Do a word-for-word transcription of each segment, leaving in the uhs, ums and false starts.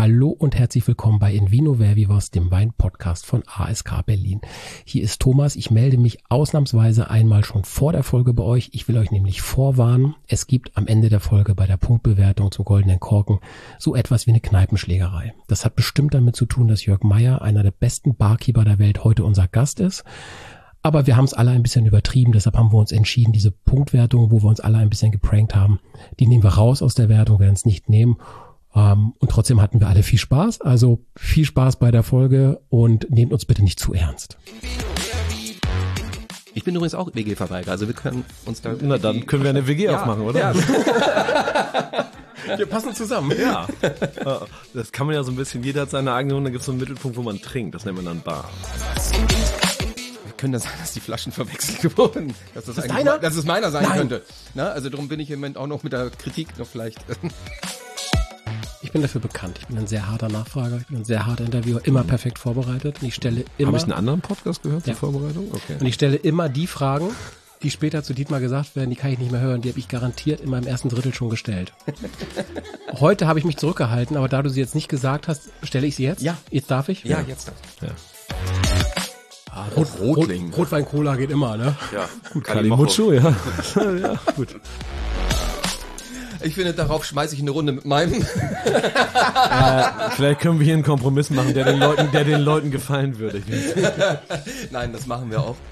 Hallo und herzlich willkommen bei In Vino Verbivos, dem Wein-Podcast von A S K Berlin. Hier ist Thomas. Ich melde mich ausnahmsweise einmal schon vor der Folge bei euch. Ich will euch nämlich vorwarnen, es gibt am Ende der Folge bei der Punktbewertung zum Goldenen Korken so etwas wie eine Kneipenschlägerei. Das hat bestimmt damit zu tun, dass Jörg Meier, einer der besten Barkeeper der Welt, heute unser Gast ist. Aber wir haben es alle ein bisschen übertrieben, deshalb haben wir uns entschieden, diese Punktwertung, wo wir uns alle ein bisschen geprankt haben, die nehmen wir raus aus der Wertung, werden es nicht nehmen. Um, und trotzdem hatten wir alle viel Spaß, also viel Spaß bei der Folge und nehmt uns bitte nicht zu ernst. Ich bin übrigens auch W G-Verweigerer, also wir können uns da... Na, dann können wir eine W G ja aufmachen, oder? Ja. Wir passen zusammen. Ja. Das kann man ja so ein bisschen, jeder hat seine eigene Runde, da gibt es so einen Mittelpunkt, wo man trinkt, das nennt man dann Bar. Können das sein, dass die Flaschen verwechselt wurden? Dass das, das, eigentlich, deiner? dass es meiner sein Nein. könnte. Na, also darum bin ich im Moment auch noch mit der Kritik noch vielleicht... Ich bin dafür bekannt. Ich bin ein sehr harter Nachfrager, ich bin ein sehr harter Interviewer, immer perfekt vorbereitet. Und ich stelle immer. Habe ich einen anderen Podcast gehört ja. zur Vorbereitung? Okay. Und ich stelle immer die Fragen, die später zu Dietmar gesagt werden, die kann ich nicht mehr hören, die habe ich garantiert in meinem ersten Drittel schon gestellt. Heute habe ich mich zurückgehalten, aber da du sie jetzt nicht gesagt hast, stelle ich sie jetzt? Ja. Jetzt darf ich? Ja, jetzt darf ich. Ja. Ah, Rot, Rotling. Rot, Rotwein Cola geht immer, ne? Ja, Gut, Kalimucho, ja. Ja, gut. Ich finde, darauf schmeiße ich eine Runde mit meinem. äh, vielleicht können wir hier einen Kompromiss machen, der den Leuten, der den Leuten gefallen würde. Nein, das machen wir auch.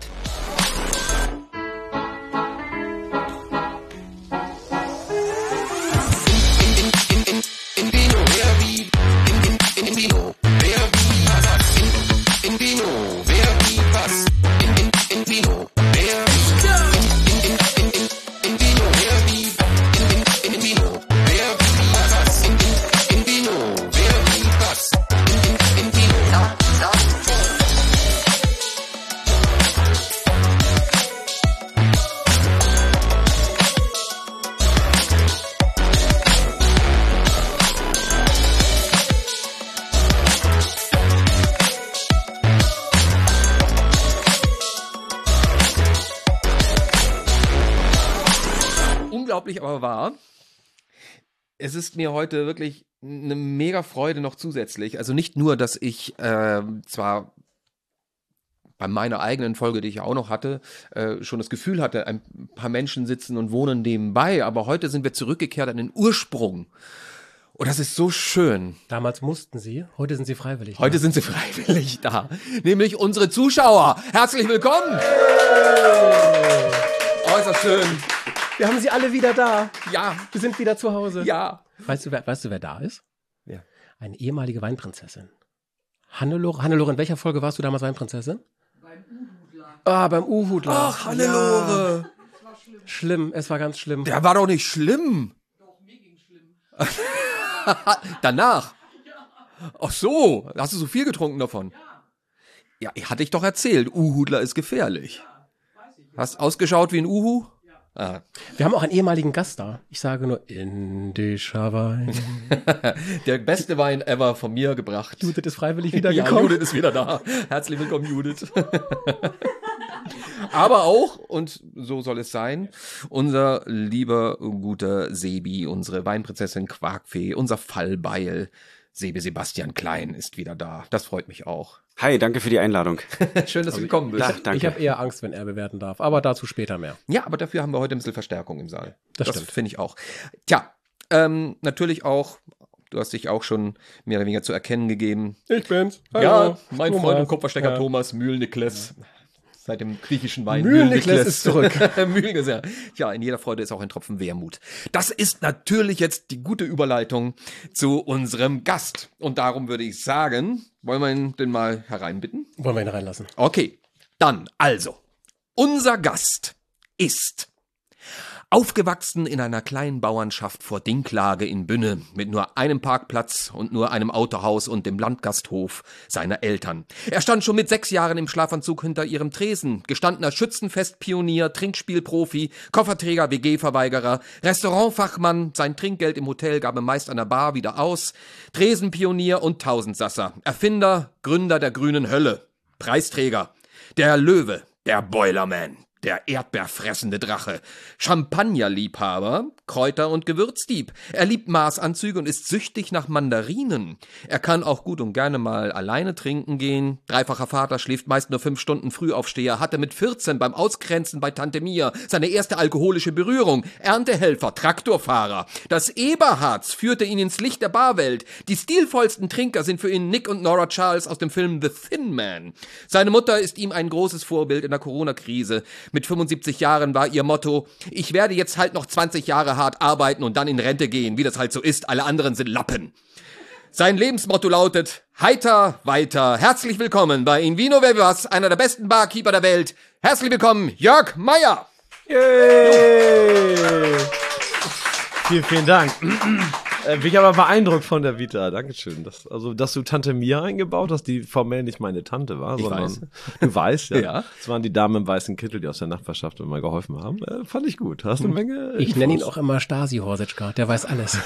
Unglaublich aber wahr. Es ist mir heute wirklich eine mega Freude noch zusätzlich. Also nicht nur, dass ich äh, zwar bei meiner eigenen Folge, die ich ja auch noch hatte, äh, schon das Gefühl hatte, ein paar Menschen sitzen und wohnen nebenbei, aber heute sind wir zurückgekehrt an den Ursprung. Und das ist so schön. Damals mussten sie, heute sind sie freiwillig. Heute da. sind sie freiwillig da. Nämlich unsere Zuschauer. Herzlich willkommen. Oh, ist das schön. Wir haben sie alle wieder da. Ja. Wir sind wieder zu Hause. Ja. Weißt du, wer, weißt du, wer da ist? Ja. Eine ehemalige Weinprinzessin. Hannelore. Hannelore, in welcher Folge warst du damals Weinprinzessin? Beim U-Hudler. Ah, beim U-Hudler. Ach, Hannelore. Ja. Schlimm, es war ganz schlimm. Der war doch nicht schlimm. Doch, mir ging schlimm. Danach? Ach so, hast du so viel getrunken davon? Ja. Ja, hatte ich doch erzählt, Uhudler ist gefährlich. Hast ausgeschaut wie ein Uhu? Ah. Wir haben auch einen ehemaligen Gast da. Ich sage nur, indischer Wein. Der beste Wein ever von mir gebracht. Judith ist freiwillig Ja, wiedergekommen. Judith ist wieder da. Herzlich willkommen, Judith. Aber auch, und so soll es sein, unser lieber, guter Sebi, unsere Weinprinzessin Quarkfee, unser Fallbeil, Sebi Sebastian Klein ist wieder da. Das freut mich auch. Hi, danke für die Einladung. Schön, dass du gekommen bist. Ja, danke. Ich habe eher Angst, wenn er bewerten darf, aber dazu später mehr. Ja, aber dafür haben wir heute ein bisschen Verstärkung im Saal. Das stimmt. finde ich auch. Tja, ähm, natürlich auch, du hast dich auch schon mehr oder weniger zu erkennen gegeben. Ich bin's. Ja, mein Thomas. Freund und Kupferstecker Ja. Thomas Mühl-Niklas. Seit dem griechischen Wein. Mühl-Niklas ist zurück. Mühl-Niklas, ja. Ja, in jeder Freude ist auch ein Tropfen Wermut. Das ist natürlich jetzt die gute Überleitung zu unserem Gast. Und darum würde ich sagen, wollen wir ihn denn mal hereinbitten? Wollen wir ihn reinlassen? Okay, dann also. Unser Gast ist aufgewachsen in einer kleinen Bauernschaft vor Dinklage in Bünne mit nur einem Parkplatz und nur einem Autohaus und dem Landgasthof seiner Eltern. Er stand schon mit sechs Jahren im Schlafanzug hinter ihrem Tresen, gestandener Schützenfestpionier, Trinkspielprofi, Kofferträger, W G-Verweigerer, Restaurantfachmann, sein Trinkgeld im Hotel gab er meist an der Bar wieder aus, Tresenpionier und Tausendsasser, Erfinder, Gründer der grünen Hölle, Preisträger, der Löwe, der Boilerman, der erdbeerfressende Drache, Champagnerliebhaber, Kräuter- und Gewürzdieb. Er liebt Maßanzüge und ist süchtig nach Mandarinen. Er kann auch gut und gerne mal alleine trinken gehen. Dreifacher Vater, schläft meist nur fünf Stunden Frühaufsteher, hatte mit vierzehn beim Ausgrenzen bei Tante Mia seine erste alkoholische Berührung. Erntehelfer, Traktorfahrer. Das Eberhards führte ihn ins Licht der Barwelt. Die stilvollsten Trinker sind für ihn Nick und Nora Charles aus dem Film The Thin Man. Seine Mutter ist ihm ein großes Vorbild in der Corona-Krise. Mit fünfundsiebzig Jahren war ihr Motto: Ich werde jetzt halt noch zwanzig Jahre hart arbeiten und dann in Rente gehen, wie das halt so ist. Alle anderen sind Lappen. Sein Lebensmotto lautet: Heiter weiter. Herzlich willkommen bei In Vino Vervas, einer der besten Barkeeper der Welt. Herzlich willkommen, Jörg Meier. Yay! Vielen, vielen Dank. Äh, bin ich aber beeindruckt von der Vita. Dankeschön. Das, also, dass du Tante Mia eingebaut hast, die formell nicht meine Tante war, Ich sondern weiß. du weißt, ja. Ja. Das waren die Damen im weißen Kittel, die aus der Nachbarschaft immer geholfen haben. Äh, fand ich gut. Hast du eine Menge? Ich nenne ihn Infos? auch immer Stasi Horsitschka, der weiß alles.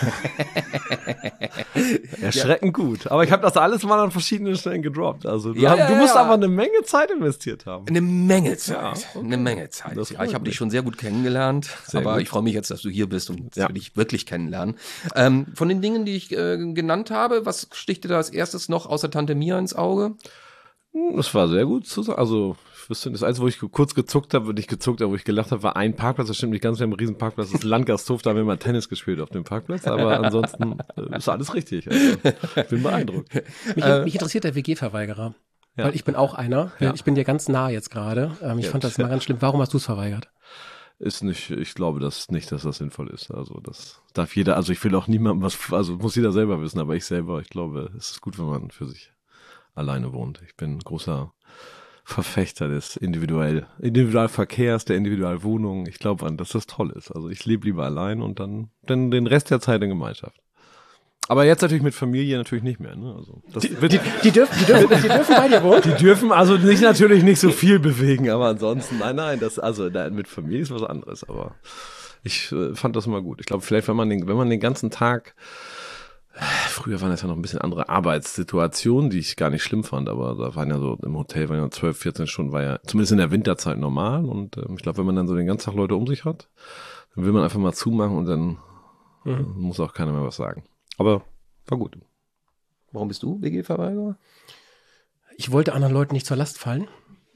Erschreckend gut. Aber ich habe das alles mal an verschiedenen Stellen gedroppt. Also du, Ja, hast, ja, du musst ja. aber eine Menge Zeit investiert haben. Eine Menge Zeit. Ja, okay. Eine Menge Zeit. Das Ja, freut ich habe mich. dich schon sehr gut kennengelernt, Sehr aber gut. ich freue mich jetzt, dass du hier bist und Ja. will dich wirklich kennenlernen. Ähm, von den Dingen, die ich äh, genannt habe, was sticht dir da als erstes noch außer Tante Mia ins Auge? Das war sehr gut zu sagen. Also, ich wüsste, das Einzige, wo ich kurz gezuckt habe, nicht gezuckt habe, wo ich gelacht habe, war ein Parkplatz. Das stimmt nicht ganz, wir haben einen riesen Parkplatz. Das ist Landgasthof, da haben wir mal Tennis gespielt auf dem Parkplatz. Aber ansonsten äh, ist alles richtig. Also, ich bin beeindruckt. Mich, mich interessiert der W G-Verweigerer. Ja. Weil ich bin auch einer. Ja. Ich bin dir ganz nah jetzt gerade. Ähm, ich Ja. fand das mal ganz schlimm. Warum hast du es verweigert? Ist nicht, ich glaube das nicht, dass das sinnvoll ist. Also, das darf jeder, also ich will auch niemandem was, also muss jeder selber wissen, aber ich selber, ich glaube, es ist gut, wenn man für sich alleine wohnt. Ich bin großer Verfechter des individuell, Individualverkehrs, der Individualwohnung. Ich glaube an, dass das toll ist. Also ich lebe lieber allein und dann, dann den Rest der Zeit in Gemeinschaft. Aber jetzt natürlich mit Familie natürlich nicht mehr. Ne? Also das wird, die, Die dürfen, die dürfen, die dürfen bei dir wohnen. die dürfen also nicht natürlich nicht so viel bewegen, aber ansonsten, nein, nein, das also da, mit Familie ist was anderes. Aber ich äh, fand das immer gut. Ich glaube, vielleicht wenn man den, wenn man den ganzen Tag, äh, früher waren das ja noch ein bisschen andere Arbeitssituationen, die ich gar nicht schlimm fand, aber da waren ja so im Hotel waren ja zwölf, vierzehn Stunden, war ja zumindest in der Winterzeit normal. Und ähm, ich glaube, wenn man dann so den ganzen Tag Leute um sich hat, dann will man einfach mal zumachen und dann äh, muss auch keiner mehr was sagen. Aber war gut. Warum bist du W G-Verweigerer? Ich wollte anderen Leuten nicht zur Last fallen.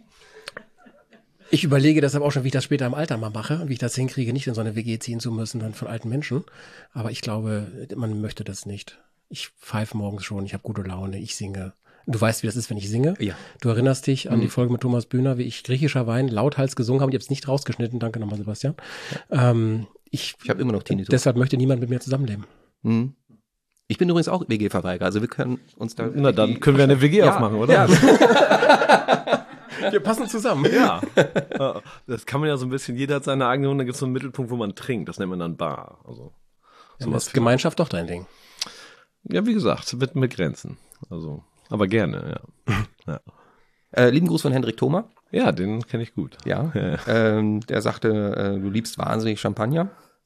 Ich überlege deshalb auch schon, wie ich das später im Alter mal mache und wie ich das hinkriege, nicht in so eine W G ziehen zu müssen, dann von alten Menschen. Aber ich glaube, man möchte das nicht. Ich pfeife morgens schon, ich habe gute Laune, ich singe. Du weißt, wie das ist, wenn ich singe. Ja. Du erinnerst dich an die Folge mit Thomas Bühner, wie ich griechischer Wein lauthals gesungen habe. Und ich habe es nicht rausgeschnitten. Danke nochmal, Sebastian. Ähm, ich Ich habe immer noch Tinnitus. deshalb möchte niemand mit mir zusammenleben. Hm. Ich bin übrigens auch W G-Verweigerer, also wir können uns da... Na, dann können wir eine W G Ja, aufmachen, oder? ja. Wir passen zusammen. Ja. Ja. Das kann man ja so ein bisschen, jeder hat seine eigene Runde, da gibt es so einen Mittelpunkt, wo man trinkt. Das nennt man dann Bar. Also, Dann sowas. ist Gemeinschaft doch dein Ding. Ja, wie gesagt, mit, mit Grenzen. Also, aber gerne, ja. Ja, Äh, lieben Gruß von Hendrik Thoma. ja den kenne ich gut. Ja. Ja. Ähm, der sagte, äh, du liebst wahnsinnig Champagner.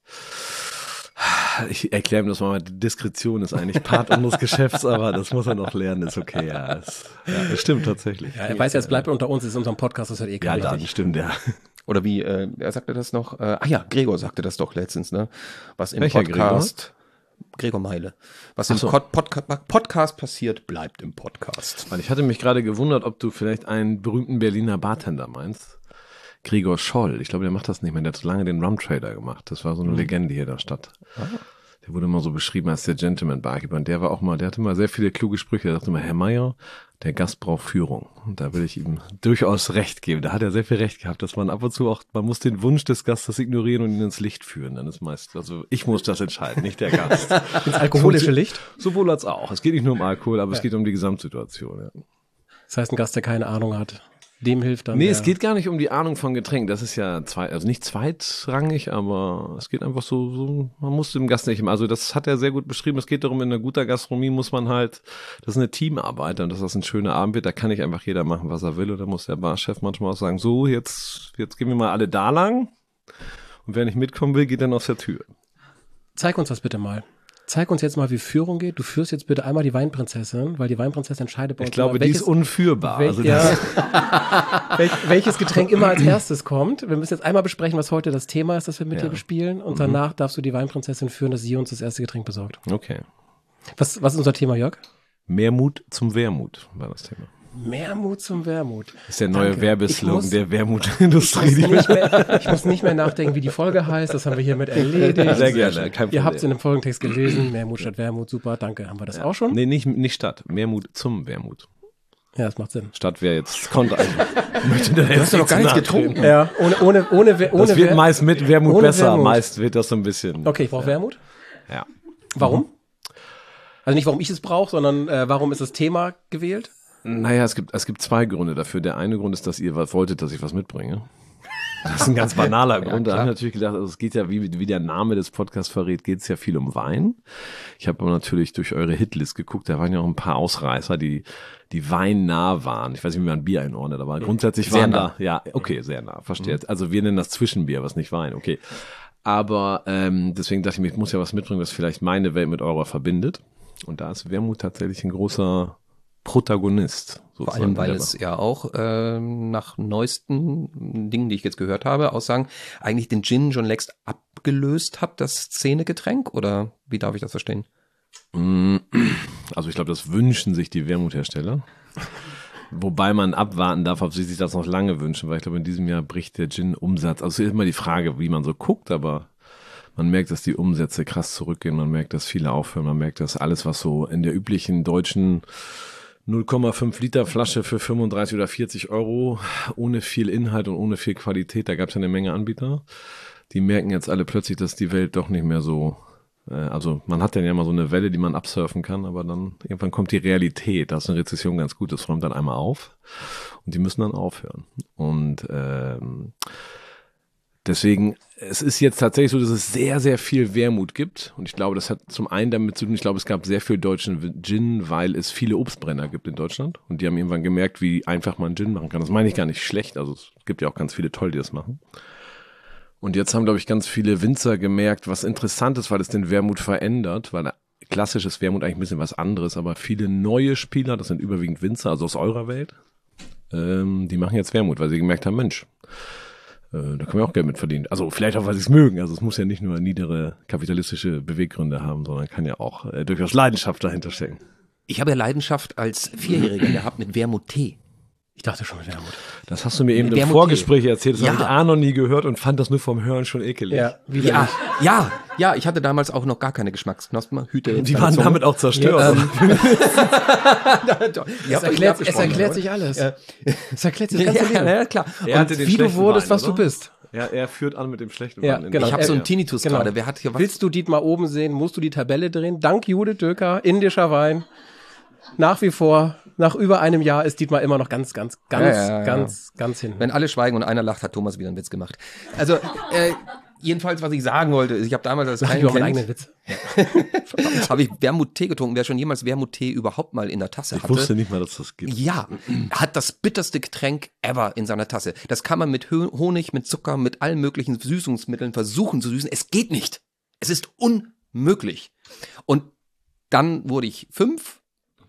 Ich erkläre ihm das mal, die Diskretion ist eigentlich Part unseres Geschäfts, aber das muss er noch lernen, ist okay, ja. Das, ja, das stimmt tatsächlich. Ja, er weiß ja, es bleibt unter uns, es ist unser Podcast, das hat eh Ja, keiner. dann stimmt, ja. Oder wie, äh, er sagte das noch, äh, ah ja, Gregor sagte das doch letztens, ne? Was im Welcher Podcast, Gregor, Gregor Meile, was im Ach so. Pod Podca Podcast passiert, bleibt im Podcast. Weil ich hatte mich gerade gewundert, ob du vielleicht einen berühmten Berliner Bartender meinst. Gregor Scholl, ich glaube, der macht das nicht mehr, der hat so lange den Rum Trader gemacht. Das war so eine Legende hier in der Stadt. Der wurde immer so beschrieben als der Gentleman Barkeeper. Und der war auch mal, der hatte mal sehr viele kluge Sprüche. Er sagte immer, Herr Meier, der Gast braucht Führung. Und da will ich ihm durchaus recht geben. Da hat er sehr viel recht gehabt, dass man ab und zu auch, man muss den Wunsch des Gastes ignorieren und ihn ins Licht führen. Dann ist meist, also ich muss das entscheiden, nicht der Gast. Ins alkoholische Licht. Sowohl als auch. Es geht nicht nur um Alkohol, aber es geht um die Gesamtsituation. Ja. Das heißt, ein Gast, der keine Ahnung hat, dem hilft dann. Nee, der, es geht gar nicht um die Ahnung von Getränken. Das ist ja zwei, also nicht zweitrangig, aber es geht einfach so, so, man muss dem Gast nicht immer, also das hat er sehr gut beschrieben. Es geht darum, in einer guter Gastronomie muss man halt, das ist eine Teamarbeit und dass das ein schöner Abend wird, da kann nicht einfach jeder machen, was er will. Und da muss der Barchef manchmal auch sagen, so, jetzt, jetzt gehen wir mal alle da lang. Und wer nicht mitkommen will, geht dann aus der Tür. Zeig uns das bitte mal. zeig uns jetzt mal, wie Führung geht. Du führst jetzt bitte einmal die Weinprinzessin, weil die Weinprinzessin entscheidet bei uns. Ich glaube, immer, die welches, ist unführbar. Wel Also ja, das, Wel welches Getränk immer als erstes kommt. Wir müssen jetzt einmal besprechen, was heute das Thema ist, das wir mit Ja. dir bespielen. Und danach darfst du die Weinprinzessin führen, dass sie uns das erste Getränk besorgt. okay. Was, was ist unser Thema, Jörg? Mehr Mut zum Wermut war das Thema. Mehr Mut zum Wermut. Das ist der neue Danke. Ich Werbeslogan muss- der Wermutindustrie. Ich muss, nicht mehr, ich muss nicht mehr nachdenken, wie die Folge heißt. Das haben wir hiermit erledigt. Sehr gerne, kein Ihr habt es in Problem. dem Folgentext gelesen. Mehr Mut statt Wermut. Super, danke. Haben wir das auch schon? Nee, nicht, nicht statt. Mehr Mut zum Wermut. Ja, das macht Sinn. Statt wäre jetzt konnte eigentlich. Du hast doch noch gar nichts getrunken. Ja, ohne, ohne, ohne, ohne Das wird Wer- meist mit Wermut ohne besser. Wermut. Meist wird das so ein bisschen. Okay, ich brauche Wermut. Ja. Warum? Also nicht, warum ich es brauche, sondern äh, warum ist das Thema gewählt? Naja, es gibt, es gibt zwei Gründe dafür. Der eine Grund ist, dass ihr was wolltet, dass ich was mitbringe. Das ist ein ganz banaler Grund. Da habe ich natürlich gedacht, also es geht ja, wie, wie der Name des Podcasts verrät, geht es ja viel um Wein. Ich habe aber natürlich durch eure Hitlist geguckt, da waren ja auch ein paar Ausreißer, die, die weinnah waren. Ich weiß nicht, wie man Bier einordnet, aber grundsätzlich Sehr waren nah. da, ja, okay, sehr nah, verstehe. Also wir nennen das Zwischenbier, was nicht Wein, okay. Aber ähm, deswegen dachte ich mir, ich muss ja was mitbringen, was vielleicht meine Welt mit eurer verbindet. Und da ist Wermut tatsächlich ein großer Protagonist. Vor allem, weil sozusagen. es ja auch ähm, nach neuesten Dingen, die ich jetzt gehört habe, Aussagen, eigentlich den Gin schon längst abgelöst hat, das Szenegetränk? Oder wie darf ich das verstehen? Also ich glaube, das wünschen sich die Wermuthersteller. Wobei man abwarten darf, ob sie sich das noch lange wünschen, weil ich glaube, in diesem Jahr bricht der Gin-Umsatz. Also es ist immer die Frage, wie man so guckt, aber man merkt, dass die Umsätze krass zurückgehen. Man merkt, dass viele aufhören. Man merkt, dass alles, was so in der üblichen deutschen null Komma fünf Liter Flasche für fünfunddreißig oder vierzig Euro, ohne viel Inhalt und ohne viel Qualität, da gab es ja eine Menge Anbieter. Die merken jetzt alle plötzlich, dass die Welt doch nicht mehr so, äh, also man hat dann ja immer so eine Welle, die man absurfen kann, aber dann irgendwann kommt die Realität, da ist eine Rezession ganz gut, das räumt dann einmal auf und die müssen dann aufhören. Und ähm, deswegen, es ist jetzt tatsächlich so, dass es sehr, sehr viel Wermut gibt. Und ich glaube, das hat zum einen damit zu tun, ich glaube, es gab sehr viel deutschen Gin, weil es viele Obstbrenner gibt in Deutschland. Und die haben irgendwann gemerkt, wie einfach man Gin machen kann. Das meine ich gar nicht schlecht. Also es gibt ja auch ganz viele toll, die das machen. Und jetzt haben, glaube ich, ganz viele Winzer gemerkt, was interessant ist, weil es den Wermut verändert, weil klassisches Wermut eigentlich ein bisschen was anderes, aber viele neue Spieler, das sind überwiegend Winzer, also aus eurer Welt, ähm, die machen jetzt Wermut, weil sie gemerkt haben, Mensch, da können wir auch Geld mit verdienen. Also vielleicht auch, weil sie es mögen. Also es muss ja nicht nur niedere kapitalistische Beweggründe haben, sondern kann ja auch äh, durchaus Leidenschaft dahinter stecken. Ich habe ja Leidenschaft als Vierjähriger gehabt mit Wermut-Tee. Ich dachte schon mit Wermut. Das hast du mir eben im Wermut-Tee. Vorgespräch erzählt. Das Ja. habe ich A noch nie gehört und fand das nur vom Hören schon ekelig. Ja, wieder Ja, nicht. ja, ja, ich hatte damals auch noch gar keine Geschmacksknospen. Hüte. Die waren damit auch zerstört. Es erklärt, es erklärt sich alles. Es erklärt sich das ganze Ja, Leben. ja, klar. Er hatte Und den wie du schlechten wurdest, Wein, was du oder? bist. Ja, er führt an mit dem schlechten Ja, Wein. genau. Ich habe so einen Äh, Tinnitus genau. gerade. Wer hat hier was? Willst du Dietmar oben sehen, musst du die Tabelle drehen. Dank Judith Döker, indischer Wein. Nach wie vor, nach über einem Jahr ist Dietmar immer noch ganz, ganz, ganz, Ja, ja, ja. ganz, ganz hinten. Wenn alle schweigen und einer lacht, hat Thomas wieder einen Witz gemacht. Also, äh, jedenfalls, was ich sagen wollte, ist, ich habe damals als Mach ich kleinen über meinen eigenen Kind, Witz. habe ich Wermut-Tee getrunken. Wer schon jemals Wermut-Tee überhaupt mal in der Tasse Ich hatte, wusste nicht mal, dass das gibt. ja, hat das bitterste Getränk ever in seiner Tasse. Das kann man mit Hö- Honig, mit Zucker, mit allen möglichen Süßungsmitteln versuchen zu süßen. Es geht nicht. Es ist unmöglich. Und dann wurde ich fünf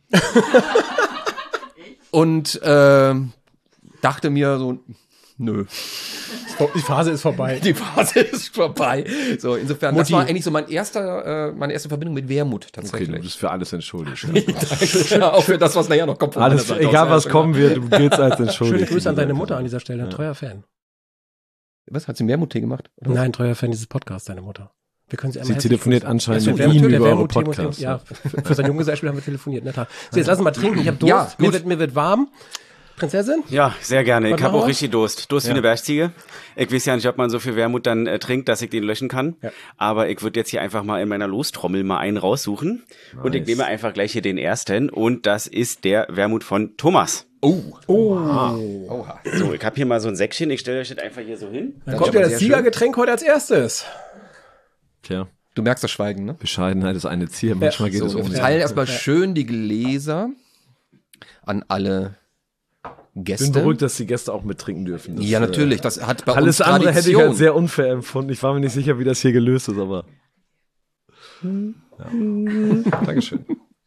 und äh, dachte mir so, nö, Die Phase ist vorbei. die Phase ist vorbei. So, insofern, das Mutti. war eigentlich so mein erster, äh, meine erste Verbindung mit Wermut Okay, du tatsächlich. bist für alles entschuldigt. Ja, auch für das, was nachher noch kommt. von Alles, meiner Seite egal aus. was kommen wird, du giltst als entschuldigt. Schöne Grüße an deine Mutter an dieser Stelle, ein treuer Fan. Was, hat sie einen Wermut-Tee gemacht? Oder was? Nein, treuer Fan dieses Podcasts, deine Mutter. Wir können sie einmal Sie herzlich telefoniert grüßen. anscheinend Ja, mit stimmt, ihm der über eure Wermut-Tee muss- Podcasts. Ja, für für sein Junggesellenspiel haben wir telefoniert, in der Tat. So, jetzt lass uns mal trinken. Ich habe Durst. Ja, mir, gut. wird, mir wird warm. Prinzessin? Ja, sehr gerne. Was Ich habe machen auch wir? richtig Durst. Durst wie eine Bergziege. Ich weiß ja nicht, ob man so viel Wermut dann äh, trinkt, dass ich den löschen kann. Ja. Aber ich würde jetzt hier einfach mal in meiner Lostrommel mal einen raussuchen. Und ich nehme einfach gleich hier den ersten. Und das ist der Wermut von Thomas. Oh. Oha. So, ich habe hier mal so ein Säckchen. Ich stelle euch das einfach hier so hin. Dann kommt ja das sehr Siegergetränk heute als erstes. Tja, Du merkst das Schweigen, ne? Bescheidenheit ist eine Zier. Manchmal geht So, es wir um verteilen erstmal schön die Gläser an alle Ich Gäste. bin beruhigt, dass die Gäste auch mittrinken dürfen. Das, Ja, natürlich. Das hat bei Äh, alles uns andere hätte ich Tradition. als sehr unfair empfunden. Ich war mir nicht sicher, wie das hier gelöst ist, aber Ja. Dankeschön.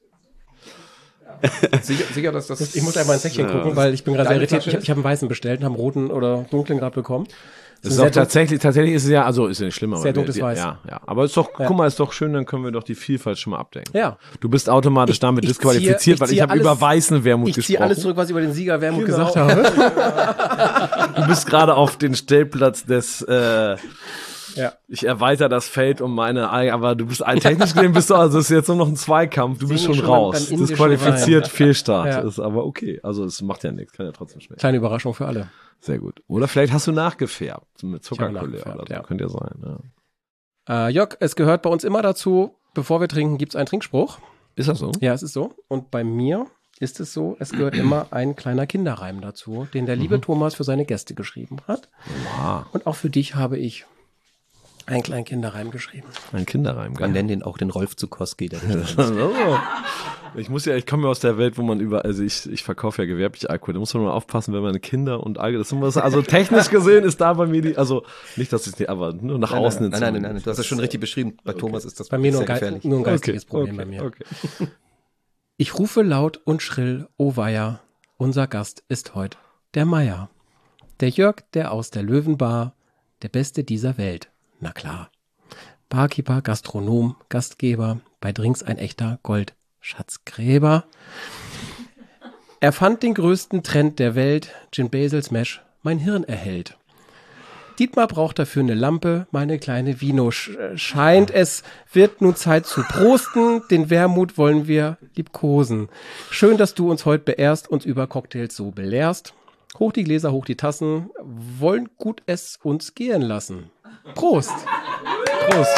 Sicher, sicher, dass das... Ich muss einmal ins Säckchen gucken, weil ich bin gerade sehr irritiert. Ich, ich habe einen weißen bestellt und habe einen roten oder dunklen gerade bekommen. Das ist auch tatsächlich, tatsächlich ist es ja, also ist ja nicht schlimm, aber sehr dunkles wir, Weiß. Ja, ja. Aber ist doch, ja. guck mal, ist doch schön, dann können wir doch die Vielfalt schon mal abdecken. Ja. Du bist automatisch ich, damit ich disqualifiziert, ziehe, ich weil ich habe über weißen Wermut ich gesprochen. Ich ziehe alles zurück, was ich über den Sieger Wermut genau. gesagt habe. Du bist gerade auf den Stellplatz des, äh, ja. ich erweitere das Feld um meine, aber du bist ein technisch gesehen bist du, also es ist jetzt nur noch ein Zweikampf, du bist schon, schon raus. Disqualifiziert, Fehlstart. Ja. Ist aber okay. Also es macht ja nichts, kann ja trotzdem schmecken. Kleine Überraschung für alle. Sehr gut. Oder vielleicht hast du nachgefärbt mit Zuckercouleur oder so. Ja. Könnte ja sein. Ja. Äh, Jörg, es gehört bei uns immer dazu, bevor wir trinken, gibt es einen Trinkspruch. Ist das so? Ja, es ist so. Und bei mir ist es so, es gehört immer ein kleiner Kinderreim dazu, den der liebe mhm. Thomas für seine Gäste geschrieben hat. Wow. Und auch für dich habe ich einen kleinen Kinderreim geschrieben. Ein Kinderreim, geil. Man nennt den auch den Rolf Zukowski. Der ich muss ja, ich komme ja aus der Welt, wo man über, also ich, ich verkaufe ja gewerblich Alkohol. Da muss man mal aufpassen, wenn man Kinder und Alkohol, das ist also technisch gesehen ist da bei mir die, also nicht, dass ich nicht, aber nur nach nein, außen. Nein, nein, nein, nein, nein, du hast das schon richtig beschrieben. Bei okay. Thomas ist das bei mir nur sehr gefährlich. Nur ein geistiges okay, Problem okay, bei mir. Okay. Ich rufe laut und schrill, oh weia, unser Gast ist heut der Meier. Der Jörg, der aus der Löwenbar, der Beste dieser Welt. Na klar. Barkeeper, Gastronom, Gastgeber, bei Drinks ein echter Goldschatzgräber. Er fand den größten Trend der Welt, Gin Basil Smash, mein Hirn erhält. Dietmar braucht dafür eine Lampe, meine kleine Vino scheint. Es wird nun Zeit zu prosten, den Wermut wollen wir liebkosen. Schön, dass du uns heute beehrst, uns über Cocktails so belehrst. Hoch die Gläser, hoch die Tassen, wollen gut es uns gehen lassen. Prost! Prost!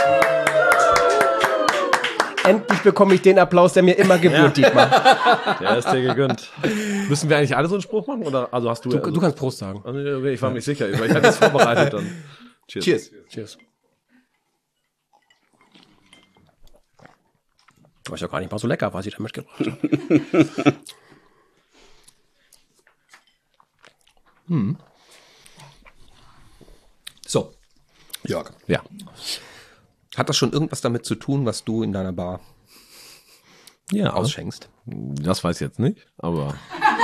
Endlich bekomme ich den Applaus, der mir immer gebührt, ja. Dietmar. Der ist dir gegönnt. Müssen wir eigentlich alle so einen Spruch machen? Oder also hast du, du, also, du kannst Prost sagen. Okay, ich war mir nicht sicher, weil ich hatte das vorbereitet dann. Cheers. Cheers. Cheers. Das ist ja gar nicht mal so lecker, was ich da mitgebracht habe. hm. So, Jörg. Ja. Hat das schon irgendwas damit zu tun, was du in deiner Bar ja. ausschenkst? Das weiß ich jetzt nicht, aber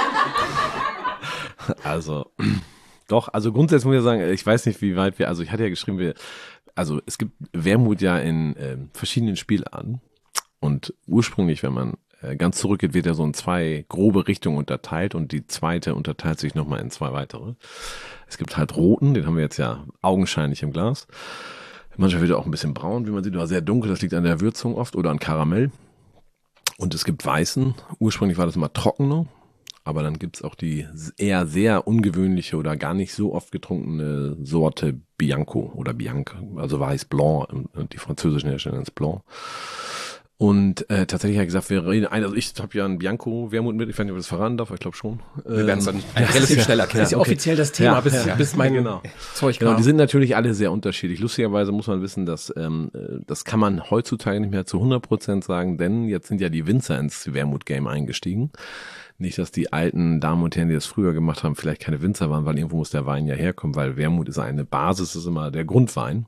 also doch, also grundsätzlich muss ich sagen, ich weiß nicht, wie weit wir, also ich hatte ja geschrieben, wir, also es gibt Wermut ja in äh, verschiedenen Spielarten und ursprünglich, wenn man äh, ganz zurückgeht, wird er so in zwei grobe Richtungen unterteilt und die zweite unterteilt sich nochmal in zwei weitere. Es gibt halt roten, den haben wir jetzt ja augenscheinlich im Glas. Manchmal wird er auch ein bisschen braun, wie man sieht, oder sehr dunkel, das liegt an der Würzung oft oder an Karamell. Und es gibt weißen, ursprünglich war das immer trockener, aber dann gibt es auch die eher sehr ungewöhnliche oder gar nicht so oft getrunkene Sorte Bianco oder Bianca, also weiß Blanc, die französischen Hersteller ist Blanc. Und äh, tatsächlich habe ich gesagt, wir reden, also ich habe ja einen Bianco-Wermut mit, ich weiß nicht, ob ich das verraten darf, ich glaube schon. Wir werden es dann relativ schnell erklären. Das ist ja okay. offiziell das Thema, ja, bis, ja, bis mein genau. Zeug kam. Genau, die sind natürlich alle sehr unterschiedlich. Lustigerweise muss man wissen, dass ähm, das kann man heutzutage nicht mehr zu hundert Prozent sagen, denn jetzt sind ja die Winzer ins Wermut-Game eingestiegen. Nicht, dass die alten Damen und Herren, die das früher gemacht haben, vielleicht keine Winzer waren, weil irgendwo muss der Wein ja herkommen, weil Wermut ist eine Basis, ist immer der Grundwein.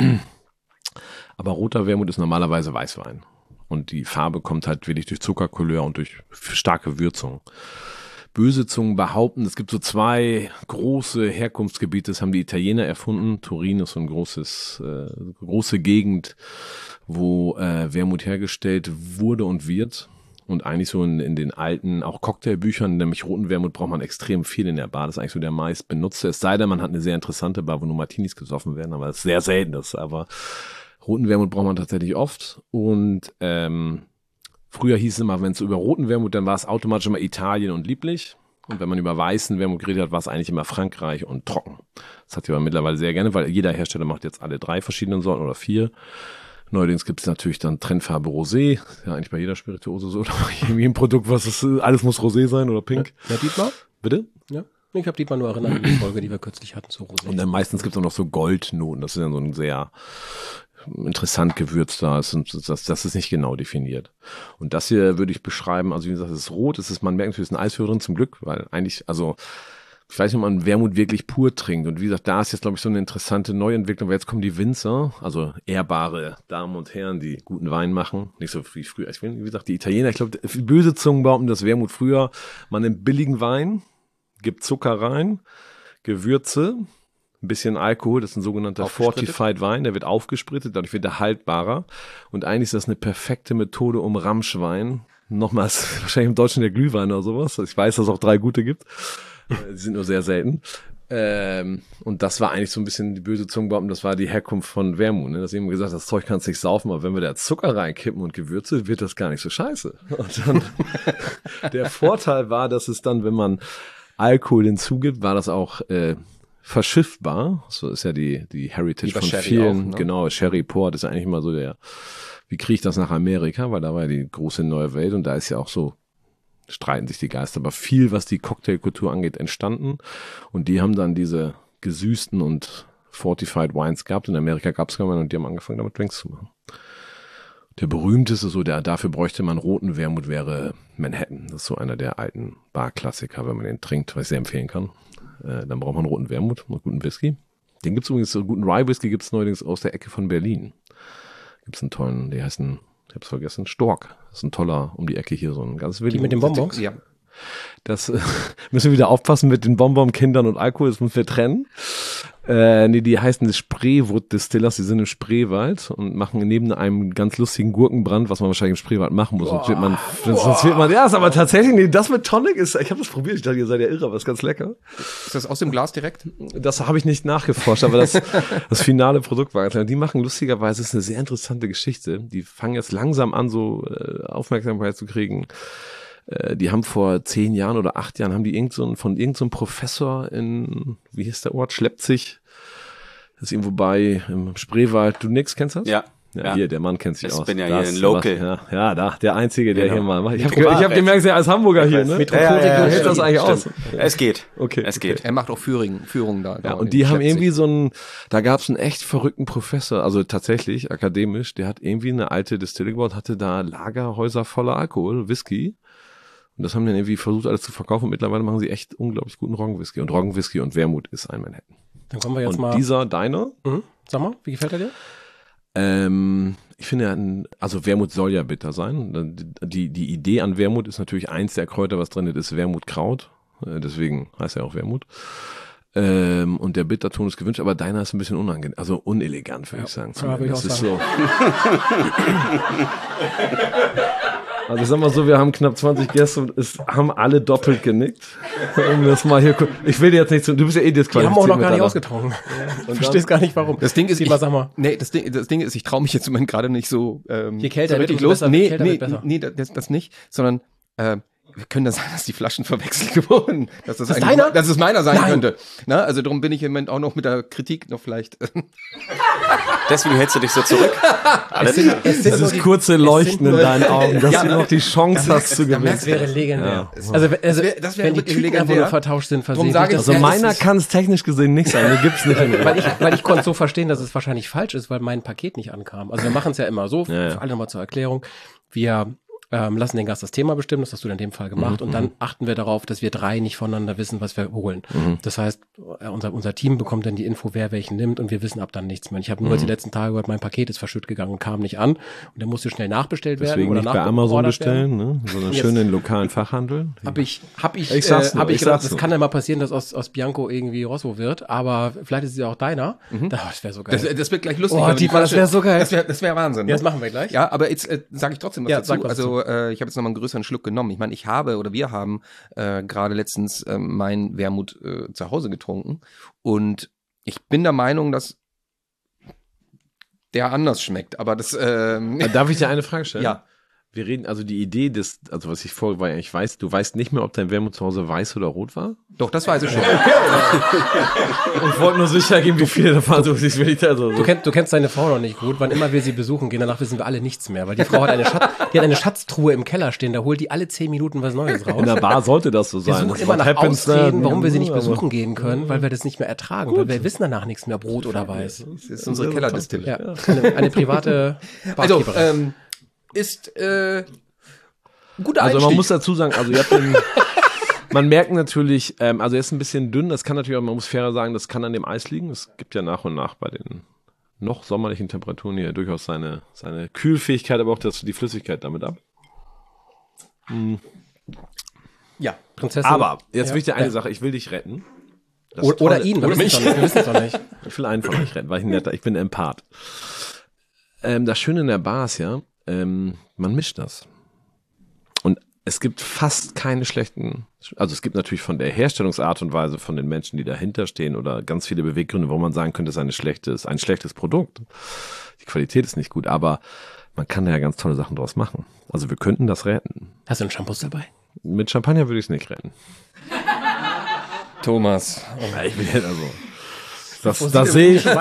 Aber roter Wermut ist normalerweise Weißwein. Und die Farbe kommt halt wirklich durch Zuckercouleur und durch starke Würzung. Böse Zungen behaupten, es gibt so zwei große Herkunftsgebiete, das haben die Italiener erfunden. Turin ist so ein großes, äh, große Gegend, wo äh, Wermut hergestellt wurde und wird. Und eigentlich so in, in den alten, auch Cocktailbüchern, nämlich roten Wermut braucht man extrem viel in der Bar. Das ist eigentlich so der meist benutzte. Es sei denn, man hat eine sehr interessante Bar, wo nur Martinis gesoffen werden, aber das ist sehr selten. Das, aber roten Wermut braucht man tatsächlich oft. Und ähm, früher hieß es immer, wenn es über roten Wermut, dann war es automatisch immer Italien und lieblich. Und wenn man über weißen Wermut geredet hat, war es eigentlich immer Frankreich und trocken. Das hat ich aber mittlerweile sehr gerne, weil jeder Hersteller macht jetzt alle drei verschiedenen Sorten oder vier. Neuerdings gibt es natürlich dann Trendfarbe Rosé. Ja, eigentlich bei jeder Spirituose so. Oder bei jedem Produkt, was ist, alles muss Rosé sein oder pink. Ja, Dietmar? Bitte? Ja. Ich habe Dietmar nur erinnert an die Folge, die wir kürzlich hatten zu Rosé. Und dann meistens gibt es auch noch so Goldnoten. Das ist ja so ein sehr interessant gewürzter. Das, das, das ist nicht genau definiert. Und das hier würde ich beschreiben, also wie gesagt, es ist rot. Es ist, man merkt natürlich, es ist ein Eiswürfel drin, zum Glück, weil eigentlich, also ich weiß nicht, ob man Wermut wirklich pur trinkt. Und wie gesagt, da ist jetzt, glaube ich, so eine interessante Neuentwicklung, weil jetzt kommen die Winzer, also ehrbare Damen und Herren, die guten Wein machen. Nicht so wie früher. Ich will, wie gesagt, die Italiener, ich glaube, böse Zungen behaupten, dass Wermut früher, man nimmt billigen Wein, gibt Zucker rein, Gewürze, ein bisschen Alkohol, das ist ein sogenannter Fortified Wein, der wird aufgesprittet, dadurch wird er haltbarer. Und eigentlich ist das eine perfekte Methode, um Ramschwein, nochmals wahrscheinlich im Deutschen der Glühwein oder sowas, ich weiß, dass es auch drei gute gibt, die sind nur sehr selten. Ähm, und das war eigentlich so ein bisschen die böse Zunge behaupten, das war die Herkunft von Wermut. Ne? Das eben gesagt, das Zeug kannst du nicht saufen, aber wenn wir da Zucker reinkippen und Gewürze, wird das gar nicht so scheiße. Und dann der Vorteil war, dass es dann, wenn man Alkohol hinzugibt, war das auch äh, verschiffbar. So ist ja die die Heritage von Sherry vielen. auch, ne? Genau, Sherry Port ist ja eigentlich immer so der, wie kriege ich das nach Amerika, weil da war ja die große neue Welt und da ist ja auch so, streiten sich die Geister, aber viel, was die Cocktailkultur angeht, entstanden. Und die haben dann diese gesüßten und Fortified Wines gehabt. In Amerika gab es gar nicht und die haben angefangen, damit Drinks zu machen. Der berühmteste, so der, dafür bräuchte man roten Wermut, wäre Manhattan. Das ist so einer der alten Barklassiker, wenn man den trinkt, was ich sehr empfehlen kann. Äh, dann braucht man roten Wermut und guten Whisky. Den gibt's übrigens, so guten Rye Whisky gibt's neuerdings aus der Ecke von Berlin. Gibt's einen tollen, der heißt ein, ich hab's vergessen, Stork. Das ist ein toller, um die Ecke hier, so ein ganz wilder. Die mit den Bonbons? Ja. Das äh, müssen wir wieder aufpassen mit den Bonbon-Kindern und Alkohol, das müssen wir trennen. Äh, nee, die heißen Spreewood Distillers, die sind im Spreewald und machen neben einem ganz lustigen Gurkenbrand, was man wahrscheinlich im Spreewald machen muss. Sonst wird man, sonst wird man, ja, ist aber tatsächlich, nee, das mit Tonic ist, ich habe das probiert, ich dachte, ihr seid ja irre, aber ist ganz lecker. Ist das aus dem Glas direkt? Das habe ich nicht nachgeforscht, aber das, das finale Produkt war ganz lecker. Die machen lustigerweise, ist eine sehr interessante Geschichte. Die fangen jetzt langsam an, so äh, Aufmerksamkeit zu kriegen. Die haben vor zehn Jahren oder acht Jahren haben die irgend so einen, von irgendeinem so Professor in, wie hieß der Ort, Schleppzig, das ist irgendwo bei im Spreewald. Du nix kennst das? Ja. Ja, ja. Hier, der Mann kennt sich Ich aus. bin ja das, hier ein Local. Ja, ja, da, der Einzige, der Genau. hier mal macht. Ich habe Metropol- hab gemerkt, er als Hamburger hier, ne? Metropolregion. Ja, ja, ja, Stimmt, das eigentlich aus. stimmt. Es geht. Okay. Es geht. Er macht auch Führungen, Führungen da. Ja, und die haben irgendwie so einen, da gab es einen echt verrückten Professor, also tatsächlich akademisch, der hat irgendwie eine alte Distille gebaut, hatte da Lagerhäuser voller Alkohol, Whisky. Und das haben die dann irgendwie versucht, alles zu verkaufen. Und mittlerweile machen sie echt unglaublich guten Roggenwhisky. Und Roggenwhisky und Wermut ist ein Manhattan. Dann kommen wir jetzt und mal. dieser, deiner, Mhm. Sag mal, wie gefällt er dir? ähm, ich finde, ja, also Wermut soll ja bitter sein. Die, die Idee an Wermut ist natürlich eins der Kräuter, was drin ist, ist Wermutkraut. Deswegen heißt er auch Wermut. Ähm, und der Bitterton ist gewünscht, aber deiner ist ein bisschen unangenehm, also unelegant, würde Ja. ich sagen. Ja, würde ich das auch ist sagen. so. Also ich sag mal so, wir haben knapp zwanzig Gäste und es haben alle doppelt genickt. Um das mal hier, ich will dir jetzt nicht zu, du bist ja eh Die disqualifiziert. haben auch noch gar nicht mit ausgetrunken. Du verstehst gar nicht, warum. Das Ding ist, Sieh ich, mal, sag mal. nee, das Ding, das Ding ist, ich traue mich jetzt im Moment gerade nicht so, ähm, Je kälter so wird, richtig umso los. besser, nee, je kälter nee, wird besser. nee, das, das nicht, sondern, äh, wir können das sein, dass die Flaschen verwechselt wurden. Dass das, Das ist eigentlich- deiner? dass es meiner sein Nein. könnte. Na, also darum bin ich im Moment auch noch mit der Kritik noch vielleicht. Deswegen hältst du dich so zurück. Alles klar. Es sind Das nur ist die- kurze es Leuchten sind in nur- deinen Augen, dass Ja, du noch die Chance hast zu gewinnen. Das wäre legendär. Ja. Also, also Das wär- das wär wenn die wirklich Typen einfach legendär. nur vertauscht sind, Drum versehen. sage ich, Also Ja, es meiner ist- kann es technisch gesehen nicht sein, den gibt's nicht mehr. weil ich, weil ich konnte so verstehen, dass es wahrscheinlich falsch ist, weil mein Paket nicht ankam. Also wir machen es ja immer so, Ja, ja. für alle nochmal zur Erklärung. Wir ähm, lassen den Gast das Thema bestimmen, das hast du in dem Fall gemacht, Mhm, und dann achten wir darauf, dass wir drei nicht voneinander wissen, was wir holen. Mhm. Das heißt, äh, unser, unser Team bekommt dann die Info, wer welchen nimmt, und wir wissen ab dann nichts mehr. Ich habe nur jetzt die letzten Tage gehört, mein Paket ist verschütt gegangen und kam nicht an, und der musste schnell nachbestellt werden. Deswegen oder nicht bei Amazon nachgeordert werden. bestellen, ne? sondern Jetzt- schön in den lokalen Fachhandel. Hab ich, hab ich, Ich sag's äh, nur, hab ich, ich gedacht, sag's das nur. kann ja mal passieren, dass aus, aus Bianco irgendwie Rosso wird, aber vielleicht ist es ja auch deiner. Mhm. Das, das wäre so geil. Das, das wird gleich lustig. Oh, wenn wir die Dietmar, das Flasche- wär so geil. Das wäre das wär Wahnsinn. Ja, ne? das machen wir gleich. Ja, aber jetzt äh, sage ich trotzdem was Ja, dazu. sag was Also äh, ich habe jetzt nochmal einen größeren Schluck genommen. Ich meine, ich habe oder wir haben äh, gerade letztens äh, mein Wermut äh, zu Hause getrunken und ich bin der Meinung, dass der anders schmeckt. Aber das ähm, Darf ich dir eine Frage stellen? ja. Wir reden, also die Idee des, also was ich vorher war, ich weiß, du weißt nicht mehr, ob dein Wermut zu Hause weiß oder rot war? Doch, das weiß ich schon. Ich wollte nur sicher geben, wie viele davon so ich will nicht, also Du kennst, du kennst deine Frau noch nicht gut. Wann immer wir sie besuchen gehen, danach wissen wir alle nichts mehr. Weil die Frau hat eine, Schatz, die hat eine Schatztruhe im Keller stehen, da holt die alle zehn Minuten was Neues raus. in der Bar sollte das so Wir sein. suchen Das immer what nach happens, Ausreden, ne? warum wir sie nicht Aber- besuchen gehen können, weil wir das nicht mehr ertragen. Weil wir wissen danach nichts mehr, ob rot oder weiß. Das ist unsere Kellerdistille. Ja, eine, eine private Also, Barkeeperin. ähm, ist äh, ein guter Also Einstieg. man muss dazu sagen, also ihr habt den, man merkt natürlich, ähm, also er ist ein bisschen dünn, das kann natürlich auch, man muss fairer sagen, das kann an dem Eis liegen. Es gibt ja nach und nach bei den noch sommerlichen Temperaturen hier durchaus seine, seine Kühlfähigkeit, aber auch das, die Flüssigkeit damit ab. Mhm. Ja, Prinzessin. Aber jetzt ja, will ich dir eine ja. Sache, ich will dich retten. Das Oder, Tolle- oder ihn, wir oder wissen mich. es doch nicht. Wir wissen es doch nicht. Ich will einen von euch retten, weil ich ein netter, ich bin ein Empath. Ähm, das Schöne in der Bar ist ja, ähm, man mischt das. Und es gibt fast keine schlechten, also es gibt natürlich von der Herstellungsart und Weise von den Menschen, die dahinter stehen oder ganz viele Beweggründe, wo man sagen könnte, es ist eine schlechtes, ein schlechtes Produkt. Die Qualität ist nicht gut, aber man kann da ja ganz tolle Sachen draus machen. Also wir könnten das retten. Hast du einen Shampoos dabei? Mit Champagner würde ich es nicht retten. Thomas. Ja, ich will jetzt also. Das, das sehe ich,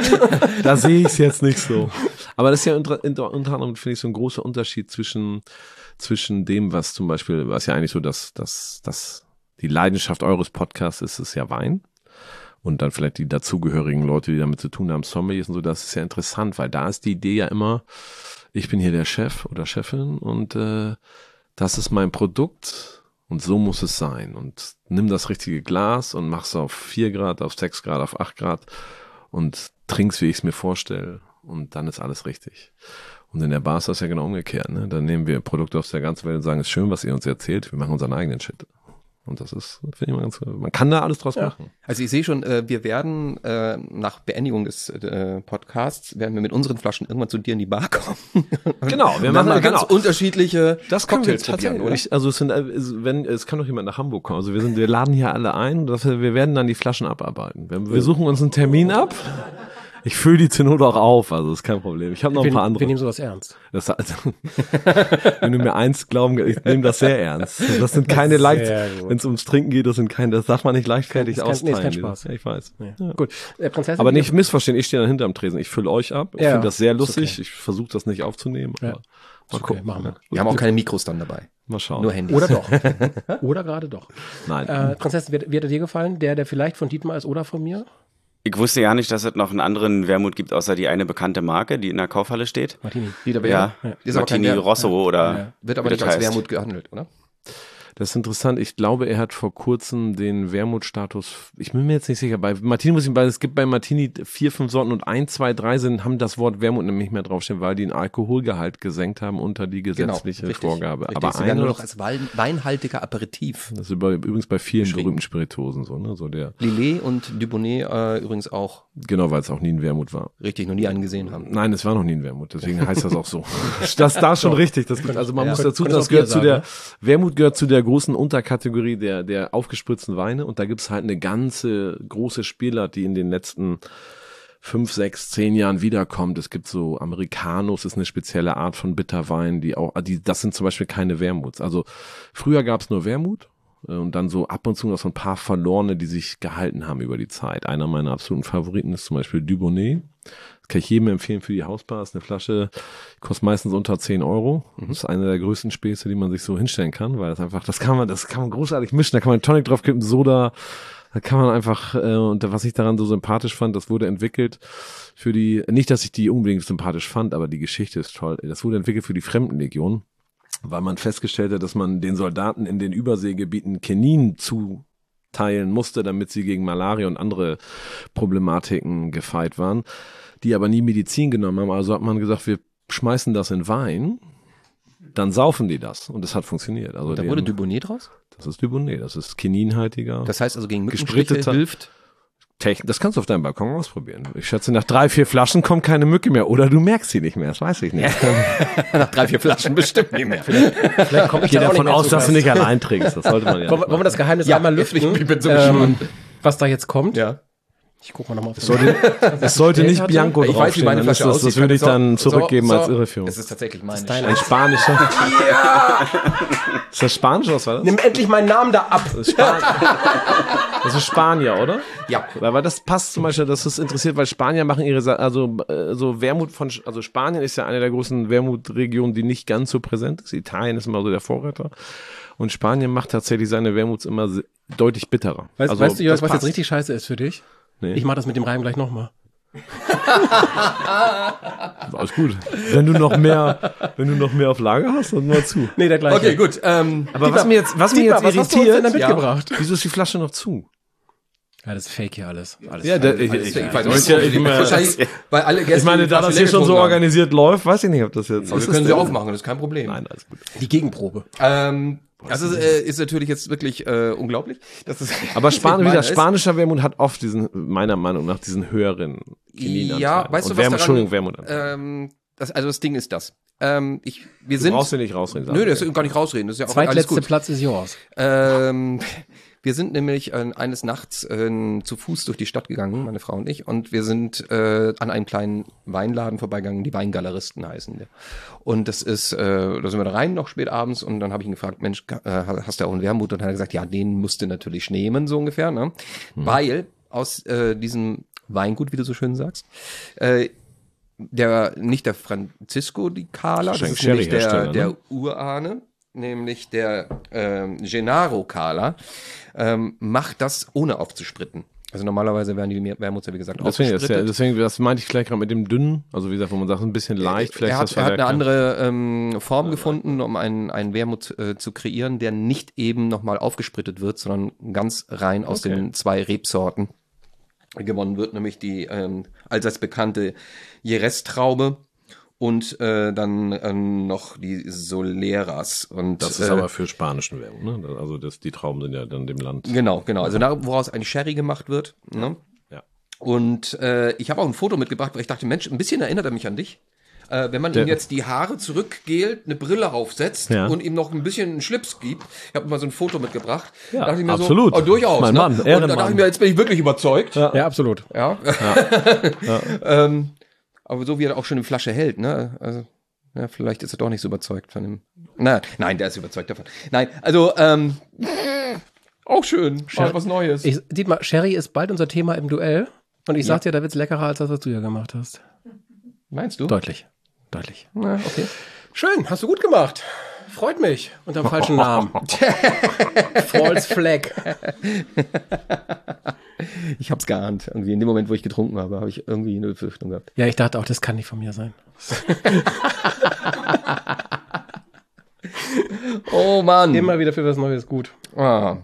da sehe ich es jetzt nicht so. Aber das ist ja unter, unter, unter anderem, finde ich, so ein großer Unterschied zwischen, zwischen dem, was zum Beispiel, was ja eigentlich so, dass, dass, dass die Leidenschaft eures Podcasts ist, ist ja Wein. Und dann vielleicht die dazugehörigen Leute, die damit zu tun haben, Sommeliers und so, das ist ja interessant, weil da ist die Idee ja immer, ich bin hier der Chef oder Chefin und äh, das ist mein Produkt. Und so muss es sein. Und nimm das richtige Glas und mach's auf vier Grad, auf sechs Grad, auf acht Grad und trink's, wie ich es mir vorstelle. Und dann ist alles richtig. Und in der Bar ist das ja genau umgekehrt. Ne? Dann nehmen wir Produkte aus der ganzen Welt und sagen, es ist schön, was ihr uns erzählt. Wir machen unseren eigenen Shit. Und das ist, finde ich mal ganz, man kann da alles draus Ja. machen. Also ich sehe schon, äh, wir werden äh, nach Beendigung des äh, Podcasts, werden wir mit unseren Flaschen irgendwann zu dir in die Bar kommen. Genau, wir Und dann machen mal genau. ganz unterschiedliche Das können wir Cocktails probieren, oder? tatsächlich. Also es sind, äh, es- wenn es kann doch jemand nach Hamburg kommen. Also wir sind, wir laden hier alle ein. Das, wir werden dann die Flaschen abarbeiten. Wir, wir suchen uns einen Termin ab. Ich fülle die zur Not auch auf, also ist kein Problem. Ich habe noch ein Wir, paar wir andere. nehmen sowas ernst. Das, also, wenn du mir eins glauben, ich nehme das sehr ernst. Das sind keine leicht, Sehr gut. wenn es ums Trinken geht, das sind keine, das darf man nicht leichtfertig Das ist kein- nee, austeilen. ist kein Spaß. Ja, ich weiß. Ja. Gut. Äh, Prinzessin. Aber nicht missverstehen, ich stehe dann hinterm Tresen. Ich fülle euch ab. Ich Ja, finde das sehr ist lustig. okay. Ich versuche das nicht aufzunehmen. Ja. Aber Ist mal okay, gucken. machen wir. Wir haben auch keine Mikros dann dabei. Mal schauen. Nur Handys. Oder doch. Oder gerade doch. Nein. Äh, Prinzessin, wie, wie hat er dir gefallen? Der, der vielleicht von Dietmar ist oder von mir? Ich wusste ja nicht, dass es noch einen anderen Wermut gibt, außer die eine bekannte Marke, die in der Kaufhalle steht. Martini. Wieder Ja, Wermut. Ist aber kein Martini Wermut. Rosso oder Ja. Wird aber wie nicht das als heißt. Wermut gehandelt, oder? Das ist interessant. Ich glaube, er hat vor kurzem den Wermutstatus, ich bin mir jetzt nicht sicher, bei Martini muss ich, weil es gibt bei Martini vier, fünf Sorten und ein, zwei, drei sind, haben das Wort Wermut nämlich nicht mehr draufstehen, weil die den Alkoholgehalt gesenkt haben unter die gesetzliche richtig, Vorgabe. Richtig. Aber Sie werden ein nur oder noch als Wein, weinhaltiger Aperitif. das ist über, übrigens bei vielen Beschrieben. berühmten Spirituosen so, ne, so der, Lillet und Dubonnet äh, übrigens auch. genau, weil es auch nie ein Wermut war. Richtig, noch nie einen gesehen haben. Nein, es war noch nie ein Wermut, deswegen heißt das auch so. Das da schon richtig. Das, also man Ja. muss dazu, Könntest das auch gehört Bier zu der, sagen, Wermut gehört zu der großen Unterkategorie der, der aufgespritzten Weine und da gibt's halt eine ganze große Spielart, die in den letzten fünf, sechs, zehn Jahren wiederkommt. Es gibt so Americanos, ist eine spezielle Art von Bitterwein, die auch, die, das sind zum Beispiel keine Wermuts. Also früher gab's nur Wermut. Und dann so ab und zu noch so ein paar Verlorene, die sich gehalten haben über die Zeit. Einer meiner absoluten Favoriten ist zum Beispiel Dubonnet. Das kann ich jedem empfehlen für die Hausbar. Das ist eine Flasche, kostet meistens unter zehn Euro. Das ist eine der größten Späße, die man sich so hinstellen kann, weil das einfach, das kann man, das kann man großartig mischen. Da kann man Tonic drauf kippen, Soda. Da kann man einfach, äh, und was ich daran so sympathisch fand, das wurde entwickelt für die, nicht, dass ich die unbedingt sympathisch fand, aber die Geschichte ist toll. Das wurde entwickelt für die Fremdenlegion, weil man festgestellt hat, dass man den Soldaten in den Überseegebieten Quinin zuteilen musste, damit sie gegen Malaria und andere Problematiken gefeit waren, die aber nie Medizin genommen haben. Also hat man gesagt, wir schmeißen das in Wein, dann saufen die das. Und das hat funktioniert. Also Da die wurde haben, Dubonnet draus? das ist Dubonnet, das ist Kininhaltiger. Das heißt also gegen Mückenstiche Gespritteter- hilft. Techn- Das kannst du auf deinem Balkon ausprobieren. Ich schätze, nach drei, vier Flaschen kommt keine Mücke mehr. Oder du merkst sie nicht mehr, das weiß ich nicht. Nach drei, vier Flaschen bestimmt nicht mehr. Vielleicht komme ich Ich gehe dann auch davon nicht mehr aus, zu dass du Gast. nicht allein trinkst. Das sollte man ja Wollen, nicht wir- wollen wir das Geheimnis Ja, einmal jetzt bin lüften, ich- ich bin so ähm, gespannt. was da jetzt kommt? Ja. Ich guck mal nochmal auf Es sollte, es sollte nicht Bianco Ich weiß, wie draufstehen. meine dann ist Flasche das, das aussieht. würde ich So, dann so, zurückgeben so. als Irreführung. Es ist tatsächlich meine. deine. Ein spanischer. Ist das Spanisch, was war das? Nimm endlich meinen Namen da ab. Das ist, Span das ist Spanier, oder? Ja. Weil das passt zum Beispiel, das ist interessiert, weil Spanier machen ihre, Sa- also äh, so Wermut von, also Spanien ist ja eine der großen Wermutregionen, die nicht ganz so präsent ist. Italien ist immer so der Vorreiter. Und Spanien macht tatsächlich seine Wermuts immer se- deutlich bitterer. Weißt, also, weißt du, Jörg, das was jetzt passt. richtig scheiße ist für dich? Nee. Ich mache das mit dem Reim gleich nochmal. Alles gut. Wenn du noch mehr, wenn du noch mehr auf Lager hast, dann mal zu. Nee, der gleiche. Okay, gut. Ähm, Aber was mir jetzt, was mir Dietmar, jetzt was hast du uns denn irritiert, da mitgebracht? wieso ist die Flasche noch zu? Ja, das ist fake hier alles. alles Ja, der, ich, alles ich, fake. ich, Ich weiß ich, nicht, ich, ich, wahrscheinlich, weil alle Gäste ich meine, die da Flasche das hier leer schon so getrunken haben. organisiert läuft, weiß ich nicht, ob das jetzt. Aber ist wir können das sie denn? aufmachen, das ist kein Problem. Nein, alles gut. Die Gegenprobe. Ähm, also äh, ist natürlich jetzt wirklich äh, unglaublich. Dass es Aber Span meiner wieder, ist. spanischer Wermut hat oft diesen, meiner Meinung nach, diesen höheren Chininanteil. Ja, weißt du, Und was Wermut, daran, Entschuldigung, Wermut. ähm, das, also das Ding ist das. Ähm, ich, wir Du sind. brauchst ja nicht rausreden. Nö, das ist gar nicht rausreden. Das ist ja auch alles Zweitletzter gut. Platz ist yours. Ähm, wir sind nämlich äh, eines Nachts äh, zu Fuß durch die Stadt gegangen, meine Frau und ich, und wir sind äh, an einem kleinen Weinladen vorbeigegangen, die Weingaleristen heißen wir. Und das ist, äh, da sind wir da rein, noch spät abends, und dann habe ich ihn gefragt, Mensch, äh, hast du auch einen Wermut? Und dann hat er gesagt, ja, den musst du natürlich nehmen, so ungefähr, ne? Hm. Weil aus äh, diesem Weingut, wie du so schön sagst, äh, der, nicht der Francisco di Cala, das ist nämlich der, Sherry-Hersteller, der ne? Urahne, nämlich der ähm, Gennaro Cala, ähm, macht das ohne aufzuspritten. Also normalerweise werden die Wermuts ja, wie gesagt, Deswegen, das, aufgesprittet. ja, deswegen, das meinte ich vielleicht gerade mit dem dünnen, also wie gesagt, wo man sagt, ein bisschen leicht, vielleicht er hat, ist das er hat eine verwerkbar. andere ähm, Form gefunden, um einen, einen Wermut äh, zu kreieren, der nicht eben nochmal aufgesprittet wird, sondern ganz rein aus Okay. den zwei Rebsorten gewonnen wird, nämlich die ähm, allseits bekannte Jerez-Traube und äh, dann ähm, noch die Soleras. Und, Das ist äh, aber für spanischen Wermut, ne? Also das, die Trauben sind ja dann dem Land. Genau, genau. Also da, woraus ein Sherry gemacht wird. Ne? Ja. Und äh, ich habe auch ein Foto mitgebracht, weil ich dachte, Mensch, ein bisschen erinnert er mich an dich. Äh, wenn man Der- ihm jetzt die Haare zurückgelt, eine Brille aufsetzt Ja. und ihm noch ein bisschen einen Schlips gibt. Ich habe mal so ein Foto mitgebracht. Ja, Da dachte ich mir absolut. So, oh, durchaus. Mein ne? Mann, Und da Ehrenmann. dachte ich mir, jetzt bin ich wirklich überzeugt. Ja. Ja, absolut. ähm, aber so wie er auch schon eine Flasche hält, ne? Also, ja, vielleicht ist er doch nicht so überzeugt von dem. Na, nein, der ist überzeugt davon. Nein, also, ähm, auch schön. Mal was Neues. Ich, Dietmar, Sherry ist bald unser Thema im Duell. Und ich sag dir, da wird's leckerer als das, was du ja gemacht hast. Meinst du? Deutlich. Deutlich. Na, okay. Schön, hast du gut gemacht. Freut mich. Unter dem falschen Namen. False Flag. Ich hab's geahnt. Irgendwie in dem Moment, wo ich getrunken habe, habe ich irgendwie eine Befürchtung gehabt. Ja, ich dachte auch, das kann nicht von mir sein. Oh Mann. Immer wieder für was Neues gut. Ah.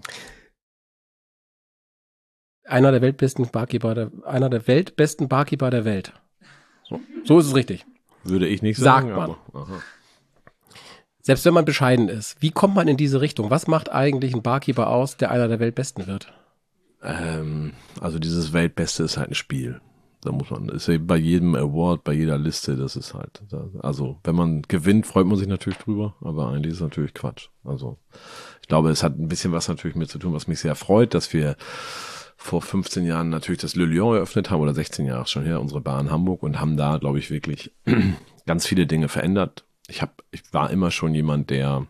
Einer der weltbesten Barkeeper der, einer der weltbesten Barkeeper der Welt. So, so ist es richtig. Würde ich nicht Sagt sagen. man. Aber, aha. Selbst wenn man bescheiden ist. Wie kommt man in diese Richtung? Was macht eigentlich ein Barkeeper aus, der einer der weltbesten wird? Ähm, also dieses Weltbeste ist halt ein Spiel. Da muss man, ist ja bei jedem Award, bei jeder Liste, das ist halt, also wenn man gewinnt, freut man sich natürlich drüber, aber eigentlich ist es natürlich Quatsch. Also ich glaube, es hat ein bisschen was natürlich mit zu tun, was mich sehr freut, dass wir vor fünfzehn Jahren natürlich das Le Lion eröffnet haben, oder sechzehn Jahre schon her, unsere Bar in Hamburg, und haben da, glaube ich, wirklich ganz viele Dinge verändert. Ich habe, ich war immer schon jemand, der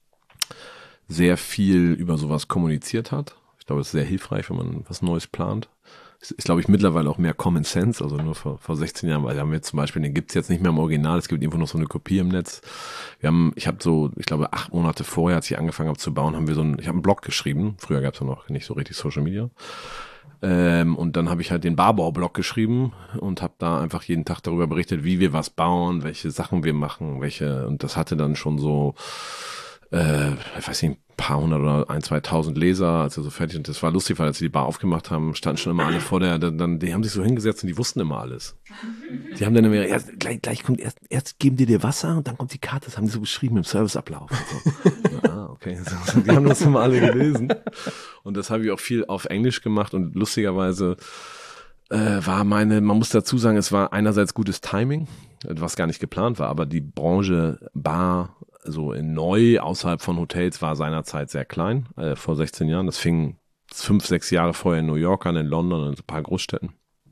sehr viel über sowas kommuniziert hat. Ich glaube, es ist sehr hilfreich, wenn man was Neues plant. Es ist, glaube ich, mittlerweile auch mehr Common Sense, also nur vor, vor sechzehn Jahren, weil wir haben jetzt zum Beispiel, den gibt's jetzt nicht mehr im Original, es gibt irgendwo noch so eine Kopie im Netz. Wir haben, ich habe so, ich glaube, acht Monate vorher, als ich angefangen habe zu bauen, haben wir so einen, ich habe einen Blog geschrieben, früher gab's ja noch nicht so richtig Social Media. Ähm, und dann habe ich halt den Barbau-Blog geschrieben und habe da einfach jeden Tag darüber berichtet, wie wir was bauen, welche Sachen wir machen, welche, und das hatte dann schon so, äh, ich weiß nicht, ein paar hundert oder ein, zweitausend Leser, als wir so fertig, und das war lustig, weil als wir die Bar aufgemacht haben, standen schon immer alle vor der, dann, die haben sich so hingesetzt und die wussten immer alles. Die haben dann immer, erst, gleich, gleich kommt, erst, erst geben die dir Wasser und dann kommt die Karte, das haben die so beschrieben im Serviceablauf. Und so. Ah, okay. Die haben das immer alle gelesen. Und das habe ich auch viel auf Englisch gemacht, und lustigerweise äh, war meine, man muss dazu sagen, es war einerseits gutes Timing, was gar nicht geplant war, aber die Branche Bar, so in neu außerhalb von Hotels, war seinerzeit sehr klein, äh, vor sechzehn Jahren. Das fing fünf, sechs Jahre vorher in New York an, in London und in ein paar Großstädten.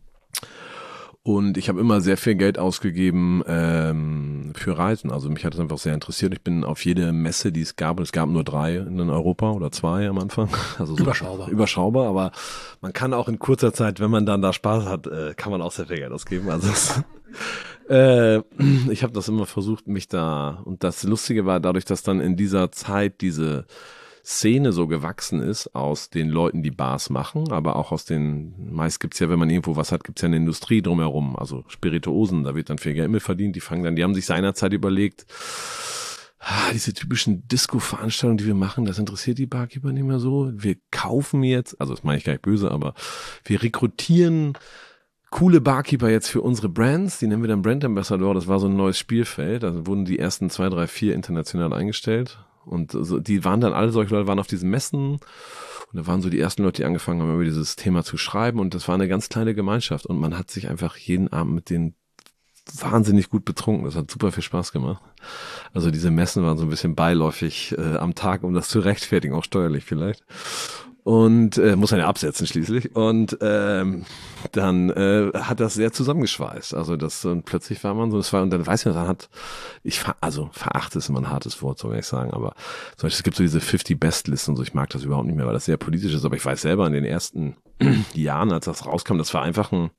Und ich habe immer sehr viel Geld ausgegeben ähm, für Reisen. Also mich hat das einfach sehr interessiert. Ich bin auf jede Messe, die es gab, und es gab nur drei in Europa oder zwei am Anfang. Also so Überschaubar. Überschaubar, aber man kann auch in kurzer Zeit, wenn man dann da Spaß hat, äh, kann man auch sehr viel Geld ausgeben. Also es, äh, ich habe das immer versucht, mich da, und das Lustige war, dadurch, dass dann in dieser Zeit diese Szene so gewachsen ist aus den Leuten, die Bars machen, aber auch aus den, meist gibt's ja, wenn man irgendwo was hat, gibt's ja eine Industrie drumherum, also Spirituosen, da wird dann viel Geld mit verdient, die fangen dann, die haben sich seinerzeit überlegt, ah, diese typischen Disco-Veranstaltungen, die wir machen, das interessiert die Barkeeper nicht mehr so, wir kaufen jetzt, also das meine ich gar nicht böse, aber wir rekrutieren coole Barkeeper jetzt für unsere Brands, die nennen wir dann Brand Ambassador, das war so ein neues Spielfeld, da wurden die ersten zwei, drei, vier international eingestellt. Und so, die waren dann alle solche Leute, waren auf diesen Messen und da waren so die ersten Leute, die angefangen haben, über dieses Thema zu schreiben und das war eine ganz kleine Gemeinschaft und man hat sich einfach jeden Abend mit denen wahnsinnig gut betrunken. Das hat super viel Spaß gemacht. Also diese Messen waren so ein bisschen beiläufig äh, am Tag, um das zu rechtfertigen, auch steuerlich vielleicht. Und äh, muss man ja absetzen schließlich. Und ähm, dann äh, hat das sehr zusammengeschweißt. Also das und plötzlich war man so, das war und dann weiß ich noch, dann hat ich ver, also verachte ist immer ein hartes Wort, so will ich sagen. Aber zum Beispiel es gibt so diese fifty Best Listen und so. Ich mag das überhaupt nicht mehr, weil das sehr politisch ist. Aber ich weiß selber in den ersten Jahren, als das rauskam, das war einfach ein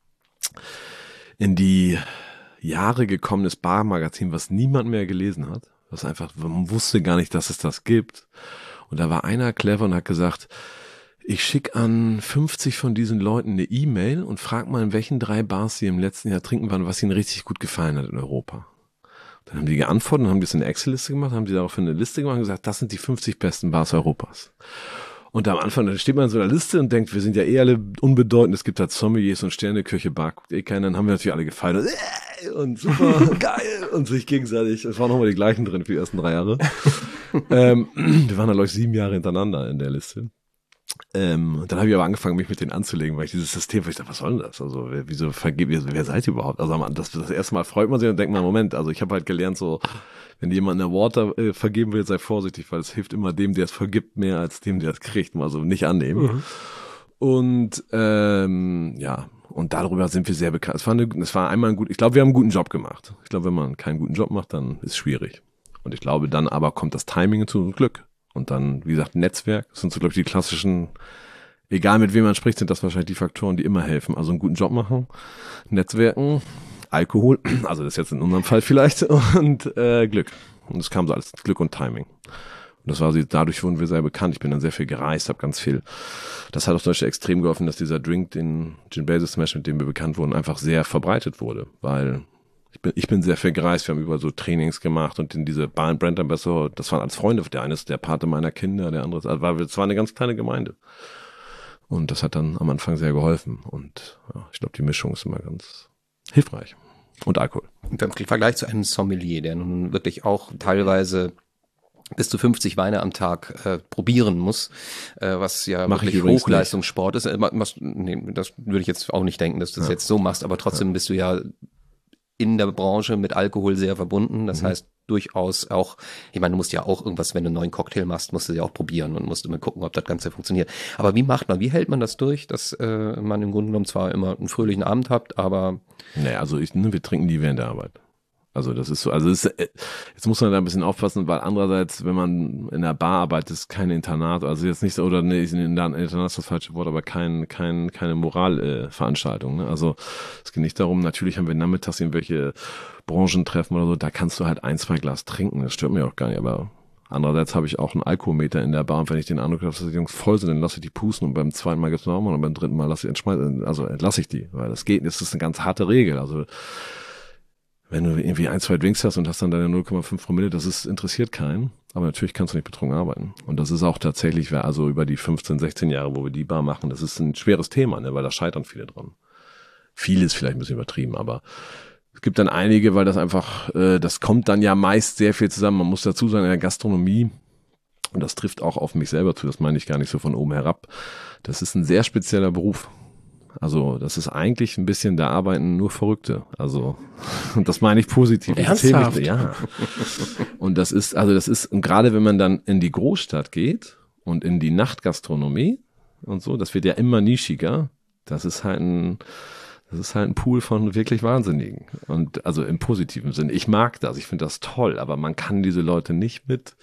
in die Jahre gekommenes Barmagazin, was niemand mehr gelesen hat. Was einfach, man wusste gar nicht, dass es das gibt. Und da war einer clever und hat gesagt, ich schicke an fünfzig von diesen Leuten eine E-Mail und frag mal, in welchen drei Bars sie im letzten Jahr trinken waren, was ihnen richtig gut gefallen hat in Europa. Dann haben die geantwortet und haben das in eine Excel-Liste gemacht, haben die daraufhin eine Liste gemacht und gesagt, das sind die fünfzig besten Bars Europas. Und am Anfang, dann steht man in so einer Liste und denkt, wir sind ja eh alle unbedeutend, es gibt da Sommeliers und Sterneköche, Bar, guckt eh keiner, dann haben wir natürlich alle gefallen und, äh, und super, geil und sich gegenseitig, es waren nochmal die gleichen drin für die ersten drei Jahre. ähm, wir waren da, glaube ich, sieben Jahre hintereinander in der Liste. Ähm, dann habe ich aber angefangen, mich mit denen anzulegen, weil ich dieses System, weil ich dachte, was soll denn das? Also, wer, wieso vergebt ihr, wer seid ihr überhaupt? Also, das, das erste Mal freut man sich und denkt man, Moment, also ich habe halt gelernt, so, wenn jemand einen Award äh, vergeben will, sei vorsichtig, weil es hilft immer dem, der es vergibt, mehr als dem, der es kriegt. Also nicht annehmen. Mhm. Und ähm, ja, und darüber sind wir sehr bekannt. Es war, eine, es war einmal ein gut, ich glaube, wir haben einen guten Job gemacht. Ich glaube, wenn man keinen guten Job macht, dann ist es schwierig. Und ich glaube, dann aber kommt das Timing hinzu und Glück. Und dann, wie gesagt, Netzwerk, das sind so, glaube ich, die klassischen, egal mit wem man spricht, sind das wahrscheinlich die Faktoren, die immer helfen. Also einen guten Job machen, Netzwerken, Alkohol, also das ist jetzt in unserem Fall vielleicht, und äh, Glück. Und es kam so alles, Glück und Timing. Und das war sie, dadurch wurden wir sehr bekannt. Ich bin dann sehr viel gereist, habe ganz viel. Das hat auf Deutsch extrem geholfen, dass dieser Drink, den Gin Basil Smash, mit dem wir bekannt wurden, einfach sehr verbreitet wurde, weil Ich bin, ich bin sehr viel gereist, wir haben über so Trainings gemacht und in diese Bar- und Brand Ambassador, das waren als Freunde, der eine ist der Pate meiner Kinder, der andere ist, also war, es war eine ganz kleine Gemeinde. Und das hat dann am Anfang sehr geholfen und ja, ich glaube, die Mischung ist immer ganz hilfreich. Und Alkohol. Im Vergleich zu einem Sommelier, der nun wirklich auch teilweise bis zu fünfzig Weine am Tag äh, probieren muss, äh, was ja Mach wirklich Hochleistungssport ist. Äh, was, nee, das würde ich jetzt auch nicht denken, dass du das ja. jetzt so machst, aber trotzdem ja. bist du ja in der Branche mit Alkohol sehr verbunden. Das mhm. heißt durchaus auch, ich meine, du musst ja auch irgendwas, wenn du einen neuen Cocktail machst, musst du ja auch probieren und musst immer gucken, ob das Ganze funktioniert. Aber wie macht man, wie hält man das durch, dass äh, man im Grunde genommen zwar immer einen fröhlichen Abend hat, aber... Naja, also ich, ne, wir trinken nie während der Arbeit. Also das ist so, also es ist, jetzt muss man da ein bisschen aufpassen, weil andererseits, wenn man in der Bar arbeitet, ist kein Internat, also jetzt nicht so, oder ne, Internat ist das falsche Wort, aber kein, kein, keine Moralveranstaltung. Äh, ne? Also es geht nicht darum, natürlich haben wir nachmittags irgendwelche Branchentreffen oder so, da kannst du halt ein, zwei Glas trinken, das stört mich auch gar nicht, aber andererseits habe ich auch einen Alkoholmeter in der Bar und wenn ich den Eindruck habe, dass die Jungs voll sind, dann lasse ich die pusten und beim zweiten Mal gibt's noch mal und beim dritten Mal lasse ich entschmeißen, also entlasse ich die, weil das geht, das ist eine ganz harte Regel, also wenn du irgendwie ein, zwei Drinks hast und hast dann deine null Komma fünf Promille, das ist, interessiert keinen. Aber natürlich kannst du nicht betrunken arbeiten. Und das ist auch tatsächlich, also über die fünfzehn, sechzehn Jahre, wo wir die Bar machen, das ist ein schweres Thema, ne, weil da scheitern viele dran. Viele ist vielleicht ein bisschen übertrieben, aber es gibt dann einige, weil das einfach, äh, das kommt dann ja meist sehr viel zusammen. Man muss dazu sagen, in der Gastronomie, und das trifft auch auf mich selber zu, das meine ich gar nicht so von oben herab, das ist ein sehr spezieller Beruf. Also das ist eigentlich ein bisschen, da arbeiten nur Verrückte. Also und das meine ich positiv. Ernsthaft? Ich ja. Und das ist, also das ist, und gerade wenn man dann in die Großstadt geht und in die Nachtgastronomie und so, das wird ja immer nischiger. Das ist halt ein, das ist halt ein Pool von wirklich Wahnsinnigen. Und also im positiven Sinn. Ich mag das, ich finde das toll, aber man kann diese Leute nicht mit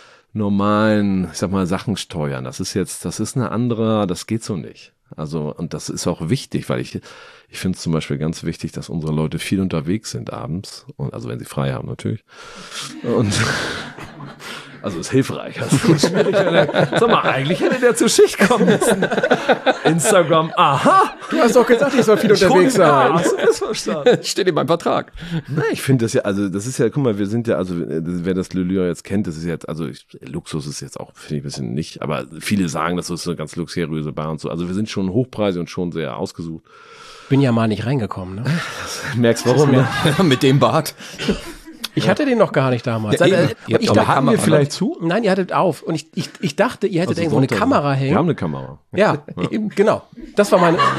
normalen, ich sag mal, Sachen steuern. Das ist jetzt, das ist eine andere, das geht so nicht. Also, und das ist auch wichtig, weil ich, ich finde es zum Beispiel ganz wichtig, dass unsere Leute viel unterwegs sind abends. Und, also wenn sie frei haben natürlich. Und, Also ist hilfreich. Das ist schwierig, wenn er, sag mal, eigentlich hätte der zur Schicht kommen müssen. Instagram, aha. Du hast doch gesagt, ich soll viel unterwegs sein. Hast du das verstanden? Steht in meinem Vertrag. Na, ich finde das ja, also das ist ja, guck mal, wir sind ja, also wer das Lelure jetzt kennt, das ist jetzt, also ich, Luxus ist jetzt auch, finde ich ein bisschen nicht, aber viele sagen, das ist eine ganz luxuriöse Bar und so. Also wir sind schon hochpreisig und schon sehr ausgesucht. Bin ja mal nicht reingekommen, ne? Du merkst warum, ne? Mit dem Bart. Ich hatte den noch gar nicht damals. Ja, Also, eben. Ihr habt ich doch dachte, eine Kamera, wir vielleicht zu? nein, ihr hattet auf. Und ich, ich, ich dachte, ihr hättet Also irgendwo eine Sonntag. Kamera hängen. Wir haben eine Kamera. Ja, eben, genau. Das war meine.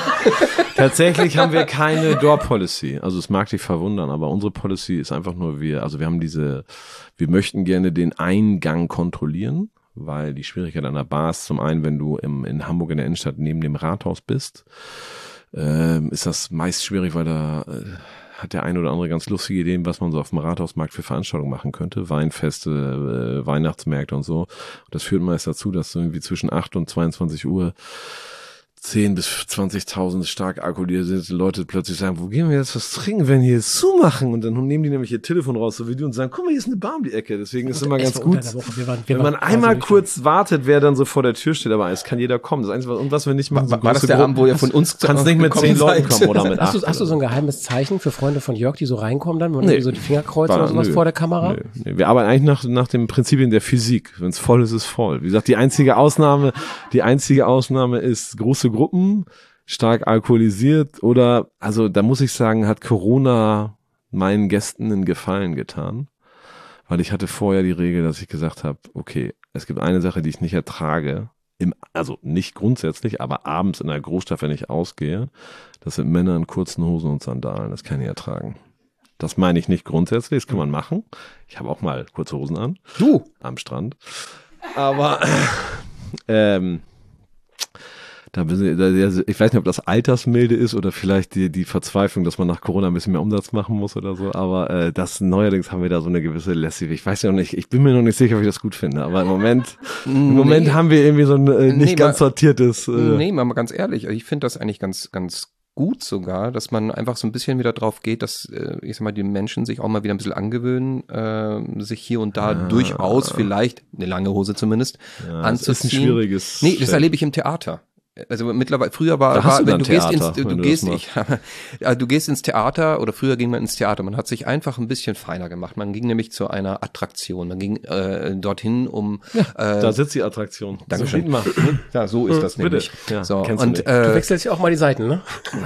Tatsächlich haben wir keine Door Policy. Also es mag dich verwundern, aber unsere Policy ist einfach nur wir, also wir haben diese, wir möchten gerne den Eingang kontrollieren, weil die Schwierigkeit an der Bar ist zum einen, wenn du im, in Hamburg in der Innenstadt neben dem Rathaus bist, ähm, ist das meist schwierig, weil da äh, hat der eine oder andere ganz lustige Ideen, was man so auf dem Rathausmarkt für Veranstaltungen machen könnte. Weinfeste, äh, Weihnachtsmärkte und so. Und das führt meist dazu, dass so irgendwie zwischen acht und zweiundzwanzig Uhr zehn bis zwanzigtausend stark alkoholisierte Leute plötzlich sagen, wo gehen wir jetzt was trinken, wenn hier zumachen? Und dann nehmen die nämlich ihr Telefon raus, so wie du, und sagen, guck mal, hier ist eine Bar um die Ecke. Deswegen ist es immer Es ganz war gut, unter der Woche. Wir waren, wir wenn man waren einmal quasi kurz wartet, wer dann so vor der Tür steht, aber es kann jeder kommen. Das Einzige, was, und was wir nicht machen, War, war das der Abend, wo ihr von uns kannst nicht mit zehn gekommen Leuten seid? kommen oder mit acht. Hast du, hast du so ein geheimes Zeichen für Freunde von Jörg, die so reinkommen dann, und Nee. so die Finger kreuzen War- oder sowas nö. vor der Kamera? Nee, nee. Wir arbeiten eigentlich nach, nach den Prinzipien der Physik. Wenn es voll ist, ist voll. Wie gesagt, die einzige Ausnahme, die einzige Ausnahme ist große Gruppen, stark alkoholisiert oder, also da muss ich sagen, hat Corona meinen Gästen einen Gefallen getan. Weil ich hatte vorher die Regel, dass ich gesagt habe, okay, es gibt eine Sache, die ich nicht ertrage, im, also nicht grundsätzlich, aber abends in der Großstadt, wenn ich ausgehe, das sind Männer in kurzen Hosen und Sandalen, das kann ich ertragen. Das meine ich nicht grundsätzlich, das kann man machen. Ich habe auch mal kurze Hosen an. Du? Am Strand. Aber ähm, da, da, ich weiß nicht, ob das Altersmilde ist oder vielleicht die, die Verzweiflung, dass man nach Corona ein bisschen mehr Umsatz machen muss oder so. Aber äh, das neuerdings haben wir da so eine gewisse Lässige. Ich weiß ja noch nicht, ich bin mir noch nicht sicher, ob ich das gut finde. Aber im Moment, im Moment haben wir irgendwie so ein äh, nicht Nee, ganz mal- sortiertes. Äh, Nee, mal ganz ehrlich, ich finde das eigentlich ganz, ganz gut sogar, dass man einfach so ein bisschen wieder drauf geht, dass, äh, ich sag mal, die Menschen sich auch mal wieder ein bisschen angewöhnen, äh, sich hier und da durchaus vielleicht, eine lange Hose zumindest, ja, das anzuziehen. ist ein schwieriges. Nee, das Feld. erlebe ich im Theater. Also mittlerweile, früher war, Da hast war du wenn dann du gehst Theater, ins, du, wenn du du gehst, das ich, ja, du gehst ins Theater oder früher ging man ins Theater. Man hat sich einfach ein bisschen feiner gemacht. Man ging nämlich zu einer Attraktion. Man ging äh, dorthin, um. äh, Da sitzt die Attraktion. Dankeschön. So, mal. ja, so ist das Bitte. nämlich. Ja, so kennst du und nicht. Du äh, wechselst ja auch mal die Seiten, ne?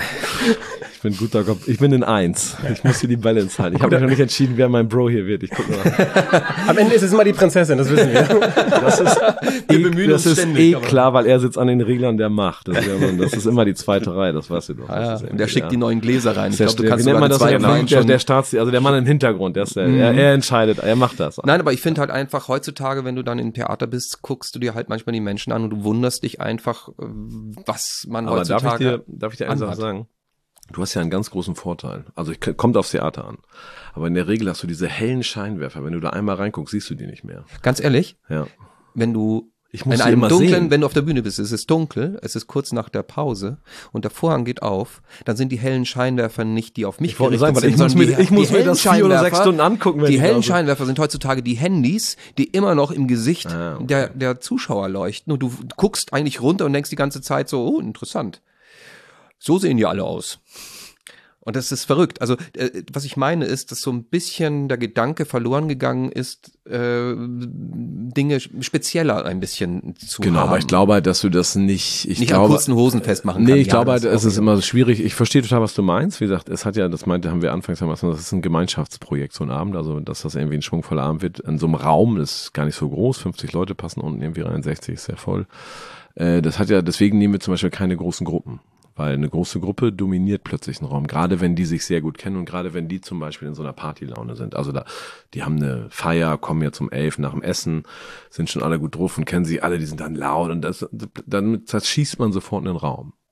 Ich bin guter Kopf. Ich bin in eins. Ich muss hier die Balance halten. Ich habe mich noch nicht entschieden, wer mein Bro hier wird. Ich guck mal. Am Ende ist es immer die Prinzessin, das wissen wir. Das ist, Wir eh, bemühen das uns ist ständig, eh aber- klar, weil er sitzt an den Reglern der Macht. Das ist, ja, immer- das ist immer die zweite Reihe, das weißt du doch. Ah, Das ja, ist und irgendwie, der schickt ja. die neuen Gläser rein. Ich Der- glaube, du der- kannst wie nennt sogar man den das? zweiten Der, Wein der, schon. der Staats, also der Mann im Hintergrund, der, ist der, er, er entscheidet, er macht das. Nein, aber ich finde halt einfach, heutzutage, wenn du dann im Theater bist, guckst du dir halt manchmal die Menschen an und du wunderst dich einfach, äh, was man Aber darf ich heutzutage dir, darf ich dir eine Sache anhat. sagen? Du hast ja einen ganz großen Vorteil. Also ich, kommt aufs Theater an. Aber in der Regel hast du diese hellen Scheinwerfer. Wenn du da einmal reinguckst, siehst du die nicht mehr. Ganz ehrlich, Ja. wenn du Ich muss in sie einem immer dunklen, sehen. wenn du auf der Bühne bist, es ist dunkel, es ist kurz nach der Pause und der Vorhang geht auf, dann sind die hellen Scheinwerfer nicht die auf mich Ich wollte gerichtet sagen, weil ich sind, muss sondern mir- die, ich muss die mir hellen das vier oder sechs Scheinwerfer- Stunden angucken, wenn Die ich hellen da so- Scheinwerfer sind heutzutage die Handys, die immer noch im Gesicht Ah, okay. der, der Zuschauer leuchten und du guckst eigentlich runter und denkst die ganze Zeit so, oh, interessant. So sehen die alle aus. Und das ist verrückt. Also äh, was ich meine ist, dass so ein bisschen der Gedanke verloren gegangen ist, äh, Dinge spezieller ein bisschen zu Genau, haben. aber ich glaube halt, dass du das nicht, ich nicht glaube, an kurzen Hosen festmachen nee, kann. ich Ja, glaube das halt, es auch ist immer so schwierig. Ich verstehe total, was du meinst. Wie gesagt, es hat ja, das meinte, haben wir anfangs gemacht, das ist ein Gemeinschaftsprojekt, so ein Abend, also, dass das irgendwie ein schwungvoller Abend wird. In so einem Raum, das ist gar nicht so groß, fünfzig Leute passen unten irgendwie rein, sechzig ist sehr voll. Äh, das hat ja, deswegen nehmen wir zum Beispiel keine großen Gruppen. Weil eine große Gruppe dominiert plötzlich einen Raum, gerade wenn die sich sehr gut kennen und gerade wenn die zum Beispiel in so einer Partylaune sind. Also da, die haben eine Feier, kommen jetzt um elf nach dem Essen, sind schon alle gut drauf und kennen sie alle, die sind dann laut und das, damit das schießt man sofort in den Raum.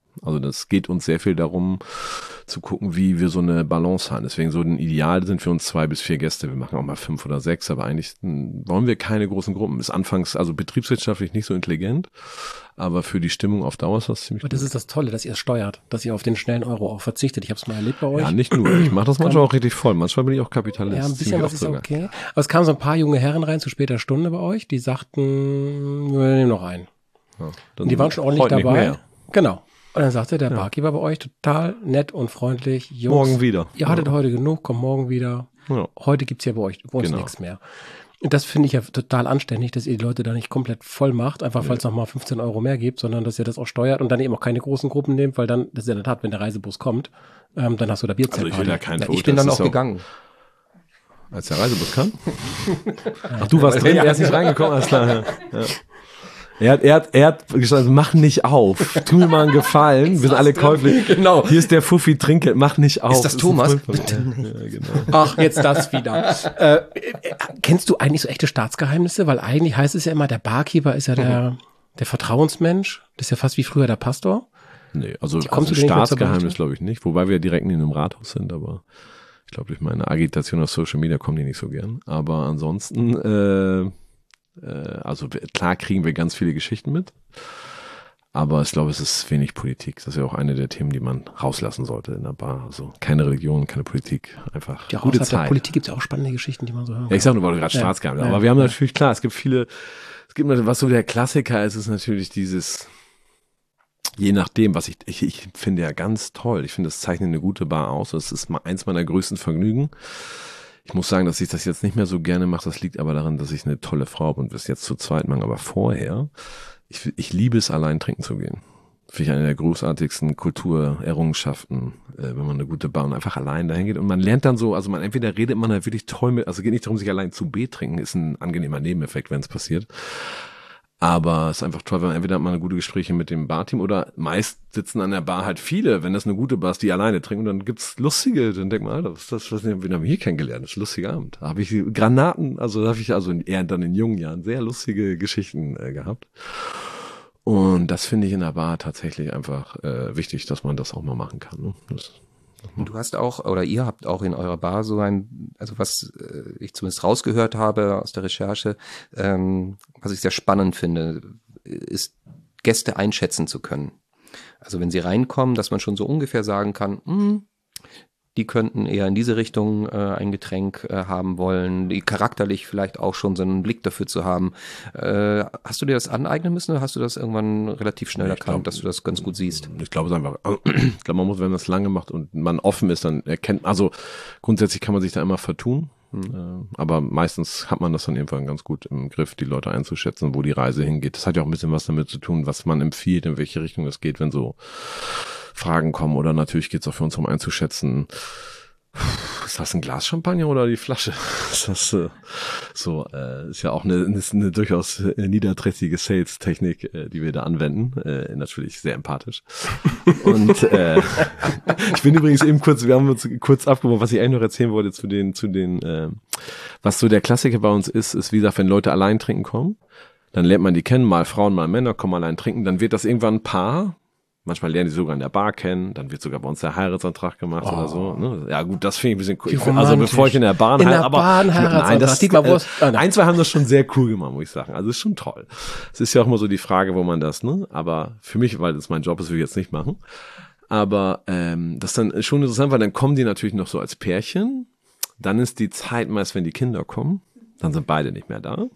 Also das geht uns sehr viel darum, zu gucken, wie wir so eine Balance haben. Deswegen so ein Ideal sind für uns zwei bis vier Gäste. Wir machen auch mal fünf oder sechs, aber eigentlich wollen wir keine großen Gruppen. Ist anfangs, also betriebswirtschaftlich nicht so intelligent, aber für die Stimmung auf Dauer ist das ziemlich Aber das gut. ist das Tolle, dass ihr es steuert, dass ihr auf den schnellen Euro auch verzichtet. Ich habe es mal erlebt bei euch. Ja, nicht nur. Ich mache das manchmal auch richtig voll. Manchmal bin ich auch Kapitalist. Ja, ein bisschen Ziemlich was oft ist sogar. okay. Aber es kamen so ein paar junge Herren rein zu später Stunde bei euch, die sagten, wir nehmen noch einen. Ja, Und die waren schon ordentlich heute nicht dabei. mehr. Genau. Und dann sagte der Barkeeper bei euch total nett und freundlich. Jungs, Morgen wieder. Ihr hattet Ja. heute genug, kommt morgen wieder. Ja. Heute gibt's ja bei euch bei uns Genau. nichts mehr. Und das finde ich ja total anständig, dass ihr die Leute da nicht komplett voll macht, einfach falls noch mal fünfzehn Euro mehr gibt, sondern dass ihr das auch steuert und dann eben auch keine großen Gruppen nehmt, weil dann, das ist ja in der Tat, wenn der Reisebus kommt, ähm, dann hast du da Bierzelt. Also ich will ja keinen Ich verurteilen. bin dann Das auch ist gegangen. Als der Reisebus kam? Ach, du warst drin, er ist nicht reingekommen, alles klar. Ja. Ja. Er hat, er hat, er hat gesagt, mach nicht auf. Tu mir mal einen Gefallen. Wir sind alle käuflich. Genau. Hier ist der Fuffi Trinkgeld, mach nicht auf. Ist das ein Thomas? Freund von mir. Ja, genau. Ach, jetzt das wieder. äh, äh, kennst du eigentlich so echte Staatsgeheimnisse? Weil eigentlich heißt es ja immer, der Barkeeper ist ja der, der Vertrauensmensch. Das ist ja fast wie früher der Pastor. Nee, also, kommst also du dir nicht mehr zur Staatsgeheimnis Berichte? glaube ich nicht. Wobei wir direkt in einem Rathaus sind, aber ich glaube, durch meine Agitation auf Social Media kommen die nicht so gern. Aber ansonsten, äh, also klar kriegen wir ganz viele Geschichten mit, aber ich glaube, es ist wenig Politik. Das ist ja auch eine der Themen, die man rauslassen sollte in der Bar. Also keine Religion, keine Politik, einfach Ja, gute außerhalb der Zeit. Politik gibt es ja auch spannende Geschichten, die man so hören Ja, ich kann. sag nur, weil du gerade Ja. Staatsgeheimnis, Ja. aber wir haben Ja. natürlich, klar, es gibt viele, es gibt, was so der Klassiker ist, ist natürlich dieses, je nachdem, was ich, ich, ich finde ja ganz toll, ich finde, das zeichnet eine gute Bar aus, das ist mal eins meiner größten Vergnügen. Ich muss sagen, dass ich das jetzt nicht mehr so gerne mache. Das liegt aber daran, dass ich eine tolle Frau habe und wir es jetzt zu zweit machen. Aber vorher, ich, ich liebe es, allein trinken zu gehen. Finde ich eine der großartigsten Kulturerrungenschaften, äh, wenn man eine gute Bar und einfach allein dahin geht. Und man lernt dann so, also man entweder redet man da wirklich toll mit, also geht nicht darum, sich allein zu betrinken, ist ein angenehmer Nebeneffekt, wenn es passiert. Aber es ist einfach toll, wenn entweder hat man gute Gespräche mit dem Barteam oder meist sitzen an der Bar halt viele, wenn das eine gute Bar ist, die alleine trinken. Und dann gibt's lustige, dann denkt man, Alter, was ist das, was wir haben hier kennengelernt? Das ist ein lustiger Abend. Da habe ich Granaten, also da habe ich also eher dann in jungen Jahren sehr lustige Geschichten äh, gehabt. Und das finde ich in der Bar tatsächlich einfach äh, wichtig, dass man das auch mal machen kann. Ne? Das, Und du hast auch, oder ihr habt auch in eurer Bar so ein, also was äh, ich zumindest rausgehört habe aus der Recherche, ähm, was ich sehr spannend finde, ist Gäste einschätzen zu können. Also wenn sie reinkommen, dass man schon so ungefähr sagen kann, hm, die könnten eher in diese Richtung äh, ein Getränk äh, haben wollen, die charakterlich vielleicht auch schon so einen Blick dafür zu haben. Äh, hast du dir das aneignen müssen oder hast du das irgendwann relativ schnell Nee, ich erkannt, glaub, dass du das ganz gut siehst? Ich glaube es einfach, also, ich glaube, man muss, wenn man es lange macht und man offen ist, dann erkennt, also grundsätzlich kann man sich da immer vertun, hm. äh, aber meistens hat man das dann irgendwann ganz gut im Griff, die Leute einzuschätzen, wo die Reise hingeht. Das hat ja auch ein bisschen was damit zu tun, was man empfiehlt, in welche Richtung es geht, wenn so Fragen kommen oder natürlich geht es auch für uns um einzuschätzen, ist das ein Glas Champagner oder die Flasche? Ist das äh, so, äh, ist ja auch eine, ist eine durchaus äh, niederträchtige Sales-Technik, äh, die wir da anwenden. Äh, natürlich sehr empathisch. Und äh, ich bin übrigens eben kurz, wir haben uns kurz abgemacht, was ich eigentlich noch erzählen wollte zu den, zu den, äh, was so der Klassiker bei uns ist, ist wie gesagt, wenn Leute allein trinken kommen, dann lernt man die kennen, mal Frauen, mal Männer, kommen allein trinken, dann wird das irgendwann ein Paar. Manchmal lernen die sogar in der Bar kennen, dann wird sogar bei uns der Heiratsantrag gemacht oh. oder so. Ne? Ja gut, das finde ich ein bisschen cool. Also bevor ich in der Bahn in der aber Bahn nein, das sieht man, wo es, äh, ein, zwei haben das schon sehr cool gemacht, muss ich sagen. Also ist schon toll. Es ist ja auch immer so die Frage, wo man das, ne? Aber für mich, weil das mein Job ist, will ich jetzt nicht machen. Aber ähm, das ist dann schon interessant, weil dann kommen die natürlich noch so als Pärchen. Dann ist die Zeit meist, wenn die Kinder kommen. Dann sind beide nicht mehr da.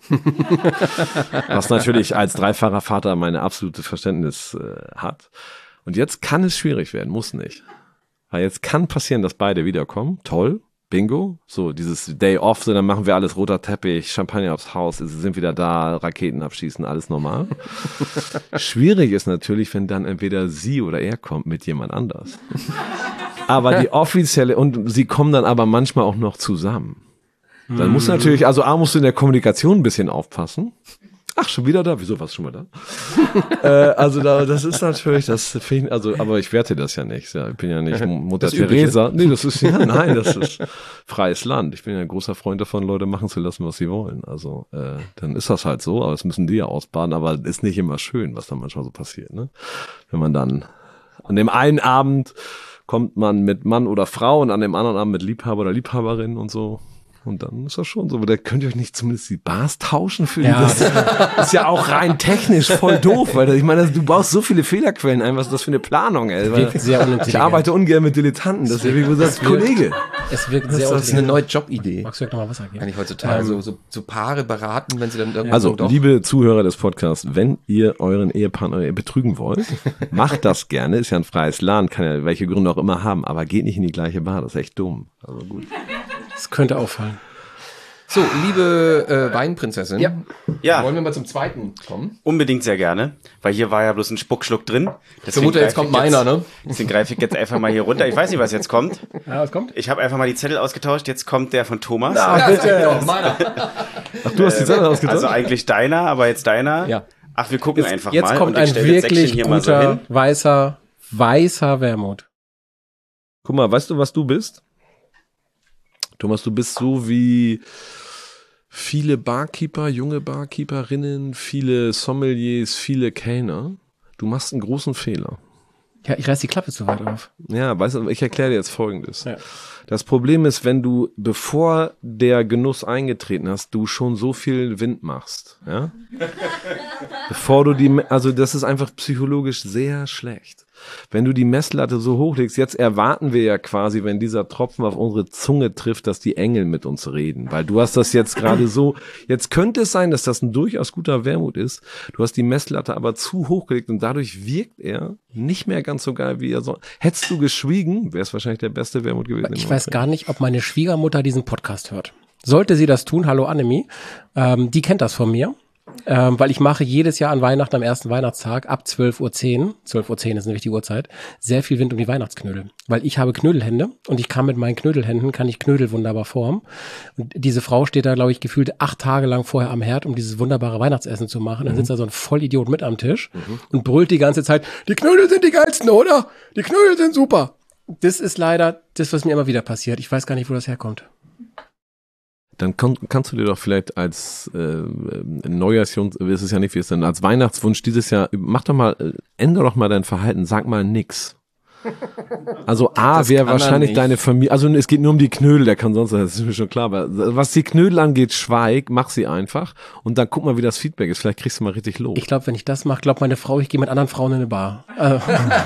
Was natürlich als dreifacher Vater meine absolute Verständnis äh, hat. Und jetzt kann es schwierig werden, muss nicht. Weil jetzt kann passieren, dass beide wiederkommen. Toll, Bingo. So dieses Day Off, so dann machen wir alles, roter Teppich, Champagner aufs Haus, sie sind wieder da, Raketen abschießen, alles normal. Schwierig ist natürlich, wenn dann entweder sie oder er kommt mit jemand anders. Aber die offizielle, und sie kommen dann aber manchmal auch noch zusammen. Dann muss natürlich, also A, musst du in der Kommunikation ein bisschen aufpassen. Ach, schon wieder da? Wieso, warst du schon mal da? äh, also da, das ist natürlich, das finde ich, also, aber ich werte das ja nicht. Ja, ich bin ja nicht Mutter Teresa. Nee, das ist ja, nein, das ist freies Land. Ich bin ja ein großer Freund davon, Leute machen zu lassen, was sie wollen. Also, äh, dann ist das halt so, aber das müssen die ja ausbaden, aber ist nicht immer schön, was dann manchmal so passiert, ne? Wenn man dann An dem einen Abend kommt man mit Mann oder Frau und an dem anderen Abend mit Liebhaber oder Liebhaberin und so. Und dann ist das schon so. Da könnt ihr euch nicht zumindest die Bars tauschen für die. Ja. Das ist ja auch rein technisch voll doof, weil ich meine, du baust so viele Fehlerquellen ein. Was ist das für eine Planung, ey? Weil Wirkt sehr unintelligent. ich arbeite ungern mit Dilettanten. Das ist ja wie du sagst, Kollege. Es wirkt Das sehr ist Das ist eine unintelligent. neue Jobidee. Magst du noch mal Wasser geben? Kann ich heutzutage Ähm, so, so, so Paare beraten, wenn sie dann irgendwann Also, doch... liebe Zuhörer des Podcasts, wenn ihr euren Ehepartner betrügen wollt, macht das gerne. Ist ja ein freies Land, kann ja welche Gründe auch immer haben, aber geht nicht in die gleiche Bar. Das ist echt dumm. Also gut. Das könnte auffallen. So, liebe äh, Weinprinzessin, Ja. Ja, wollen wir mal zum zweiten kommen? unbedingt sehr gerne, weil hier war ja bloß ein Spuckschluck drin. Ich vermute, jetzt kommt meiner, ne? Deswegen greife ich jetzt einfach mal hier runter. Ich weiß nicht, was jetzt kommt. Ja, was kommt? Ich habe einfach mal die Zettel ausgetauscht. Jetzt kommt der von Thomas. Ja, genau, meiner. Ach, du hast die Zettel ausgetauscht? Also eigentlich deiner, aber jetzt deiner. Ja. Ach, wir gucken Jetzt, einfach jetzt mal. kommt und ich ein stell das Säckchen wirklich hier mal so guter, hin. weißer, weißer Wermut. Guck mal, weißt du, was du bist? Thomas, du bist so wie viele Barkeeper, junge Barkeeperinnen, viele Sommeliers, viele Kellner. Du machst einen großen Fehler. Ja, ich reiß die Klappe zu weit auf. Ja, weißt du, ich erkläre dir jetzt Folgendes. Ja. Das Problem ist, wenn du, bevor der Genuss eingetreten hast, du schon so viel Wind machst, ja? Bevor du die, also das ist einfach psychologisch sehr schlecht. Wenn du die Messlatte so hochlegst, jetzt erwarten wir ja quasi, wenn dieser Tropfen auf unsere Zunge trifft, dass die Engel mit uns reden. Weil du hast das jetzt gerade so, jetzt könnte es sein, dass das ein durchaus guter Wermut ist. Du hast die Messlatte aber zu hochgelegt und dadurch wirkt er nicht mehr ganz so geil, wie er soll. Hättest du geschwiegen, wäre es wahrscheinlich der beste Wermut gewesen. den Ich man weiß trinkt. gar nicht, ob meine Schwiegermutter diesen Podcast hört. Sollte sie das tun, hallo Annemie, ähm, die kennt das von mir. Ähm, weil ich mache jedes Jahr an Weihnachten am ersten Weihnachtstag ab zwölf Uhr zehn, zwölf Uhr zehn ist nämlich die Uhrzeit, sehr viel Wind um die Weihnachtsknödel. Weil ich habe Knödelhände und ich kann mit meinen Knödelhänden, kann ich Knödel wunderbar formen. Und diese Frau steht da, glaube ich, gefühlt acht Tage lang vorher am Herd, um dieses wunderbare Weihnachtsessen zu machen. Dann sitzt da so ein Vollidiot mit am Tisch und brüllt die ganze Zeit, die Knödel sind die geilsten, oder? Die Knödel sind super. Das ist leider das, was mir immer wieder passiert. Ich weiß gar nicht, wo das herkommt. Dann kann, kannst du dir doch vielleicht als äh, Neujahrsjung, ist es ja nicht, wie es denn, als Weihnachtswunsch dieses Jahr, mach doch mal, äh, ändere doch mal dein Verhalten, sag mal nix. Also A Das wäre kann er wahrscheinlich nicht. deine Familie, also es geht nur um die Knödel, der kann sonst, das ist mir schon klar, aber was die Knödel angeht, schweig, mach sie einfach und dann guck mal, wie das Feedback ist, vielleicht kriegst du mal richtig Lob. Ich glaube, wenn ich das mache, glaubt meine Frau, ich gehe mit anderen Frauen in eine Bar. Äh,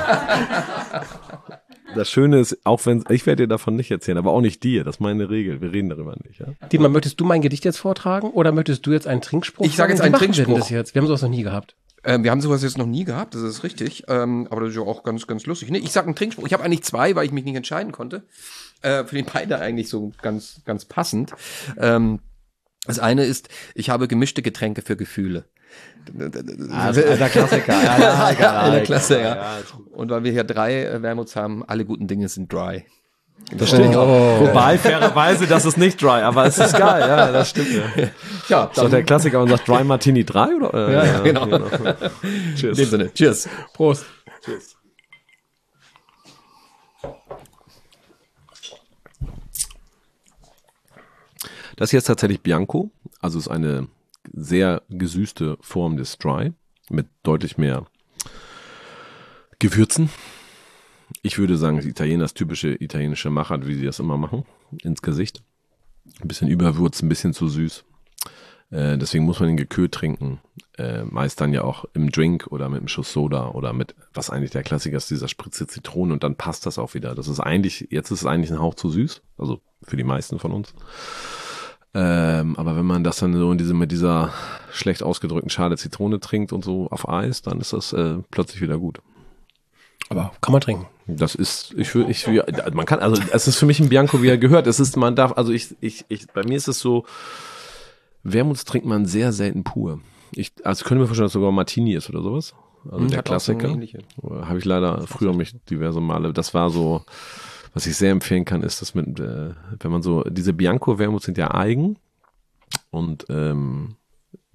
Das Schöne ist, auch wenn, ich werde dir davon nicht erzählen, aber auch nicht dir, das ist meine Regel, wir reden darüber nicht, ja. Dietmar, möchtest du mein Gedicht jetzt vortragen oder möchtest du jetzt einen Trinkspruch Ich sage jetzt sagen? einen Wie machen wir denn Trinkspruch. Das jetzt? Wir haben sowas noch nie gehabt. Ähm, wir haben sowas jetzt noch nie gehabt, das ist richtig. Ähm, aber das ist ja auch ganz, ganz lustig. Nee, ich sag einen Trinkspruch. Ich habe eigentlich zwei, weil ich mich nicht entscheiden konnte. Äh, für den beide eigentlich so ganz, ganz passend. Ähm, das eine ist, ich habe gemischte Getränke für Gefühle. Also, alter Klassiker, ja, ja, ja, In der Klasse, ja. Und weil wir hier drei äh, Wermuts haben, alle guten Dinge sind dry. Das stimmt. Wobei, fairerweise, das ist nicht dry, aber es ist geil, ja, das stimmt. Ja. Ja, Ist doch der Klassiker und sagt Dry Martini drei oder? Äh, Ja, genau. Cheers. in dem Sinne. Cheers. Prost. Das hier ist tatsächlich Bianco, also ist eine sehr gesüßte Form des Dry mit deutlich mehr Gewürzen. Ich würde sagen, die Italiener, das typische italienische Machart, wie sie das immer machen, ins Gesicht. Ein bisschen überwürzt, ein bisschen zu süß. Äh, deswegen muss man den gekühlt trinken. Äh, meist dann ja auch im Drink oder mit einem Schuss Soda oder mit, was eigentlich der Klassiker ist, dieser Spritze Zitrone und dann passt das auch wieder. Das ist eigentlich, jetzt ist es eigentlich ein Hauch zu süß, also für die meisten von uns. Ähm, aber wenn man das dann so in diese, mit dieser schlecht ausgedrückten Schale Zitrone trinkt und so auf Eis, dann ist das äh, plötzlich wieder gut. Aber kann man trinken. Das ist, ich will, ich will, man kann, also es ist für mich ein Bianco, wie er gehört. Es ist, man darf, also ich, ich, ich, bei mir ist es so, Wermuts trinkt man sehr selten pur. Ich, also könnte mir vorstellen, dass sogar Martini ist oder sowas. Also Mhm, der hat auch so eine Klassiker. ähnliche. Habe ich leider früher mich diverse Male, das war so, was ich sehr empfehlen kann, ist das mit, äh, wenn man so, diese Bianco-Wermuts sind ja eigen und ähm,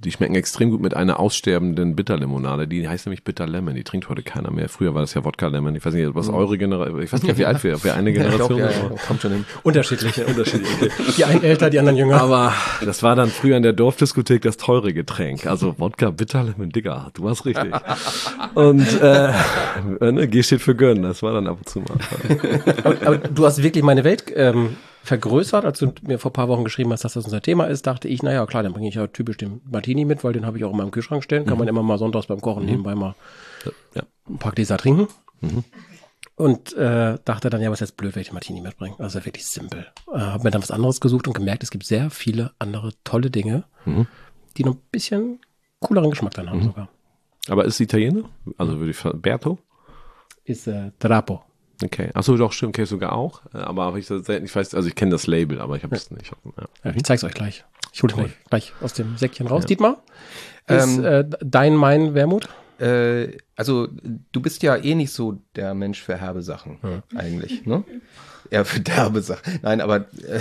die schmecken extrem gut mit einer aussterbenden Bitterlimonade. Die heißt nämlich Bitter Lemon. Die trinkt heute keiner mehr. Früher war das ja Wodka Lemon. Ich weiß nicht, was eure Generation, ich weiß nicht, wie alt wir, ob wir eine Generation ja, sind. ja, ja, kommt schon hin. Unterschiedliche. Unterschiedliche. Die einen älter, die anderen jünger. Aber das war dann früher in der Dorfdiskothek das teure Getränk. Also Wodka, Bitter Lemon, Digga, du warst richtig. Und äh, ne, G steht für gönnen. Das war dann ab und zu mal. aber, aber du hast wirklich meine Welt ähm, vergrößert, als du mir vor ein paar Wochen geschrieben hast, dass das unser Thema ist, dachte ich, naja, klar, dann bringe ich ja typisch den Martini mit, weil den habe ich auch in meinem Kühlschrank stehen. Kann man immer mal sonntags beim Kochen mhm. nebenbei mal ja. ein paar Gläser trinken. Mhm. Und äh, dachte dann, ja, was ist jetzt blöd, wenn ich den Martini mitbringe. Also wirklich simpel. Äh, habe mir dann was anderes gesucht und gemerkt, es gibt sehr viele andere tolle Dinge, mhm. die noch ein bisschen cooleren Geschmack dann haben mhm. sogar. Aber ist es Italiener? Also würde ich Berto? Ist äh, Trapo. Okay. Achso, doch, stimmt, kenne ich sogar auch. Aber habe ich das selten, ich weiß, also ich kenne das Label, aber ich habe es ja. nicht. Ja. Ja, ich zeig's euch gleich. Ich hole den gleich, gleich aus dem Säckchen raus. Ja. Dietmar, ist Ähm, äh, dein, mein Wermut? Äh, also du bist ja eh nicht so der Mensch für herbe Sachen, Ja. eigentlich, ne? Ja, für derbe Sachen. Nein, aber äh,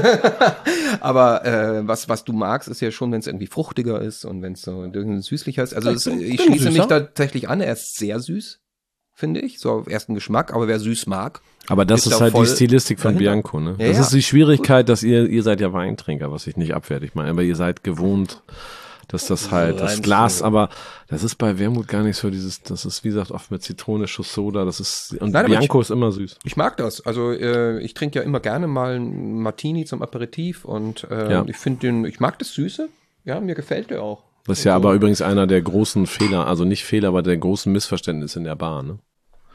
aber äh, was was du magst, ist ja schon, wenn es irgendwie fruchtiger ist und wenn es so süßlicher ist. Also Ja, es, ich bin- ich bin schließe mich süßer. tatsächlich an. Er ist sehr süß, finde ich, so auf ersten Geschmack. Aber wer süß mag, Aber das Ist ist, da halt die voll Stilistik von dahinter. Bianco, ne? Ja, das ja. ist die Schwierigkeit, dass ihr, ihr seid ja Weintrinker, was ich nicht abwertig meine, aber ihr seid gewohnt, dass das halt, das reinst Glas, du. aber das ist bei Wermut gar nicht so dieses, das ist wie gesagt oft mit Zitrone, Schuss Soda, das ist, und Nein, aber Bianco ist immer süß. ich mag das. Also äh, ich trinke ja immer gerne mal einen Martini zum Aperitif und äh, Ja. ich finde den, ich mag das Süße. Ja, mir gefällt der auch. Das ist ja So. aber übrigens einer der großen Fehler, also nicht Fehler, aber der großen Missverständnisse in der Bar, ne?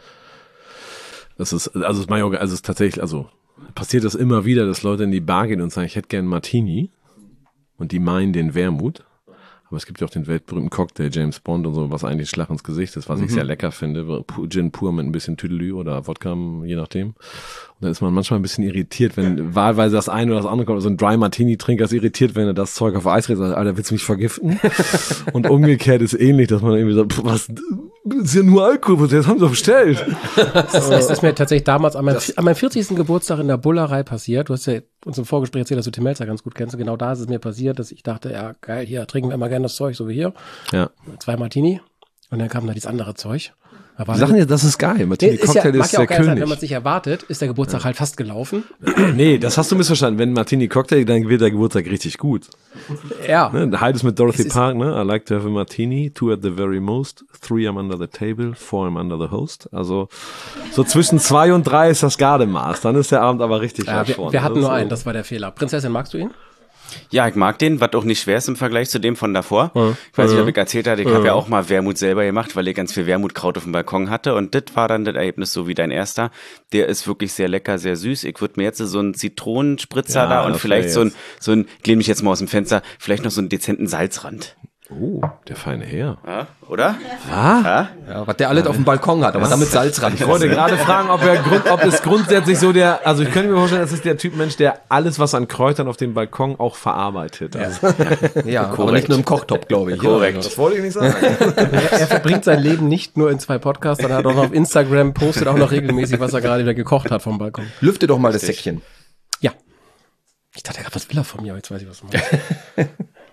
Das ist, also es also es ist tatsächlich, also passiert das immer wieder, dass Leute in die Bar gehen und sagen, ich hätte gern einen Martini und die meinen den Wermut. Aber es gibt ja auch den weltberühmten Cocktail, James Bond und so, was eigentlich Schlag ins Gesicht ist, was ich sehr lecker finde. Pu- Gin pur mit ein bisschen Tüdelü oder Wodka, je nachdem. Und dann ist man manchmal ein bisschen irritiert, wenn wahlweise das eine oder das andere kommt. So ein Dry Martini-Trinker ist irritiert, wenn er das Zeug auf Eis redet, sagt, Alter, willst du mich vergiften? Und umgekehrt ist ähnlich, dass man irgendwie sagt, pff, was, ist ja nur Alkohol, das haben sie doch bestellt. Das, das ist mir tatsächlich damals an meinem, an meinem vierzigsten Geburtstag in der Bullerei passiert. Du hast ja uns im Vorgespräch erzählt, dass du Tim Melzer ganz gut kennst. Und genau da ist es mir passiert, dass ich dachte, ja geil, hier trinken wir immer gerne das Zeug, so wie hier. Ja. Zwei Martini. Und dann kam da dieses andere Zeug. Da war Die sagen ja, das ist geil. Nee, Martini ist ja, Cocktail mag ist ja auch der geil sein, wenn man König. sich erwartet, ist der Geburtstag halt fast gelaufen. Nee, das hast du missverstanden. Wenn Martini Cocktail, dann wird der Geburtstag richtig gut. Ja. Ne? Halt es mit Dorothy Es ist- Park, ne? I like to have a martini, two at the very most, three I'm under the table, four I'm under the host. Also so zwischen zwei und drei ist das Gardemaß. Dann ist der Abend aber richtig Ja, weit wir, vorne. wir hatten Das nur ist so. einen, das war der Fehler. Prinzessin, magst du ihn? Ja, ich mag den, was auch nicht schwer ist im Vergleich zu dem von davor. Ja. Ich weiß nicht, Ja. ob ich erzählt hatte, ich habe ja auch mal Wermut selber gemacht, weil ich ganz viel Wermutkraut auf dem Balkon hatte und das war dann das Ergebnis so wie dein erster. Der ist wirklich sehr lecker, sehr süß. Ich würde mir jetzt so einen Zitronenspritzer Ja, da und das vielleicht wär so ein, jetzt- so ein, ich lehne mich jetzt mal aus dem Fenster, vielleicht noch so einen dezenten Salzrand. Oh, der feine Herr. Ja, oder? Ah? Ja? Ja, was der alles auf dem Balkon hat, aber damit Salz ran. Ich wollte gerade fragen, ob, er Grund, ob es grundsätzlich so der, also ich könnte mir vorstellen, das ist der Typ Mensch, der alles, was an Kräutern auf dem Balkon auch verarbeitet. Also, Ja, aber Korrekt. nicht nur im Kochtopf, glaube ich. Korrekt. Ja, wollte ich nicht sagen. Er, er verbringt sein Leben nicht nur in zwei Podcasts, sondern hat auch noch auf Instagram, postet auch noch regelmäßig, was er gerade wieder gekocht hat vom Balkon. lüfte doch mal das Säckchen. Ja. Ich dachte gerade, was will er von mir? Aber jetzt weiß ich, was er macht.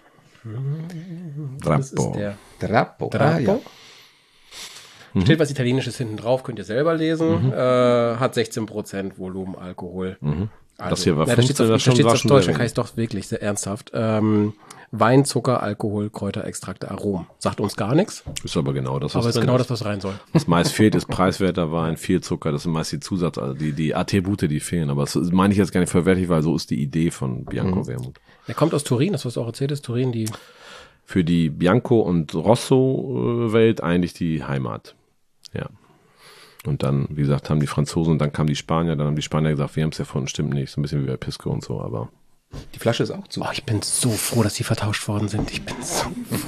Das ist der Trappo. Trappo. Ah, ja. Steht was Italienisches hinten drauf, könnt ihr selber lesen. Äh, hat sechzehn Prozent Volumen Alkohol. Also, Das hier war ja, da steht's fünfzehn, auf, das da schon- steht's war auf schon Deutsch, sehr dann kann ich es doch wirklich sehr ernsthaft. Ähm, Wein, Zucker, Alkohol, Kräuter, Extrakte, Aromen. Sagt uns gar nichts, Ist aber genau das, was aber ist drin genau ist. das, was rein soll. Was meist fehlt, ist preiswerter Wein, viel Zucker, das sind meist die Zusatz, also die, die Attribute, die fehlen. Aber das meine ich jetzt gar nicht verwertlich, weil so ist die Idee von Bianco Wermut. Er kommt aus Turin, das was du auch erzählt hast, Turin, die Für die Bianco- und Rosso-Welt eigentlich die Heimat. Ja. Und dann, wie gesagt, haben die Franzosen und dann kamen die Spanier, dann haben die Spanier gesagt, wir haben es erfunden, stimmt nicht, so ein bisschen wie bei Pisco und so, aber Die Flasche ist auch zu. Oh, ich bin so froh, dass die vertauscht worden sind. Ich bin so.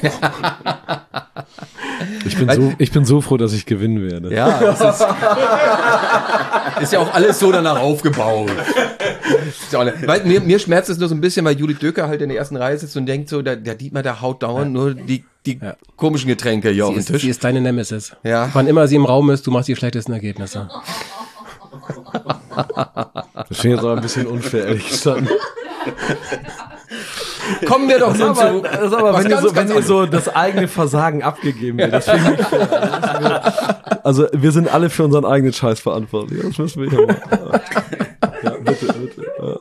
ich bin, so, ich bin so froh, dass ich gewinnen werde. Ja, das ist, ist ja auch alles so danach aufgebaut. Ist ja auch nicht- weil, mir, mir schmerzt es nur so ein bisschen, weil Judith Döker halt in der ersten Reihe sitzt und denkt so, der, der Dietmar, der haut dauernd nur die, die Ja. komischen Getränke hier auf Sie den ist, Tisch. sie ist deine Nemesis. Ja. Wann immer sie im Raum ist, du machst die schlechtesten Ergebnisse. Das finde ich jetzt aber ein bisschen unfair, ehrlich gesagt. Kommen wir doch Das nun ist aber, zu. das ist aber was wenn, ihr ganz, so, wenn ganz ihr so das eigene Versagen abgegeben wird, das finde ich nicht fair. Also wir sind alle für unseren eigenen Scheiß verantwortlich. Das müssen wir hier machen. Ja, bitte, bitte. Ja.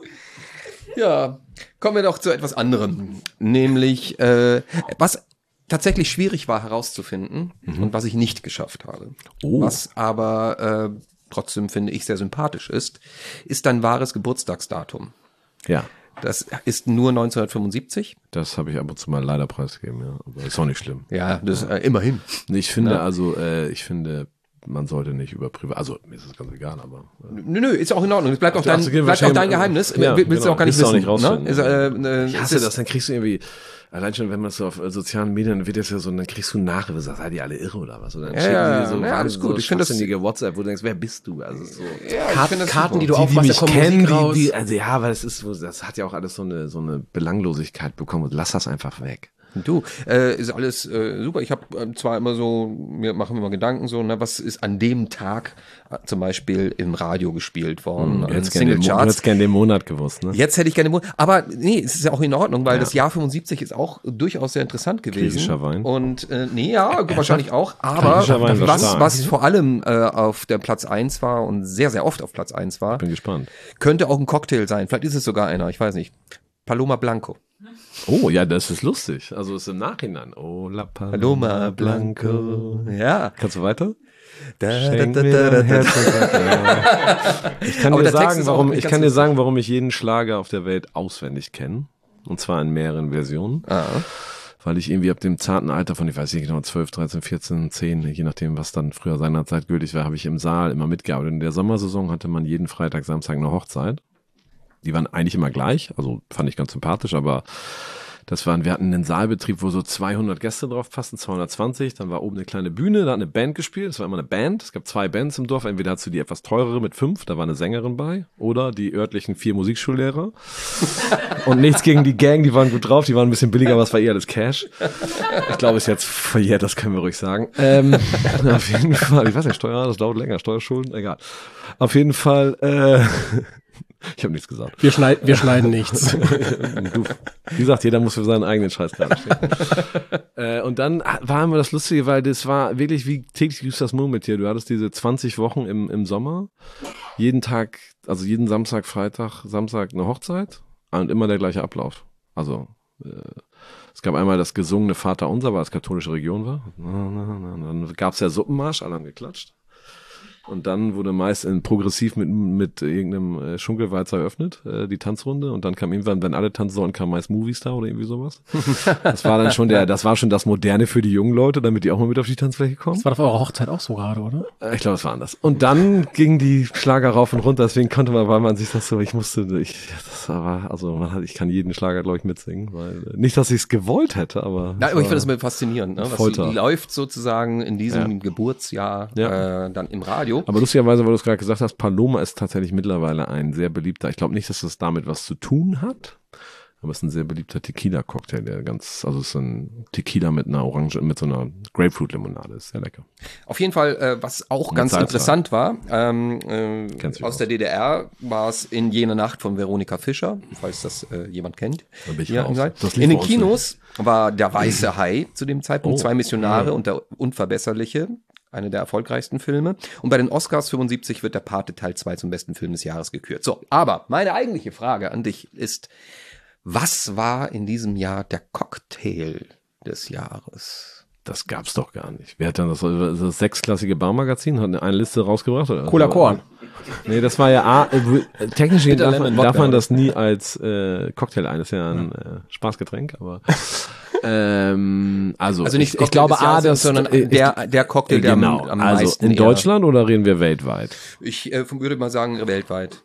Ja, kommen wir doch zu etwas anderem. Nämlich, äh, was tatsächlich schwierig war herauszufinden mhm. und was ich nicht geschafft habe. Oh. Was aber äh, trotzdem, finde ich, sehr sympathisch ist, ist dein wahres Geburtstagsdatum. Ja. Das ist nur neunzehnhundertfünfundsiebzig. Das habe ich ab und zu mal leider preisgegeben, ja. Aber ist auch nicht schlimm. Ja, das äh, immerhin. Ich finde Ja. also, äh, ich finde, man sollte nicht über Privat, also mir ist es ganz egal, aber. Äh. Nö, nö, ist auch in Ordnung. Es bleibt auch dein, Ach, okay, bleibt auch dein Geheimnis. Ja, Willst genau. du auch gar nicht Willst du auch wissen. nicht rausfinden. Ne? Ist, äh, äh, Ich es hasse ist- das, dann kriegst du irgendwie, allein schon, wenn man es so auf äh, sozialen Medien wird das ja so, dann kriegst du Nachrichten, sagst, seid ihr alle irre oder was? Und dann Ja, schicken ja, die dir so, ja, alles gut. so Ich finde das- schwachsinnige WhatsApp, wo du denkst, wer bist du? Also so. Ja, ich Karten, finde das Karten super. die du Die, die aufmachst, da mich kommt kennen, Musik raus. die, die, also ja, weil das ist, so- das hat ja auch alles so eine, so eine Belanglosigkeit bekommen. Lass das einfach weg. Du, äh, ist alles äh, super. Ich habe äh, zwar immer so, mir machen wir mal Gedanken so, ne, was ist an dem Tag äh, zum Beispiel im Radio gespielt worden, an den Jetzt gerne den, Mo- du Singlecharts. hättest gerne den Monat gewusst, ne? Jetzt hätte ich gerne, Mo- aber nee, es ist ja auch in Ordnung, weil Ja. das Jahr fünfundsiebzig ist auch durchaus sehr interessant gewesen. Griechischer Wein. Und äh, nee, ja, wahrscheinlich auch. Aber Griechischer Wein war was, stark. was vor allem äh, auf der Platz eins war und sehr, sehr oft auf Platz eins war, Bin gespannt. könnte auch ein Cocktail sein. Vielleicht ist es sogar einer, ich weiß nicht. Paloma Blanco. Oh, ja, das ist lustig. Also ist im Nachhinein. Oh, la Paloma Blanco. Ja. Kannst du weiter? Da, da, Schenk da, mir da, dein da, Herz da. und Sack. Ich kann Aber dir der Text sagen, ist auch warum, nicht ich ganz kann dir lustig. sagen, warum ich jeden Schlager auf der Welt auswendig kenne. Und zwar in mehreren Versionen. Ah. Weil ich irgendwie ab dem zarten Alter von, ich weiß nicht genau, zwölf, dreizehn, vierzehn, zehn, je nachdem, was dann früher seinerzeit gültig war, habe ich im Saal immer mitgearbeitet. In der Sommersaison hatte man jeden Freitag, Samstag eine Hochzeit. Die waren eigentlich immer gleich, also fand ich ganz sympathisch, aber das waren, wir hatten einen Saalbetrieb, wo so zweihundert Gäste drauf passten, zweihundertzwanzig, dann war oben eine kleine Bühne, da hat eine Band gespielt, das war immer eine Band, es gab zwei Bands im Dorf, entweder hast du die etwas teurere mit fünf, da war eine Sängerin bei, oder die örtlichen vier Musikschullehrer. Und nichts gegen die Gang, die waren gut drauf, die waren ein bisschen billiger, aber es war eher alles Cash. Ich glaube, es ist jetzt verjährt, das können wir ruhig sagen. Ähm, auf jeden Fall, ich weiß nicht, Steuer, das dauert länger, Steuerschulden, egal. Auf jeden Fall, äh, ich habe nichts gesagt. Wir, schneid, wir schneiden nichts. Du, wie gesagt, jeder muss für seinen eigenen Scheiß gerade stehen. äh, und dann war immer das Lustige, weil das war wirklich wie täglich grüßt das Murmeltier. Du hattest diese zwanzig Wochen im, im Sommer, jeden Tag, also jeden Samstag, Freitag, Samstag eine Hochzeit und immer der gleiche Ablauf. Also äh, es gab einmal das gesungene Vaterunser, weil es katholische Region war. Dann gab es ja Suppenmarsch, alle haben geklatscht. Und dann wurde meist in progressiv mit, mit irgendeinem äh, Schunkelwalzer eröffnet, äh, die Tanzrunde. Und dann kam irgendwann, wenn alle tanzen sollten, kam meist Movistar oder irgendwie sowas. Das war dann schon der, das war schon das Moderne für die jungen Leute, damit die auch mal mit auf die Tanzfläche kommen. Das war doch auf eurer Hochzeit auch so gerade, oder? Äh, Ich glaube, das war anders. Und dann ging die Schlager rauf und runter, deswegen konnte man, weil man sich das so, ich musste, ich, das war, also man hat, ich kann jeden Schlager, glaube ich, mitsingen, weil, äh, nicht, dass ich es gewollt hätte, aber. Ja, aber ich war finde das immer faszinierend, ne? Was Folter. läuft sozusagen in diesem Ja. Geburtsjahr Ja. äh, dann im Radio. Aber lustigerweise, weil du es gerade gesagt hast, Paloma ist tatsächlich mittlerweile ein sehr beliebter, ich glaube nicht, dass das damit was zu tun hat, aber es ist ein sehr beliebter Tequila-Cocktail, der ganz, also es ist ein Tequila mit einer Orange, mit so einer Grapefruit-Limonade, ist sehr lecker. Auf jeden Fall, äh, was auch Mit ganz Salz interessant war, ähm, äh, Kennst du aus aus. der D D R war es in jener Nacht von Veronika Fischer, falls das äh, jemand kennt. Da bin ich Ja, raus. in Das lief in den bei uns Kinos war Der Weiße Hai zu dem Zeitpunkt, Oh. Zwei Missionare Ja. und Der Unverbesserliche, eine der erfolgreichsten Filme. Und bei den Oscars fünfundsiebzig wird Der Pate Teil zwei zum besten Film des Jahres gekürt. So, aber meine eigentliche Frage an dich ist, was war in diesem Jahr der Cocktail des Jahres? Das gab's doch gar nicht. Wer hat dann das, das sechsklassige Baumagazin, hat eine Liste rausgebracht? Oder? Cola Korn. Nee, das war ja A, äh, technisch Bitter darf, Lemon man- darf Wodka, man oder? das nie als äh, Cocktail ein, das ist ja ein äh, Spaßgetränk, aber ähm, also, Also nicht ich, ich glaube A, das sondern äh, der, der Cocktail, der genau, am, am also meisten in eher- Deutschland oder reden wir weltweit? Ich äh, würde mal sagen, weltweit.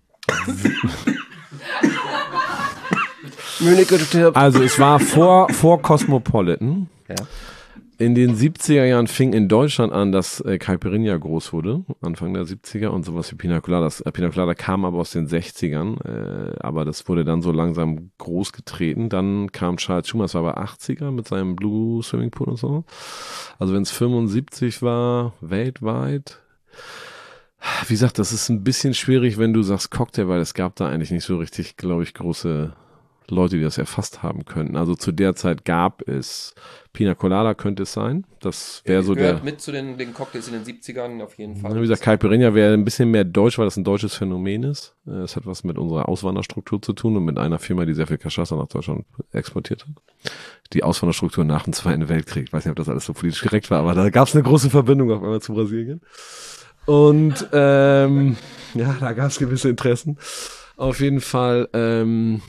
Also es war vor, vor Cosmopolitan. Ja. In den siebziger Jahren fing in Deutschland an, dass äh, Caipirinha groß wurde, Anfang der siebziger und sowas wie Pina Colada. Das, äh, Pina Colada kam aber aus den sechzigern, äh, aber das wurde dann so langsam groß getreten. Dann kam Charles Schumacher, das war aber achtziger mit seinem Blue Swimming Pool und so. Also wenn es fünfundsiebzig war, weltweit. Wie gesagt, das ist ein bisschen schwierig, wenn du sagst Cocktail, weil es gab da eigentlich nicht so richtig, glaube ich, große Leute, die das erfasst haben könnten. Also zu der Zeit gab es Pina Colada, könnte es sein. Das wäre so Gehört der. mit zu den, den Cocktails in den siebzigern auf jeden Fall. Wie gesagt, Caipirinha wäre ein bisschen mehr deutsch, weil das ein deutsches Phänomen ist. Es hat was mit unserer Auswanderstruktur zu tun und mit einer Firma, die sehr viel Cachaça nach Deutschland exportiert hat. Die Auswanderstruktur nach dem Zweiten Weltkrieg. Ich weiß nicht, ob das alles so politisch korrekt war, aber da gab es eine große Verbindung auf einmal zu Brasilien. Und ähm, ja, da gab es gewisse Interessen. Auf jeden Fall, ähm,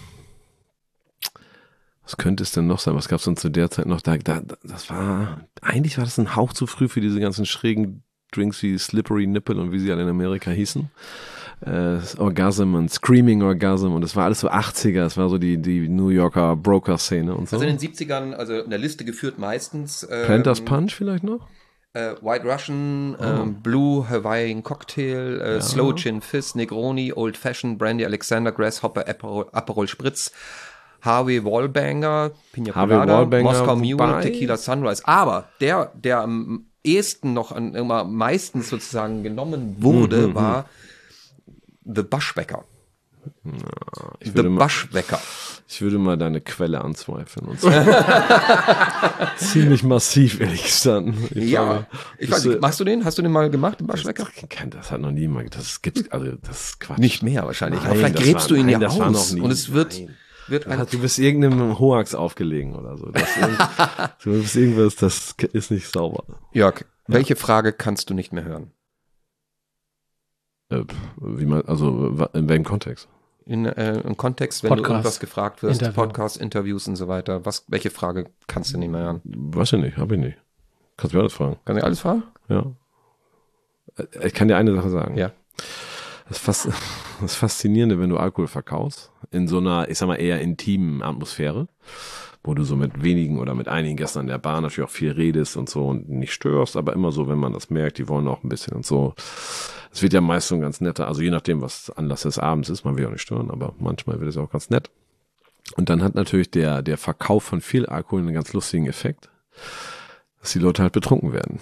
was könnte es denn noch sein? Was gab es denn zu der Zeit noch? Da, da, das war, eigentlich war das ein Hauch zu früh für diese ganzen schrägen Drinks wie Slippery Nipple und wie sie alle in Amerika hießen. Äh, Orgasm und Screaming Orgasm und das war alles so achtziger, das war so die, die New Yorker Broker-Szene und so. Also in den siebzigern, also in der Liste geführt meistens. Ähm, Planters Punch vielleicht noch? Äh, White Russian, ähm, Blue Hawaiian Cocktail, äh, Ja. Slow Gin Fizz, Negroni, Old Fashioned, Brandy Alexander, Grasshopper, Aperol, Aperol Spritz, Harvey Wallbanger, Pina Harvey Colada, Wallbanger, Moskau Mule, wobei- Tequila Sunrise. Aber der, der am ehesten noch an, immer meistens sozusagen genommen wurde, Mhm, war The Bushwhacker. Ich The würde, mal, Bushwhacker. ich würde mal deine Quelle anzweifeln. Und zwar ziemlich massiv, ehrlich gestanden. Ich Ja, glaube, ich bist weiß nicht, du- machst du den? Hast du den mal gemacht, den Bushwhacker? Das, kenn- das hat noch niemand, das gibt, also das ist Quatsch. Nicht mehr wahrscheinlich. Nein, Aber vielleicht das gräbst war- du ihn nein, ja das war aus noch nie. und es wird, Nein. wird ein Du bist irgendeinem Hoax aufgelegen oder so. Das ist, du bist irgendwas, das ist nicht sauber. Jörg, welche Frage kannst du nicht mehr hören? Äh, Wie man, also wa- in welchem Kontext? In, äh, Im Kontext, wenn Podcast. du irgendwas gefragt wirst, Interview. Podcasts, Interviews und so weiter, was, welche Frage kannst du nicht mehr hören? Weiß ich nicht, hab ich nicht. Kannst du mir alles fragen. Kann ich alles fragen? Ja. Äh, Ich kann dir eine Sache sagen. Ja. Das, Fas das Faszinierende, wenn du Alkohol verkaufst, in so einer, ich sag mal, eher intimen Atmosphäre, wo du so mit wenigen oder mit einigen Gästen an der Bar natürlich auch viel redest und so und nicht störst, aber immer so, wenn man das merkt, die wollen auch ein bisschen und so. Es wird ja meist so ein ganz netter, also je nachdem, was Anlass des Abends ist, man will auch nicht stören, aber manchmal wird es auch ganz nett. Und dann hat natürlich der, der Verkauf von viel Alkohol einen ganz lustigen Effekt, dass die Leute halt betrunken werden.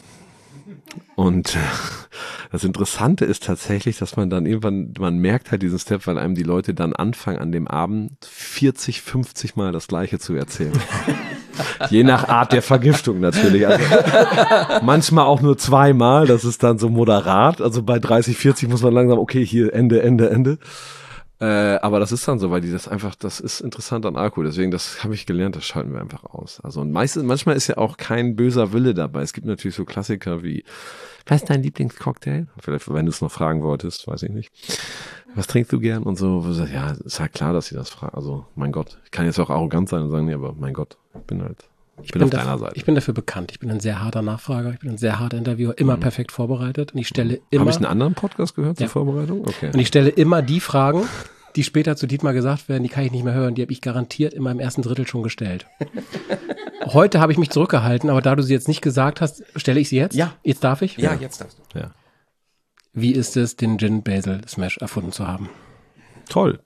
Und das Interessante ist tatsächlich, dass man dann irgendwann, man merkt halt diesen Step, weil einem die Leute dann anfangen, an dem Abend vierzig, fünfzig Mal das Gleiche zu erzählen. Je nach Art der Vergiftung natürlich. Also manchmal auch nur zweimal, das ist dann so moderat. Also bei dreißig, vierzig muss man langsam, okay, hier Ende, Ende, Ende. Äh, aber das ist dann so, weil die das einfach, das ist interessant an Alkohol. Deswegen, das habe ich gelernt, das schalten wir einfach aus. Also und meistens, manchmal ist ja auch kein böser Wille dabei. Es gibt natürlich so Klassiker wie, was ist dein Lieblingscocktail? Vielleicht, wenn du es noch fragen wolltest, weiß ich nicht. Was trinkst du gern? Und so, wo du sagst, ja, ist halt klar, dass sie das fragen. Also, mein Gott, ich kann jetzt auch arrogant sein und sagen, nee, aber mein Gott, ich bin halt, ich bin auf dafür, deiner Seite. Ich bin dafür bekannt. Ich bin ein sehr harter Nachfrager. Ich bin ein sehr harter Interviewer. Immer Mhm. perfekt vorbereitet. Und ich stelle immer, Habe ich einen anderen Podcast gehört zur Ja. Vorbereitung? Okay. und ich stelle immer die Fragen, die später zu Dietmar gesagt werden, die kann ich nicht mehr hören. Die habe ich garantiert in meinem ersten Drittel schon gestellt. Heute habe ich mich zurückgehalten, aber da du sie jetzt nicht gesagt hast, stelle ich sie jetzt? Ja. Jetzt darf ich? Ja, jetzt darfst du. Ja. Wie ist es, den Gin Basil Smash erfunden zu haben? Toll.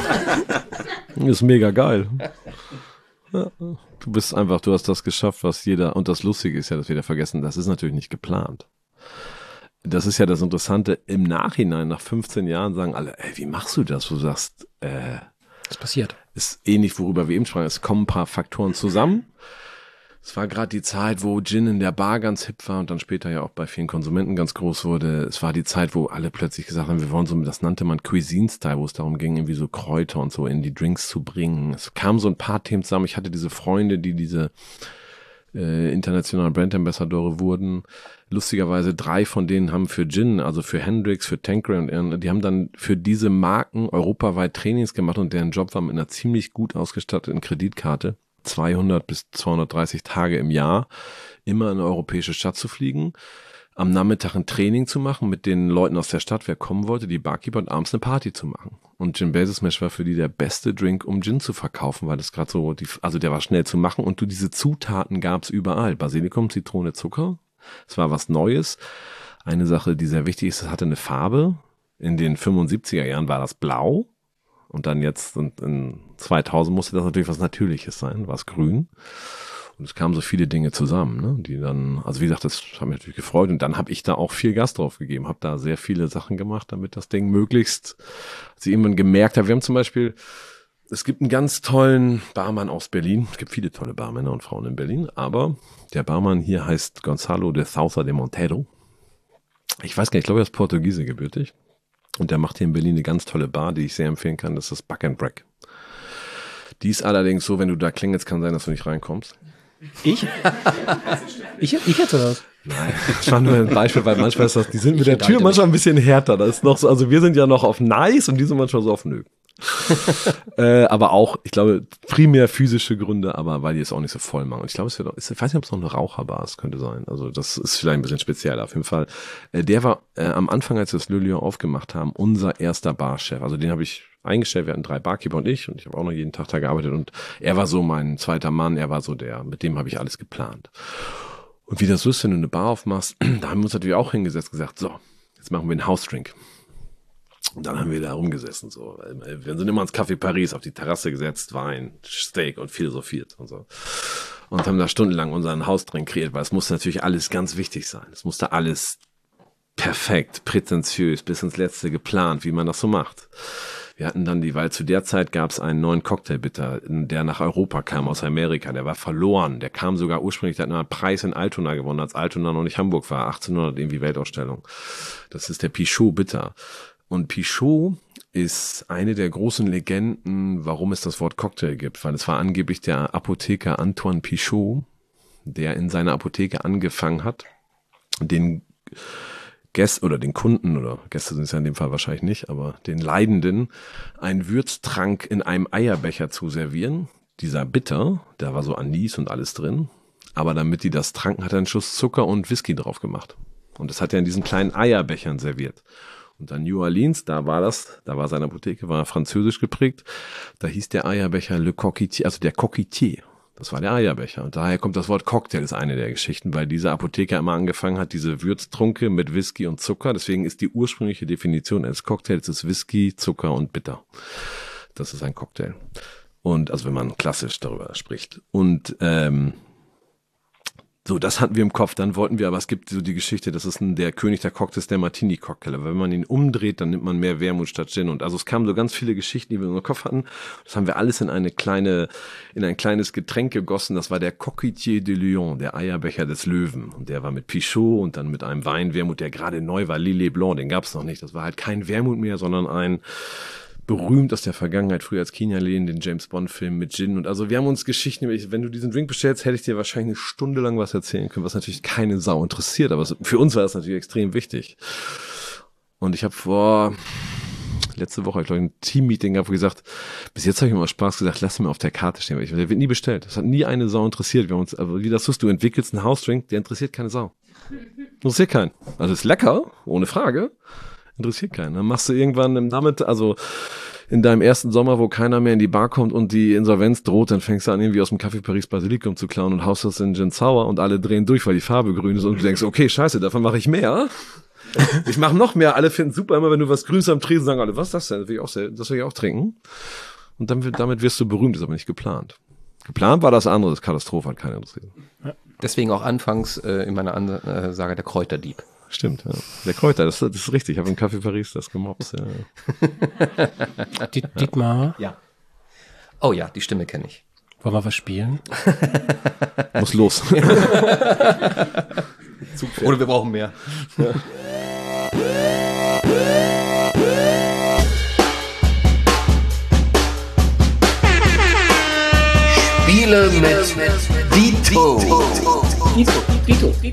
Ist mega geil. Ja, du bist einfach, du hast das geschafft, was jeder, und das Lustige ist ja, dass wir da vergessen, das ist natürlich nicht geplant. Das ist ja das Interessante, im Nachhinein, nach fünfzehn Jahren sagen alle, ey, wie machst du das? Du sagst, äh, Was passiert? ist ähnlich, worüber wir eben sprachen, es kommen ein paar Faktoren zusammen. Es war gerade die Zeit, wo Gin in der Bar ganz hip war und dann später ja auch bei vielen Konsumenten ganz groß wurde. Es war die Zeit, wo alle plötzlich gesagt haben, wir wollen so, das nannte man Cuisine-Style, wo es darum ging, irgendwie so Kräuter und so in die Drinks zu bringen. Es kamen so ein paar Themen zusammen. Ich hatte diese Freunde, die diese äh, internationalen Brand-Ambassadore wurden. Lustigerweise drei von denen haben für Gin, also für Hendrix, für Tanqueray und Ern- die haben dann für diese Marken europaweit Trainings gemacht und deren Job war mit einer ziemlich gut ausgestatteten Kreditkarte zweihundert bis zweihundertdreißig Tage im Jahr immer in eine europäische Stadt zu fliegen, am Nachmittag ein Training zu machen mit den Leuten aus der Stadt, wer kommen wollte, die Barkeeper, und abends eine Party zu machen. Und Gin Basil Smash war für die der beste Drink, um Gin zu verkaufen, weil das gerade so, die, also der war schnell zu machen und du diese Zutaten gab's überall. Basilikum, Zitrone, Zucker. Es war was Neues. Eine Sache, die sehr wichtig ist, es hatte eine Farbe. In den fünfundsiebziger Jahren war das blau. Und dann jetzt in, in zweitausend musste das natürlich was Natürliches sein, war es grün. Und es kamen so viele Dinge zusammen, ne, die dann, also wie gesagt, das hat mich natürlich gefreut. Und dann habe ich da auch viel Gas drauf gegeben, habe da sehr viele Sachen gemacht, damit das Ding möglichst, als ich irgendwann gemerkt habe, wir haben zum Beispiel, es gibt einen ganz tollen Barmann aus Berlin. Es gibt viele tolle Barmänner und Frauen in Berlin, aber der Barmann hier heißt Gonzalo de Sousa de Monteiro. Ich weiß gar nicht, ich glaube, er ist Portugiese gebürtig. Und der macht hier in Berlin eine ganz tolle Bar, die ich sehr empfehlen kann. Das ist Buck and Break. Die ist allerdings so, wenn du da klingelst, kann sein, dass du nicht reinkommst. Ich? ich, ich hätte das. Nein, das war nur ein Beispiel, weil manchmal ist das, die sind mit der Tür manchmal ein bisschen härter. Das ist noch so, also wir sind ja noch auf nice und die sind manchmal so auf nö. äh, aber auch, ich glaube, primär physische Gründe, aber weil die es auch nicht so voll machen. Und ich glaube, es wird auch, ich weiß nicht, ob es noch eine Raucherbar ist, könnte sein. Also das ist vielleicht ein bisschen speziell. Auf jeden Fall, äh, der war äh, am Anfang, als wir das Le Lion aufgemacht haben, unser erster Barchef. Also den habe ich eingestellt, wir hatten drei Barkeeper und ich und ich habe auch noch jeden Tag da gearbeitet und er war so mein zweiter Mann, er war so der, mit dem habe ich alles geplant. Und wie das so ist, wenn du eine Bar aufmachst, da haben wir uns natürlich auch hingesetzt und gesagt, so, jetzt machen wir einen House-Drink. Und dann haben wir da rumgesessen, so. Wir sind immer ins Café Paris auf die Terrasse gesetzt, Wein, Steak und philosophiert und so. Und haben da stundenlang unseren Hausdrink kreiert, weil es musste natürlich alles ganz wichtig sein. Es musste alles perfekt, prätentiös, bis ins Letzte geplant, wie man das so macht. Wir hatten dann die, weil zu der Zeit gab es einen neuen Cocktailbitter, der nach Europa kam aus Amerika, der war verloren, der kam sogar ursprünglich, der hat einen Preis in Altona gewonnen, als Altona noch nicht Hamburg war, achtzehnhundert irgendwie Weltausstellung. Das ist der Pichot Bitter. Und Pichot ist eine der großen Legenden, warum es das Wort Cocktail gibt, weil es war angeblich der Apotheker Antoine Pichot, der in seiner Apotheke angefangen hat, den Gästen oder den Kunden, oder Gäste sind es ja in dem Fall wahrscheinlich nicht, aber den Leidenden einen Würztrank in einem Eierbecher zu servieren. Dieser Bitter, da war so Anis und alles drin, aber damit die das tranken, hat er einen Schuss Zucker und Whisky drauf gemacht. Und das hat er in diesen kleinen Eierbechern serviert. Und dann New Orleans, da war das, da war seine Apotheke, war französisch geprägt, da hieß der Eierbecher Le Coquetier, also der Coquetier. Das war der Eierbecher. Und daher kommt das Wort Cocktail, ist eine der Geschichten, weil dieser Apotheker immer angefangen hat, diese Würztrunke mit Whisky und Zucker. Deswegen ist die ursprüngliche Definition eines Cocktails ist Whisky, Zucker und Bitter. Das ist ein Cocktail. Und also wenn man klassisch darüber spricht. Und ähm, so, das hatten wir im Kopf. Dann wollten wir, aber es gibt so die Geschichte, das ist ein, der König der Cocktails, der Martini-Cocktail. Aber wenn man ihn umdreht, dann nimmt man mehr Wermut statt Gin. Und also es kamen so ganz viele Geschichten, die wir in unserem Kopf hatten. Das haben wir alles in eine kleine, in ein kleines Getränk gegossen. Das war der Coquetier de Lion, der Eierbecher des Löwen. Und der war mit Pichot und dann mit einem Weinwermut, der gerade neu war, Lillet Blanc, den gab es noch nicht. Das war halt kein Wermut mehr, sondern ein berühmt aus der Vergangenheit, früher als Kinderlehen, den James-Bond-Film mit Gin. Und also wir haben uns Geschichten, wenn du diesen Drink bestellst, hätte ich dir wahrscheinlich eine Stunde lang was erzählen können, was natürlich keine Sau interessiert, aber für uns war das natürlich extrem wichtig. Und ich habe vor letzte Woche, ich glaube, ein Team-Meeting gehabt, wo gesagt, bis jetzt habe ich mir mal Spaß gesagt, lass ihn mal auf der Karte stehen, weil ich, der wird nie bestellt. Das hat nie eine Sau interessiert. Wir haben uns, aber wie das tust, du entwickelst einen House-Drink, der interessiert keine Sau. Interessiert keinen. Also ist lecker, ohne Frage. Interessiert keinen. Dann machst du irgendwann im Damit, also in deinem ersten Sommer, wo keiner mehr in die Bar kommt und die Insolvenz droht, dann fängst du an, irgendwie aus dem Café Paris Basilikum zu klauen und haust das in Gin Sour und alle drehen durch, weil die Farbe grün ist und du denkst, okay, scheiße, davon mache ich mehr. Ich mache noch mehr. Alle finden super, immer wenn du was Grünes am Tresen sagen alle, was ist das denn? Das will ich auch, das will ich auch trinken. Und dann, damit wirst du berühmt, ist aber nicht geplant. Geplant war das andere, das Katastrophe hat keiner interessiert. Deswegen auch anfangs äh, in meiner Ansage der Kräuterdieb. Stimmt, ja. Der Kräuter, das, das ist richtig. Ich habe im Café Paris das gemobst. Ja. Dietmar, Ja. Oh ja, die Stimme kenne ich. wollen wir was spielen? Muss los. Oder wir brauchen mehr. Ja. Spiele mit Dito. Dito, Dito, Dito.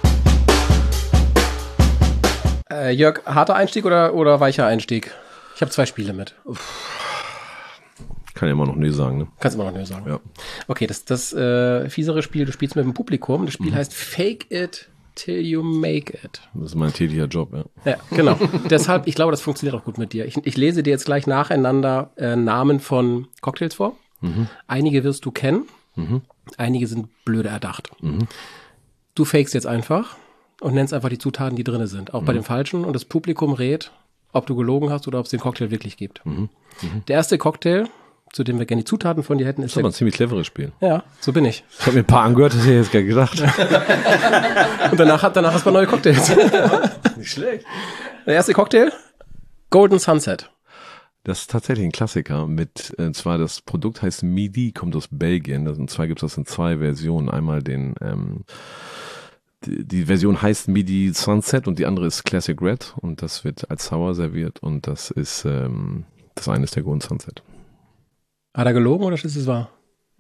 Äh, Jörg, harter Einstieg oder, oder weicher Einstieg? Ich habe zwei Spiele mit. Kann ja immer noch nie sagen, ne? Kannst immer noch nicht sagen. Ja. Okay, das, das äh, fiesere Spiel, du spielst mit dem Publikum. Das Spiel mhm. heißt Fake It Till You Make It. Das ist mein täglicher Job, ja. Ja, genau. Deshalb, ich glaube, das funktioniert auch gut mit dir. Ich, ich lese dir jetzt gleich nacheinander äh, Namen von Cocktails vor. Mhm. Einige wirst du kennen. Mhm. Einige sind blöde erdacht. Mhm. Du fakest jetzt einfach und nennst einfach die Zutaten, die drin sind. Auch mhm. bei den falschen. Und das Publikum rät, ob du gelogen hast oder ob es den Cocktail wirklich gibt. Mhm. Mhm. Der erste Cocktail, zu dem wir gerne die Zutaten von dir hätten, ist. Das ist aber ein ziemlich cleveres Spiel. Ja, so bin ich. Ich habe mir ein paar angehört, das hätte ich jetzt gar gedacht. Und danach, hat, danach hast du neue Cocktails. Nicht schlecht. Der erste Cocktail, Golden Sunset. Das ist tatsächlich ein Klassiker mit, und zwar das Produkt heißt Midi, kommt aus Belgien. Und zwar gibt es das in zwei Versionen. Einmal den, ähm, die, die Version heißt Midi Sunset und die andere ist Classic Red und das wird als Sour serviert und das ist, ähm, das eine ist der Golden Sunset. Hat er gelogen oder ist es wahr?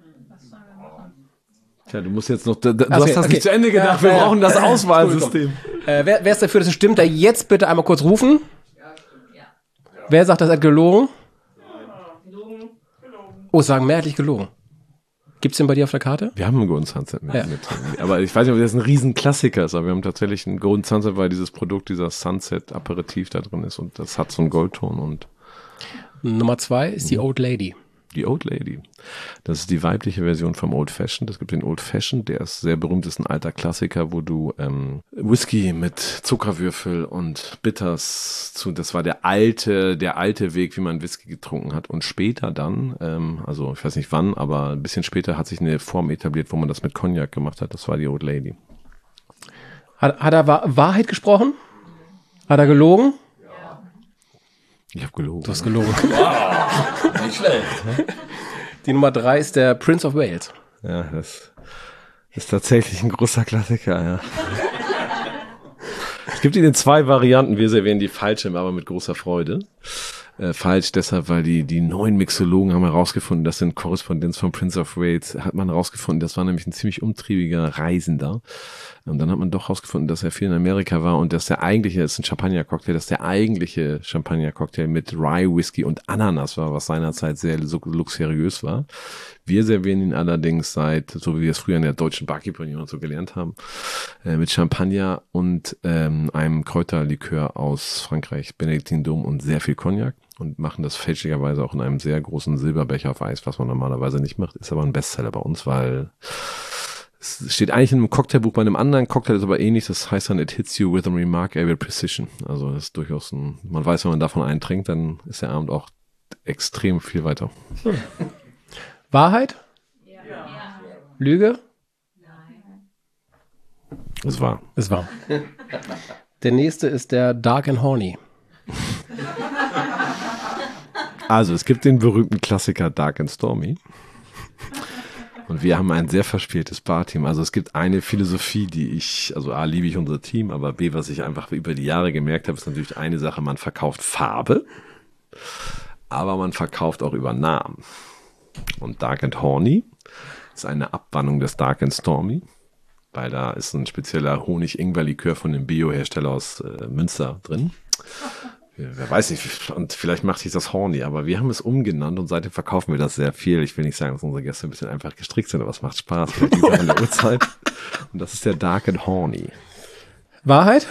Tja, du musst jetzt noch, du Ach, hast okay, das okay. nicht zu Ende gedacht, Ja, wir ja, brauchen ja. das Auswahlsystem. Äh, wer, wer ist dafür, dass es stimmt, der jetzt bitte einmal kurz rufen? Wer sagt, das hat gelogen? Oh, es sagen mehrheitlich gelogen. Gibt's den bei dir auf der Karte? Wir haben einen Golden Sunset mit, Ja. mit. Aber ich weiß nicht, ob das ein Riesenklassiker ist, aber wir haben tatsächlich einen Golden Sunset, weil dieses Produkt, dieser Sunset-Aperitif da drin ist und das hat so einen Goldton und Nummer zwei ist die Old Lady. die Old Lady. Das ist die weibliche Version vom Old Fashioned. Es gibt den Old Fashioned, der ist sehr berühmt, ist ein alter Klassiker, wo du ähm, Whisky mit Zuckerwürfel und Bitters zu, das war der alte, der alte Weg, wie man Whisky getrunken hat. Und später dann, ähm, also ich weiß nicht wann, aber ein bisschen später hat sich eine Form etabliert, wo man das mit Cognac gemacht hat. Das war die Old Lady. Hat, hat er Wahr- Wahrheit gesprochen? Hat er gelogen? Ich habe gelogen. Du hast gelogen. Nicht schlecht. Die Nummer drei ist der Prince of Wales. Ja, das ist tatsächlich ein großer Klassiker, ja. Es gibt ihn in zwei Varianten. Wir servieren die falsche, aber mit großer Freude. Äh, falsch deshalb, weil die, die neuen Mixologen haben herausgefunden, dass in Korrespondenz von Prince of Wales hat man herausgefunden, das war nämlich ein ziemlich umtriebiger Reisender. Und dann hat man doch herausgefunden, dass er viel in Amerika war und dass der eigentliche, das ist ein Champagner-Cocktail, dass der eigentliche Champagner-Cocktail mit Rye Whisky und Ananas war, was seinerzeit sehr luxuriös war. Wir servieren ihn allerdings seit, so wie wir es früher in der deutschen Barkeeper-Union so gelernt haben, äh, mit Champagner und ähm, einem Kräuterlikör aus Frankreich, Benedictine Dom und sehr viel Cognac und machen das fälschlicherweise auch in einem sehr großen Silberbecher auf Eis, was man normalerweise nicht macht, ist aber ein Bestseller bei uns, weil es steht eigentlich in einem Cocktailbuch bei einem anderen Cocktail, ist aber ähnlich, das heißt dann, it hits you with a remarkable precision. Also das ist durchaus ein, man weiß, wenn man davon einen trinkt, dann ist der Abend auch extrem viel weiter. Wahrheit? Ja. Lüge? Das war. Es war. Der nächste ist der Dark and Horny. Also es gibt den berühmten Klassiker Dark and Stormy. Und wir haben ein sehr verspieltes Barteam. Also es gibt eine Philosophie, die ich, also A, liebe ich unser Team, aber B, was ich einfach über die Jahre gemerkt habe, ist natürlich eine Sache, man verkauft Farbe, aber man verkauft auch über Namen. Und Dark and Horny ist eine Abwandlung des Dark and Stormy, weil da ist ein spezieller Honig-Ingwer-Likör von dem Bio-Hersteller aus äh, Münster drin. Wer weiß nicht, und vielleicht macht sich das Horny, aber wir haben es umgenannt und seitdem verkaufen wir das sehr viel. Ich will nicht sagen, dass unsere Gäste ein bisschen einfach gestrickt sind, aber es macht Spaß. Vielleicht liegt es an der Uhrzeit. Und das ist der Dark and Horny. Wahrheit?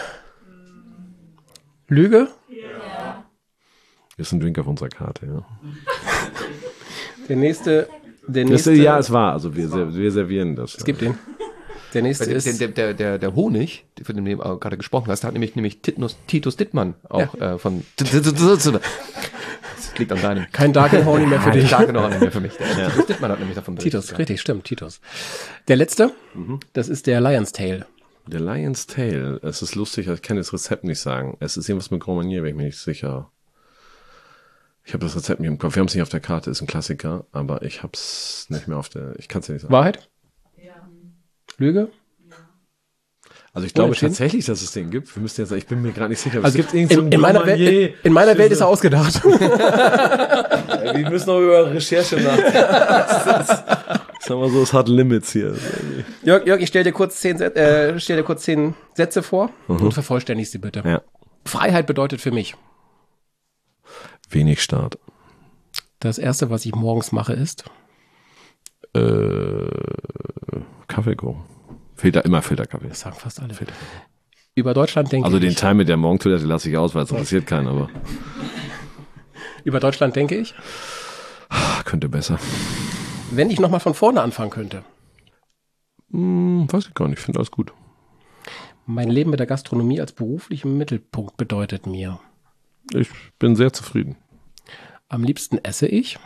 Lüge? Ist ein Drink auf unserer Karte, ja. Der nächste, der Das, nächste. ja, es war, also wir, ser- wir servieren das. Es gibt ihn. Der nächste Der, ist. der, der, der, der Honig, von dem du eben gerade gesprochen hast, hat nämlich, nämlich Titus, Titus Dittmann auch äh, von. Das liegt an deinem. Kein Dark and Horny mehr für dich. Starke noch nicht mehr für mich. Der Titus Dittmann hat nämlich davon Titus, berichtet, richtig, stimmt, Titus. Der letzte, das ist der Lion's Tail. Der Lion's Tail, es ist lustig, ich kann das Rezept nicht sagen. Es ist irgendwas mit Grand Marnier, bin ich mir nicht sicher. Ich habe das Rezept nicht im Kopf. Wir haben es nicht auf der Karte, ist ein Klassiker, aber ich habe es nicht mehr auf der, ich kann es dir nicht sagen. Wahrheit? Ja. Lüge? Also ich glaube Unentschieden? tatsächlich, dass es den gibt. Wir müssen jetzt, ich bin mir gerade nicht sicher. aber Also es gibt irgend so in, einen in, meiner Grand Welt, Marnier. in, in meiner Welt ist er ausgedacht. Wir müssen noch über Recherche nachdenken. Sagen wir so, es hat Limits hier. Jörg, Jörg, ich stell dir kurz zehn, Sä- äh, stell dir kurz zehn Sätze vor und vervollständig sie bitte. Ja. Freiheit bedeutet für mich: Wenig Start. Das erste, was ich morgens mache, ist Äh, Kaffee go. Filter, immer Filterkaffee. das sagen fast alle. Über Deutschland denke Also ich. den Teil mit der Morgentoilette lasse ich aus, weil es interessiert keinen, aber Über Deutschland denke ich. könnte besser. Wenn ich nochmal von vorne anfangen könnte. Hm, weiß ich gar nicht, ich finde alles gut. Mein Leben mit der Gastronomie als beruflichen Mittelpunkt bedeutet mir: Ich bin sehr zufrieden. Am liebsten esse ich.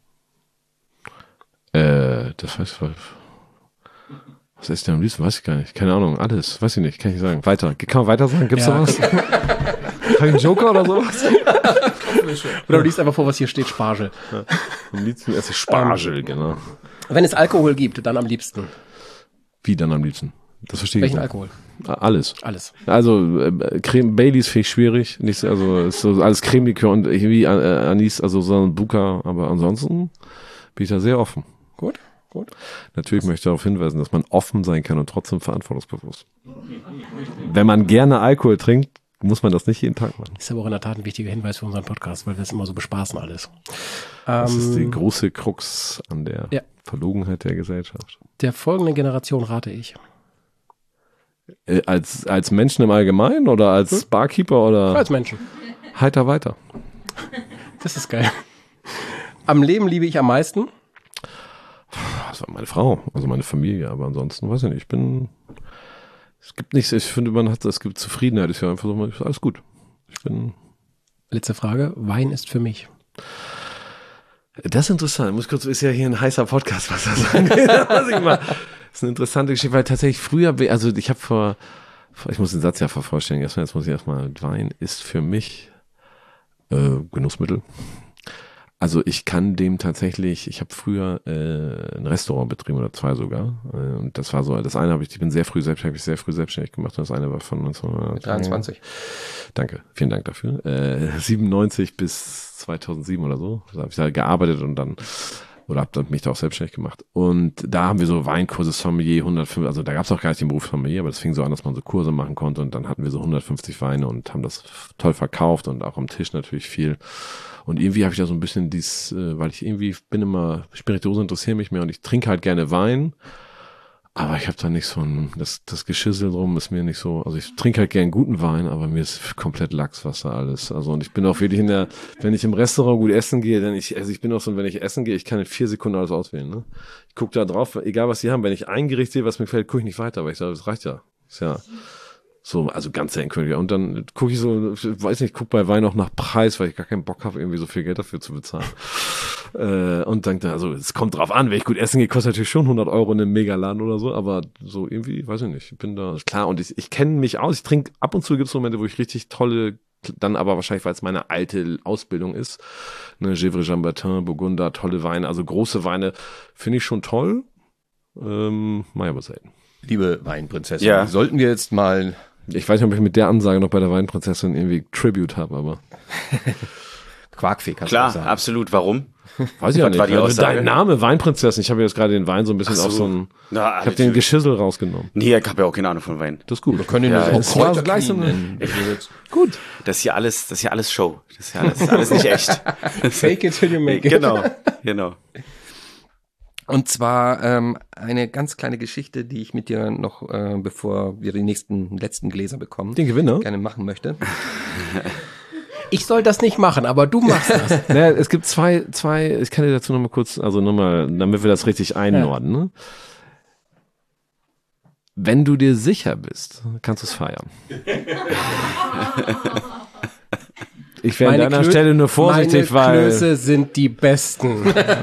Äh, das weiß ich. Was ist denn am liebsten? Weiß ich gar nicht. Keine Ahnung, alles. Weiß ich nicht, kann ich nicht sagen. Weiter. Kann man weiter sagen? Gibt's Ja, da was? Kein Joker oder sowas? Oder du liest einfach vor, was hier steht, Spargel. Ja. Am liebsten esse ich Spargel, genau. Wenn es Alkohol gibt, dann am liebsten. Wie dann am liebsten? Das verstehe ich Welchen nicht. Alkohol? Alles. Alles. Also äh, Creme Baileys finde ich schwierig. Nicht, so- also ist so alles Creme-Likör und irgendwie äh, Anis, also so ein Buka. Aber ansonsten bin ich da sehr offen. Gut, gut. Natürlich möchte ich darauf hinweisen, dass man offen sein kann und trotzdem verantwortungsbewusst. Wenn man gerne Alkohol trinkt, muss man das nicht jeden Tag machen. Ist aber auch in der Tat ein wichtiger Hinweis für unseren Podcast, weil wir es immer so bespaßen alles. Das ist die Ähm, große Krux an der ja. Verlogenheit der Gesellschaft. der folgenden Generation rate ich. Äh, als, als Menschen im Allgemeinen oder als Barkeeper oder Als Menschen. heiter weiter? Das ist geil. Am Leben liebe ich am meisten. Das war meine Frau, also meine Familie, aber ansonsten weiß ich nicht. Ich bin, es gibt nichts, ich finde, man hat, es gibt Zufriedenheit, ist ja einfach so, ist alles gut. Ich bin, Letzte Frage. Wein ist für mich. das ist interessant, muss kurz, ist ja hier ein heißer Podcast, was das angeht. Was ich mal, das ist eine interessante Geschichte, weil tatsächlich früher, also ich habe vor, vor, ich muss den Satz ja vervollständigen, erstmal, jetzt muss ich erstmal, Wein ist für mich äh, Genussmittel. Also ich kann dem tatsächlich, ich habe früher äh, ein Restaurant betrieben oder zwei sogar. Äh, und das war so, das eine habe ich, ich bin sehr früh selbstständig, habe ich sehr früh selbstständig gemacht und das eine war von neunzehnhundert dreiundzwanzig. Danke, vielen Dank dafür. Äh, siebenundneunzig bis zweitausendsieben oder so, da habe ich da gearbeitet und dann oder habe dann mich da auch selbstständig gemacht. Und da haben wir so Weinkurse, Sommelier, hundertfünf, also da gab es auch gar nicht den Beruf Sommelier, aber das fing so an, dass man so Kurse machen konnte und dann hatten wir so hundertfünfzig Weine und haben das toll verkauft und auch am Tisch natürlich viel. Und irgendwie habe ich da so ein bisschen dies, äh, weil ich irgendwie bin immer, Spirituose interessieren mich mehr und ich trinke halt gerne Wein, aber ich habe da nicht so ein, das, das Geschissel drum ist mir nicht so, also ich trinke halt gern guten Wein, aber mir ist komplett Lachswasser alles. Also und ich bin auch wirklich in der, wenn ich im Restaurant gut essen gehe, dann ich, also ich bin auch so, wenn ich essen gehe, ich kann in vier Sekunden alles auswählen, ne? Ich gucke da drauf, egal was sie haben, wenn ich ein Gericht sehe, was mir gefällt, gucke ich nicht weiter, weil ich sage, das reicht ja. Ist ja so, also ganz endgültig. Und dann gucke ich so, ich weiß nicht, gucke bei Wein auch nach Preis, weil ich gar keinen Bock habe, irgendwie so viel Geld dafür zu bezahlen. äh, und dann, also es kommt drauf an, wenn ich gut essen gehe, kostet natürlich schon hundert Euro in einem Megaladen oder so, aber so irgendwie, weiß ich nicht, ich bin da, klar, und ich, ich kenne mich aus, ich trinke, ab und zu gibt es Momente, wo ich richtig tolle, dann aber wahrscheinlich, weil es meine alte Ausbildung ist, ne, Gevrey Chambertin, Burgunder, tolle Weine, also große Weine, finde ich schon toll, ähm, mach aber selten. Liebe Weinprinzessin, Ja. sollten wir jetzt mal Ich weiß nicht, ob ich mit der Ansage noch bei der Weinprinzessin irgendwie Tribute habe, aber Quarkfee kannst du auch Klar, sagen. absolut. Warum? weiß ich ja Was nicht. war die Also Aussage? dein Name, Weinprinzessin, ich habe jetzt gerade den Wein so ein bisschen Ach so. auf so ein, Na, ich habe den alles- Geschissel rausgenommen. Nee, ich habe ja auch keine Ahnung von Wein. Das ist gut. Wir können ihn Ja, ja, es auch war Kräuter gleich so eine- nennen. Gut. Das ist ja alles, das ist ja alles Show. Das ist ja alles, alles nicht echt. Fake it till you make it. Genau, genau. Und zwar ähm, eine ganz kleine Geschichte, die ich mit dir noch, äh, bevor wir die nächsten letzten Gläser bekommen, Den Gewinner? gerne machen möchte. Ich soll das nicht machen, aber du machst das. Naja, es gibt zwei, zwei, ich kann dir dazu nochmal kurz, also nochmal, damit wir das richtig einordnen. Ne? Wenn du dir sicher bist, kannst du es feiern. Ich wäre an deiner Klö- Stelle nur vorsichtig, meine weil Klöße sind die besten.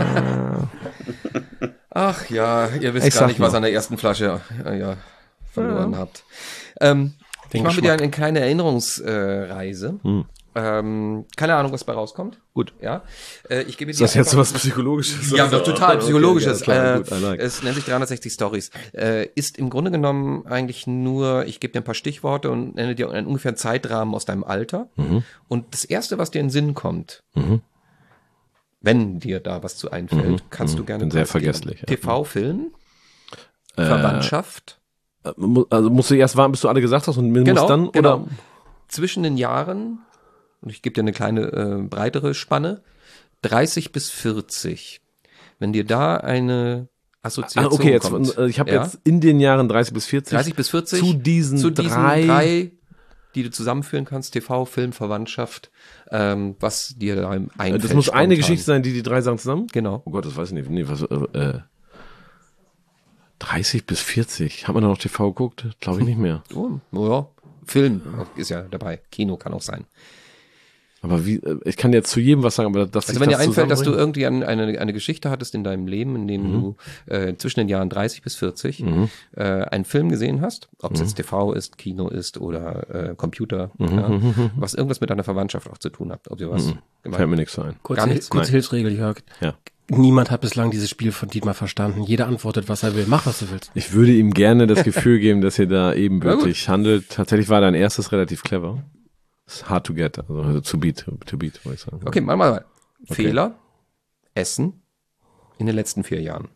Ach ja, ihr wisst Ich gar sag nicht, was mal. an der ersten Flasche äh, ja, verloren habt. Ähm, ich mache mit dir eine kleine Erinnerungsreise. Äh, Reise. Hm. ähm, keine Ahnung, was bei rauskommt. Gut. Ja. Äh, ich gebe dir ist das jetzt einfach- so was Psychologisches? Ja, doch total psychologisches. Okay, ja, klar, äh, gut, I like. Es nennt sich dreihundertsechzig Stories. Äh, ist im Grunde genommen eigentlich nur, ich gebe dir ein paar Stichworte und nenne dir einen ungefähren Zeitrahmen aus deinem Alter. Mhm. Und das Erste, was dir in den Sinn kommt, Mhm. wenn dir da was zu einfällt, Mhm, kannst mhm. du gerne Bin sehr preisgeben. vergesslich, ja. T V-Film, Äh, Verwandtschaft, Äh, mu- Also musst du erst warten, bis du alle gesagt hast und mir Genau, musst dann, genau. oder? zwischen den Jahren, und ich gebe dir eine kleine äh, breitere Spanne, dreißig bis vierzig. Wenn dir da eine Ah, Assoziation okay, jetzt, kommt. äh, ich habe ja? jetzt in den Jahren dreißig bis vierzig. dreißig bis vierzig zu diesen, zu diesen drei, drei, die du zusammenführen kannst, T V, Film, Verwandtschaft, ähm, was dir da Äh, einfällt. das muss eine spontan. Geschichte sein, die die drei Sachen zusammen? Genau. Oh Gott, das weiß ich nicht. Nee, was, äh, äh, dreißig bis vierzig. Hat man da noch T V geguckt? Glaube ich nicht mehr. Oh, ja. Film ist ja dabei. Kino kann auch sein. Aber wie, ich kann jetzt zu jedem was sagen, aber dass Also sich wenn dir das einfällt, dass du zusammenbringt- irgendwie eine, eine, eine Geschichte hattest in deinem Leben, in dem Mhm. du äh, zwischen den Jahren dreißig bis vierzig Mhm. äh, einen Film gesehen hast, ob es Mhm. jetzt T V ist, Kino ist oder äh, Computer, Mhm. ja, Mhm. was irgendwas mit deiner Verwandtschaft auch zu tun hat, ob ihr was Mhm. gemeint Fällt mir nichts ein. Kurze, Gar nichts? kurze Nein. Hilfsregel, Jörg. Ja. Niemand hat bislang dieses Spiel von Dietmar verstanden. Jeder antwortet, was er will. Mach, was du willst. Ich würde ihm gerne das Gefühl geben, dass ihr da ebenbürtig handelt. Tatsächlich war dein erstes relativ clever. It's hard to get, also to beat, to beat, wollte ich sagen. Okay, mal mal. Okay. Fehler, Essen in den letzten vier Jahren.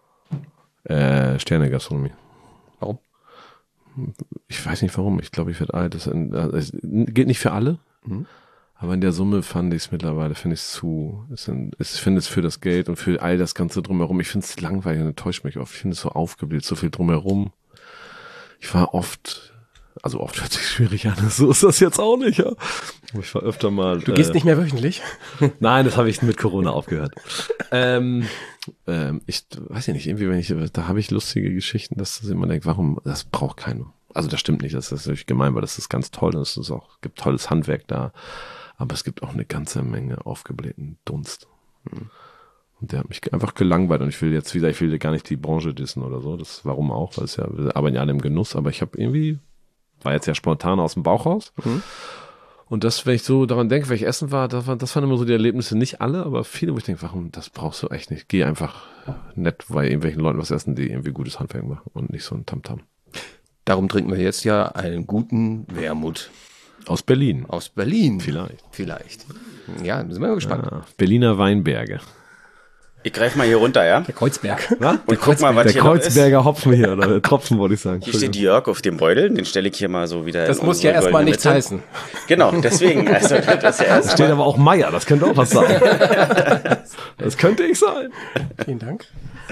Äh, Sterne-Gastronomie. Warum? Ich weiß nicht warum. Ich glaube, ich werde alt. Das, das gilt nicht für alle. Mhm. Aber in der Summe fand ich es mittlerweile, finde ich es zu, es sind- ich finde es für das Geld und für all das Ganze drumherum, ich finde es langweilig und enttäuscht mich oft. Ich finde es so aufgebläht, so viel drumherum. Ich war oft, also oft hört sich schwierig an, so ist das jetzt auch nicht, ja. Aber ich war öfter mal. Du gehst nicht mehr wöchentlich? Nein, das habe ich mit Corona aufgehört. ähm, ähm, ich weiß ja nicht, irgendwie, wenn ich, da habe ich lustige Geschichten, dass das immer denkt, warum, das braucht keiner. Also das stimmt nicht, das ist natürlich gemein, weil das ist ganz toll, es ist auch, gibt tolles Handwerk da, aber es gibt auch eine ganze Menge aufgeblähten Dunst. Und der hat mich einfach gelangweilt und ich will jetzt wieder, ich will gar nicht die Branche dissen oder so, das warum auch, weil es ja, wir arbeiten ja alle im Genuss, aber ich habe irgendwie, war jetzt ja spontan aus dem Bauch raus. Mhm. Und das, wenn ich so daran denke, wenn ich essen war, das, war, das waren immer so die Erlebnisse, nicht alle, aber viele, wo ich denke, warum, das brauchst du echt nicht. Geh einfach nett bei irgendwelchen Leuten was essen, die irgendwie gutes Handwerk machen und nicht so ein Tamtam. Darum trinken wir jetzt ja einen guten Wermut Aus Berlin. aus Berlin. Vielleicht. Vielleicht. Ja, sind wir mal gespannt. Ah, Berliner Weinberge. Ich greife mal hier runter, ja? Der Kreuzberg. Und guck mal, was Der hier noch ist. Kreuzberger Hopfen hier, oder Tropfen, wollte ich sagen. Hier steht Jörg auf dem Beutel, den stelle ich hier mal so wieder Das in muss unsere ja erstmal goldene nichts Mitte. heißen. Genau, deswegen. Also, das ist ja erst Steht aber auch Meier, das könnte auch was sein. Das könnte ich sein. Vielen Dank.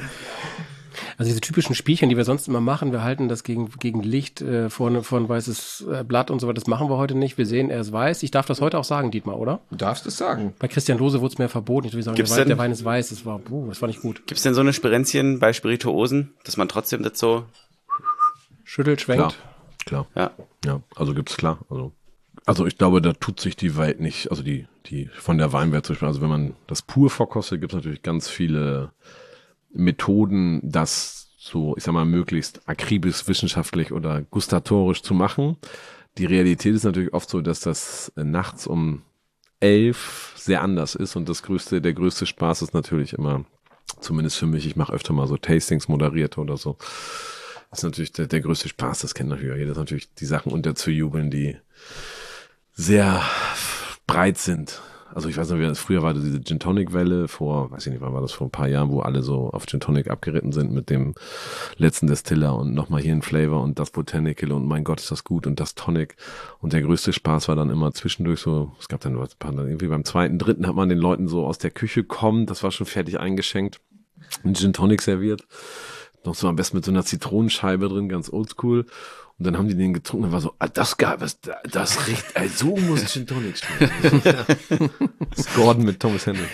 Also diese typischen Spielchen, die wir sonst immer machen, wir halten das gegen, gegen Licht äh, vor, vor ein weißes äh, Blatt und so weiter, das machen wir heute nicht. Wir sehen, er ist weiß. Ich darf das heute auch sagen, Dietmar, oder? Du darfst es sagen. Bei Christian Lose wurde es mir verboten. Ich würde sagen, der Gibt's Wein, denn- der Wein ist weiß. Das war, puh, das war nicht gut. Gibt's denn so eine Spirenzchen bei Spirituosen, dass man trotzdem das so, Schüttelt, schwenkt. Klar. ja, Ja, also gibt's klar. Also, also ich glaube, da tut sich die Welt nicht, also die, die von der Weinwelt zum Beispiel, also wenn man das pur verkostet, gibt's natürlich ganz viele Methoden, das so, ich sag mal, möglichst akribisch, wissenschaftlich oder gustatorisch zu machen. Die Realität ist natürlich oft so, dass das nachts um elf sehr anders ist und das größte, der größte Spaß ist natürlich immer, zumindest für mich, ich mache öfter mal so Tastings moderierte oder so. Das ist natürlich der, der größte Spaß, das kennt natürlich jeder, ist natürlich die Sachen unterzujubeln, die sehr breit sind. Also ich weiß noch, wie das früher war, diese Gin Tonic Welle vor, weiß ich nicht, wann war das, vor ein paar Jahren, wo alle so auf Gin Tonic abgeritten sind mit dem letzten Destiller und nochmal hier ein Flavor und das Botanical und mein Gott, ist das gut und das Tonic. Und der größte Spaß war dann immer zwischendurch so, es gab dann was, irgendwie beim zweiten, dritten hat man den Leuten so aus der Küche kommen, das war schon fertig eingeschenkt, ein Gin Tonic serviert. Noch so am besten mit so einer Zitronenscheibe drin, ganz oldschool. Und dann haben die den getrunken und war so, ah, das geil, was, das riecht, ey, so muss Gin Tonic schmecken. Das ist Gordon mit Thomas Henry.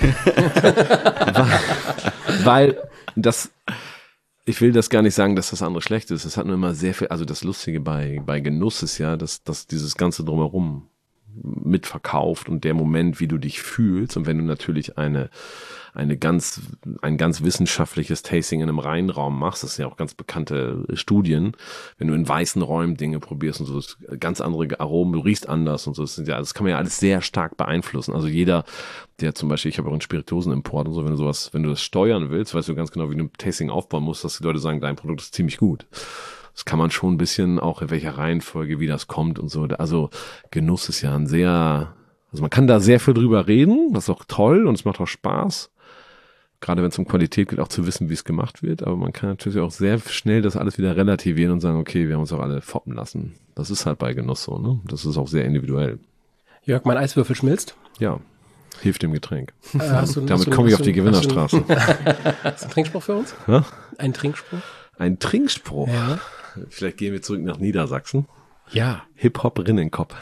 Weil das, ich will das gar nicht sagen, dass das andere schlecht ist. Es hat nur immer sehr viel, also das Lustige bei, bei Genuss ist ja, dass, dass dieses Ganze drumherum mitverkauft und der Moment, wie du dich fühlst. Und wenn du natürlich eine, eine ganz, ein ganz wissenschaftliches Tasting in einem reinen Raum machst, das sind ja auch ganz bekannte Studien, wenn du in weißen Räumen Dinge probierst und so, das ganz andere Aromen, du riechst anders und so, das, sind ja, das kann man ja alles sehr stark beeinflussen. Also jeder, der zum Beispiel, ich habe auch einen Spirituosenimport und so, wenn du sowas, wenn du das steuern willst, weißt du ganz genau, wie du ein Tasting aufbauen musst, dass die Leute sagen, dein Produkt ist ziemlich gut. Das kann man schon ein bisschen, auch in welcher Reihenfolge, wie das kommt und so. Also Genuss ist ja ein sehr, also man kann da sehr viel drüber reden, das ist auch toll und es macht auch Spaß. Gerade wenn es um Qualität geht, auch zu wissen, wie es gemacht wird. Aber man kann natürlich auch sehr schnell das alles wieder relativieren und sagen, okay, wir haben uns auch alle foppen lassen. Das ist halt bei Genuss so, ne? Das ist auch sehr individuell. Jörg, mein Eiswürfel schmilzt. Ja, hilft dem Getränk. Äh, hast du, Damit hast du- komme ich hast auf die du- hast du- Gewinnerstraße. Hast du einen Trinkspruch für uns? Hä? Ein Trinkspruch? Ein Trinkspruch. Ja. Vielleicht gehen wir zurück nach Niedersachsen. Ja. Hip-Hop-Rinnenkopf.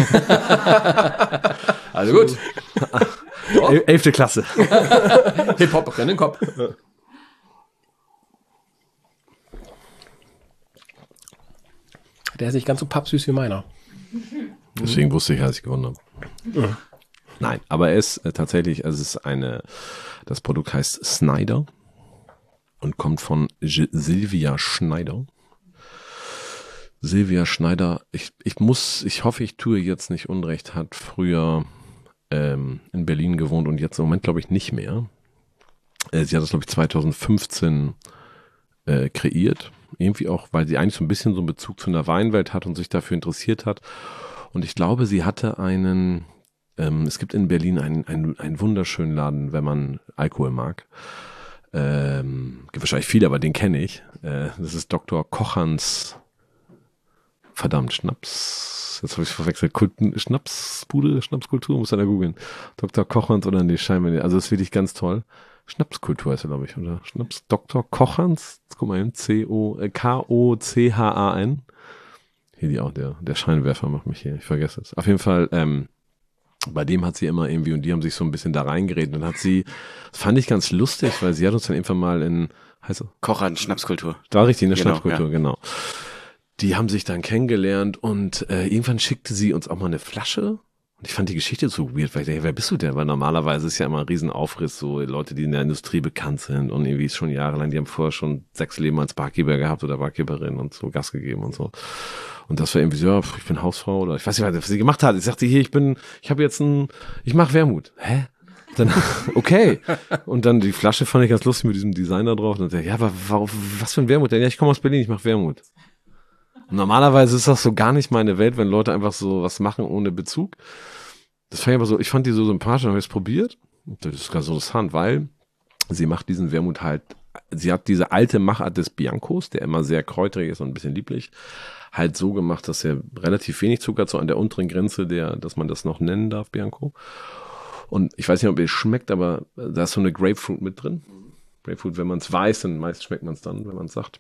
Also gut. El elfte Klasse. Hip-Hop, renn den Kopf. Der ist nicht ganz so pappsüß wie meiner. Deswegen wusste ich, als ich gewonnen habe. Nein, aber er ist äh, tatsächlich, also es ist eine, das Produkt heißt Snyder und kommt von G- Silvia Schneider. Silvia Schneider, ich, ich muss, ich hoffe, ich tue jetzt nicht Unrecht, hat früher ähm, in Berlin gewohnt und jetzt im Moment glaube ich nicht mehr. Äh, sie hat das glaube ich zwanzig fünfzehn äh, kreiert. Irgendwie auch, weil sie eigentlich so ein bisschen so einen Bezug zu einer Weinwelt hat und sich dafür interessiert hat. Und ich glaube, sie hatte einen, ähm, es gibt in Berlin einen, einen, einen wunderschönen Laden, wenn man Alkohol mag. Ähm, gibt wahrscheinlich viele, aber den kenne ich. Äh, das ist Doktor Kochans, verdammt, Schnaps, jetzt habe ich verwechselt, Kulten, Schnapsbude, Schnapskultur, muss einer googeln. Doktor Kochans oder nee, scheinbar, also das ist wirklich ganz toll. Schnapskultur heißt er, glaube ich, oder? Schnaps, Doktor Kochans, jetzt guck mal hin, C O, äh, K O C H A N. Hier die auch, der, der Scheinwerfer macht mich hier, ich vergesse es. Auf jeden Fall, ähm, bei dem hat sie immer irgendwie, und die haben sich so ein bisschen da reingeredet, und dann hat sie, das fand ich ganz lustig, weil sie hat uns dann irgendwann mal in, heißt es? Kochern, Schnapskultur. Da richtig, eine Genau, Schnapskultur, ja. genau. Die haben sich dann kennengelernt und äh, irgendwann schickte sie uns auch mal eine Flasche. Und ich fand die Geschichte so weird, weil ich dachte, wer bist du denn? Weil normalerweise ist ja immer ein Riesenaufriss, so Leute, die in der Industrie bekannt sind und irgendwie schon jahrelang, die haben vorher schon sechs Leben als Barkeeper gehabt oder Barkeeperin und so Gas gegeben und so. Und das war irgendwie so, ja, ich bin Hausfrau oder ich weiß nicht, was sie gemacht hat. Ich sagte hier, ich bin, ich habe jetzt ein, ich mache Wermut. Hä? Dann, okay. Und dann die Flasche fand ich ganz lustig mit diesem Designer drauf. Und dann, ja, aber warum, was für ein Wermut denn? Ja, ich komme aus Berlin, ich mache Wermut. Und normalerweise ist das so gar nicht meine Welt, wenn Leute einfach so was machen ohne Bezug. Das fand ich aber so, ich fand die so sympathisch und habe es probiert. Das ist ganz interessant, weil sie macht diesen Wermut halt, sie hat diese alte Machart des Biancos, der immer sehr kräuterig ist und ein bisschen lieblich, halt so gemacht, dass er relativ wenig Zucker hat, so an der unteren Grenze, der, dass man das noch nennen darf, Bianco. Und ich weiß nicht, ob es schmeckt, aber da ist so eine Grapefruit mit drin. Grapefruit, wenn man es weiß, dann meist schmeckt man es dann, wenn man es sagt.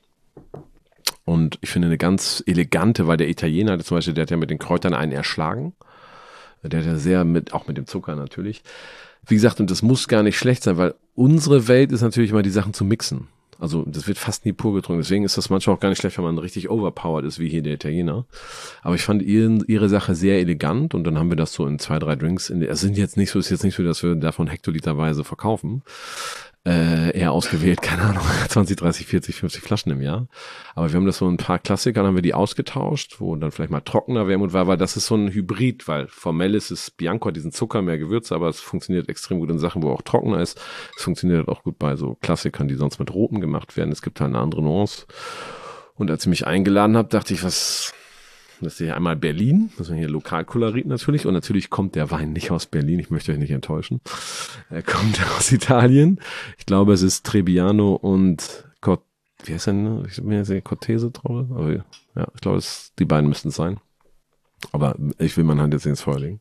Und ich finde eine ganz elegante, weil der Italiener zum Beispiel, der hat ja mit den Kräutern einen erschlagen. Der hat ja sehr mit, auch mit dem Zucker natürlich. Wie gesagt, und das muss gar nicht schlecht sein, weil unsere Welt ist natürlich immer die Sachen zu mixen. Also das wird fast nie pur getrunken. Deswegen ist das manchmal auch gar nicht schlecht, wenn man richtig overpowered ist, wie hier der Italiener. Aber ich fand ihre, ihre Sache sehr elegant und dann haben wir das so in zwei, drei Drinks. In, es sind jetzt nicht so, ist jetzt nicht so, dass wir davon hektoliterweise verkaufen. Äh, eher ausgewählt, keine Ahnung, zwanzig, dreißig, vierzig, fünfzig Flaschen im Jahr. Aber wir haben das so ein paar Klassiker, dann haben wir die ausgetauscht, wo dann vielleicht mal trockener Wermut war, weil das ist so ein Hybrid, weil formell ist es Bianco, hat diesen Zucker, mehr Gewürze, aber es funktioniert extrem gut in Sachen, wo auch trockener ist. Es funktioniert auch gut bei so Klassikern, die sonst mit Roten gemacht werden. Es gibt halt eine andere Nuance. Und als ich mich eingeladen habe, dachte ich, was... Das ist hier einmal Berlin, das ist hier Lokalkolorit natürlich und natürlich kommt der Wein nicht aus Berlin, ich möchte euch nicht enttäuschen. Er kommt aus Italien. Ich glaube, es ist Trebbiano und Cort, wie heißt der denn? Ich bin jetzt Cortese drauf, aber ja, ich glaube, es, die beiden müssten es sein. Aber ich will meine Hand jetzt nicht ins Feuer legen.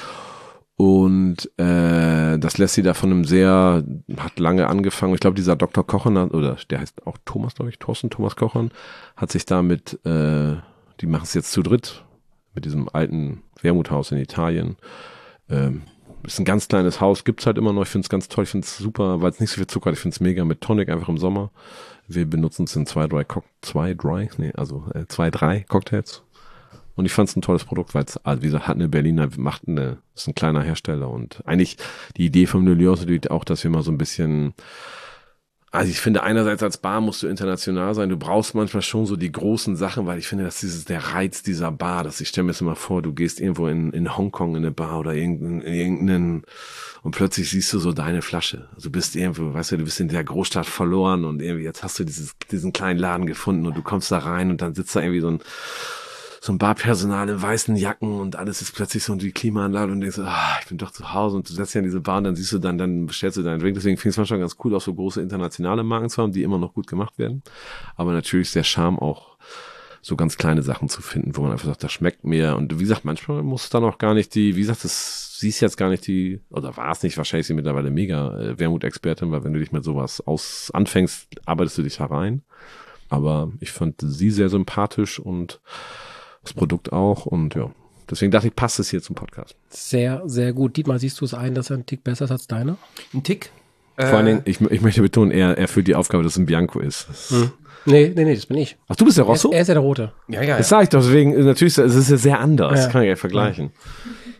Und äh, das lässt sie da von einem sehr, hat lange angefangen, ich glaube, dieser Doktor Kochern, oder der heißt auch Thomas, glaube ich, Thorsten Thomas Kochern, hat sich damit äh, die machen es jetzt zu dritt mit diesem alten Wermuthaus in Italien. Ähm, ist ein ganz kleines Haus, gibt's halt immer noch. Ich finde es ganz toll, ich finde es super, weil es nicht so viel Zucker hat. Ich finde es mega mit Tonic einfach im Sommer. Wir benutzen es in zwei, drei, Co- zwei, drei, nee, also äh, zwei, drei Cocktails. Und ich fand es ein tolles Produkt, weil es, also wie gesagt, hat eine Berliner, macht eine, ist ein kleiner Hersteller und eigentlich die Idee vom Lelios ist natürlich auch, dass wir mal so ein bisschen. Also ich finde, einerseits als Bar musst du international sein. Du brauchst manchmal schon so die großen Sachen, weil ich finde, das ist der Reiz dieser Bar. Dass ich stelle mir das immer vor, du gehst irgendwo in, in Hongkong in eine Bar oder irgendeinen, irgendeinen und plötzlich siehst du so deine Flasche. Also du bist irgendwo, weißt du, du bist in der Großstadt verloren und irgendwie jetzt hast du dieses, diesen kleinen Laden gefunden und du kommst da rein und dann sitzt da irgendwie so ein so ein Barpersonal in weißen Jacken und alles ist plötzlich so die Klimaanlage und denkst, ah, ich bin doch zu Hause und du setzt dich an diese Bar und dann siehst du dann, dann bestellst du deinen Drink. Deswegen finde ich es manchmal ganz cool, auch so große internationale Marken zu haben, die immer noch gut gemacht werden. Aber natürlich ist der Charme auch, so ganz kleine Sachen zu finden, wo man einfach sagt, das schmeckt mir. Und wie gesagt, manchmal muss es dann auch gar nicht die, wie gesagt, das, sie ist jetzt gar nicht die, oder war es nicht, wahrscheinlich ist sie mittlerweile mega äh, Wermut-Expertin, weil wenn du dich mit sowas aus anfängst, arbeitest du dich herein. Aber ich fand sie sehr sympathisch und das Produkt auch und ja, deswegen dachte ich, passt es hier zum Podcast. Sehr, sehr gut. Dietmar, siehst du es ein, dass er ein Tick besser ist als deiner? Ein Tick. Vor allen Dingen, ich, ich möchte betonen, er erfüllt die Aufgabe, dass es ein Bianco ist. Hm. Nee, nee, nee, das bin ich. Ach, du bist der Er ist, Rosso? er ist ja der Rote. Ja, ja, Das ja. sage ich doch, deswegen, natürlich, es ist ja sehr anders, Ja. das kann ich ja vergleichen.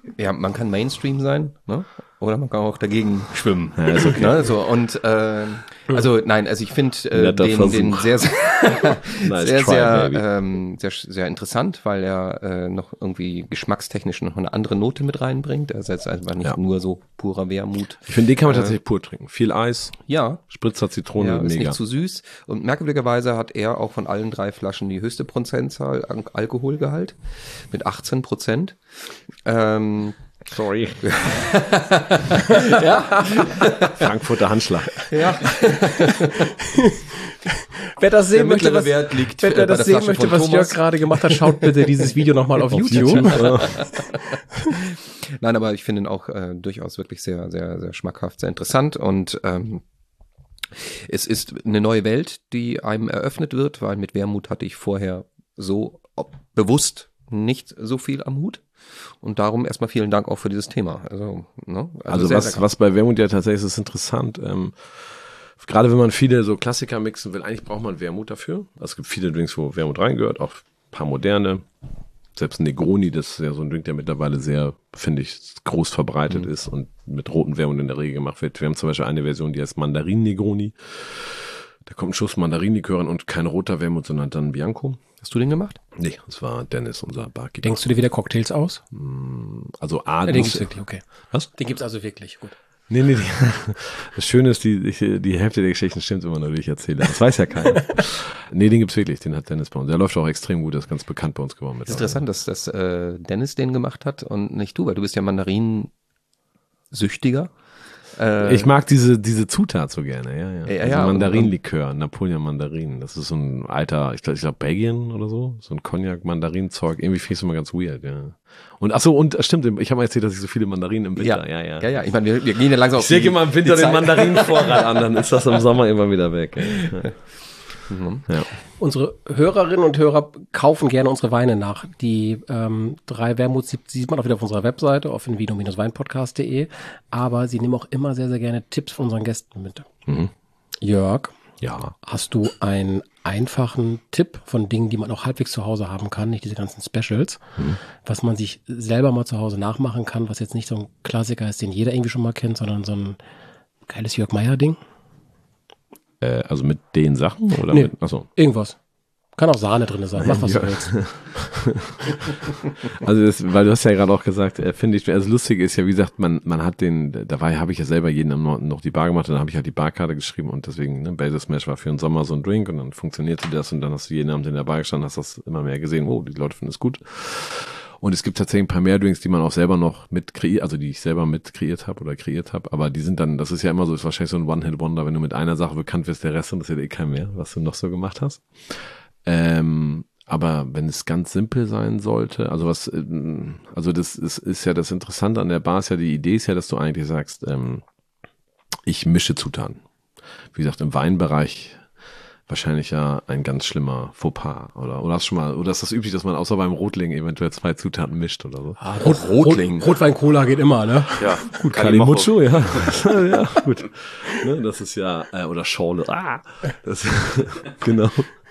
Ja, man kann Mainstream sein, ne? Oder man kann auch dagegen schwimmen. Ja, ist okay. Ne? So, und äh, also nein, also ich finde äh, Netter den, Versuch. den sehr, sehr, Nice sehr, try, sehr, baby. ähm, sehr, sehr interessant, weil er äh, noch irgendwie geschmackstechnisch noch eine andere Note mit reinbringt. Er ist jetzt einfach nicht Ja. nur so purer Wermut. Ich finde, den kann man Äh, tatsächlich pur trinken. Viel Eis, Ja, Spritzer Zitrone, ja, ist mega. nicht zu süß. Und merkwürdigerweise hat er auch von allen drei Flaschen die höchste Prozentzahl an Alkoholgehalt mit achtzehn Prozent. Ähm, Sorry. Frankfurter Handschlag. ja. Wer das Der sehen möchte, mittlere was, Wert liegt wer äh, bei das der sehen Flasche möchte, von was Jörg Thomas. gerade gemacht hat, schaut bitte dieses Video nochmal auf YouTube. Nein, aber ich finde ihn auch äh, durchaus wirklich sehr, sehr, sehr schmackhaft, sehr interessant und ähm, es ist eine neue Welt, die einem eröffnet wird, weil mit Wermut hatte ich vorher so ob, bewusst nicht so viel am Hut und darum erstmal vielen Dank auch für dieses Thema. Also, ne? Also, sehr, was, sehr was bei Wermut ja tatsächlich ist, ist interessant. Ähm, gerade wenn man viele so Klassiker mixen will, eigentlich braucht man Wermut dafür. Also es gibt viele Drinks, wo Wermut reingehört, auch ein paar moderne. Selbst ein Negroni, das ist ja so ein Drink, der mittlerweile sehr, finde ich, groß verbreitet mhm. ist und mit roten Wermut in der Regel gemacht wird. Wir haben zum Beispiel eine Version, die heißt Mandarin-Negroni. Da kommt ein Schuss Mandarinlikör rein und kein roter Wermut, sondern dann Bianco. Hast du den gemacht? Nee, das war Dennis, unser Barkeeper. Denkst du dir wieder Cocktails aus? Also A, Den muss- gibt's wirklich, okay. Was? Den gibt's also wirklich, gut. Nee, nee, die, das Schöne ist, die, die, die Hälfte der Geschichten stimmt immer nur, die ich erzähle. Das weiß ja keiner. Nee, den gibt's wirklich, den hat Dennis bei uns. Der läuft auch extrem gut, das ist ganz bekannt bei uns geworden. Das ist interessant, dass, dass äh, Dennis den gemacht hat und nicht du, weil du bist ja Mandarin-süchtiger. Äh, Ich mag diese, diese Zutat so gerne, ja, ja. Ja, also ja, Mandarinlikör, Napoleon Mandarin. Das ist so ein alter, ich glaube, ich glaub Belgien oder so. So ein Cognac-Mandarin-Zeug. Irgendwie finde ich es immer ganz weird, ja. Und ach so, und stimmt, ich habe mal erzählt, dass ich so viele Mandarinen im Winter, ja, ja. ja, ja. Ich meine, wir, wir gehen ja langsam auf Ich säge die- immer im Winter die den Zeit. Mandarinenvorrat an, dann ist das im Sommer immer wieder weg. Ja. Ja. Unsere Hörerinnen und Hörer kaufen gerne unsere Weine nach. Die ähm, drei Wermuts sieht, sieht man auch wieder auf unserer Webseite, auf invino Bindestrich weinpodcast punkt de. Aber sie nehmen auch immer sehr, sehr gerne Tipps von unseren Gästen mit. Mhm. Jörg, Ja. hast du einen einfachen Tipp von Dingen, die man auch halbwegs zu Hause haben kann, nicht diese ganzen Specials, Mhm. was man sich selber mal zu Hause nachmachen kann, was jetzt nicht so ein Klassiker ist, den jeder irgendwie schon mal kennt, sondern so ein geiles Jörg Meier-Ding? Äh, also mit den Sachen? Oder Nee. mit, achso. Irgendwas. Kann auch Sahne drin sein, mach was Ja. du willst. Also das, weil du hast ja gerade auch gesagt, äh, finde ich, also lustig ist ja, wie gesagt, man, man hat den, dabei habe ich ja selber jeden am Norden noch die Bar gemacht und dann habe ich halt die Barkarte geschrieben und deswegen, ne, Basil Smash war für den Sommer so ein Drink und dann funktionierte das und dann hast du jeden Abend in der Bar gestanden, hast das immer mehr gesehen, oh, die Leute finden es gut. Und es gibt tatsächlich ein paar mehr Drinks, die man auch selber noch mit kreiert, also die ich selber mit kreiert habe oder kreiert habe, aber die sind dann, das ist ja immer so, ist wahrscheinlich so ein One-Hit-Wonder, wenn du mit einer Sache bekannt wirst, der Rest interessiert eh kein mehr, was du noch so gemacht hast. Ähm, aber wenn es ganz simpel sein sollte, also was, ähm, also das ist, ist ja das Interessante an der Bar, ist ja die Idee ist ja, dass du eigentlich sagst, ähm, ich mische Zutaten. Wie gesagt, im Weinbereich wahrscheinlich ja ein ganz schlimmer Fauxpas, oder? Oder hast schon mal, oder ist das üblich, dass man außer beim Rotling eventuell zwei Zutaten mischt oder so? Ah, Rot, Rotling. Rot, Rotwein-Cola geht immer, ne? Ja, Gut, Kalimocho, ja. Ja, gut. Ne, das ist ja, äh, oder Schorle. Ah, das, genau.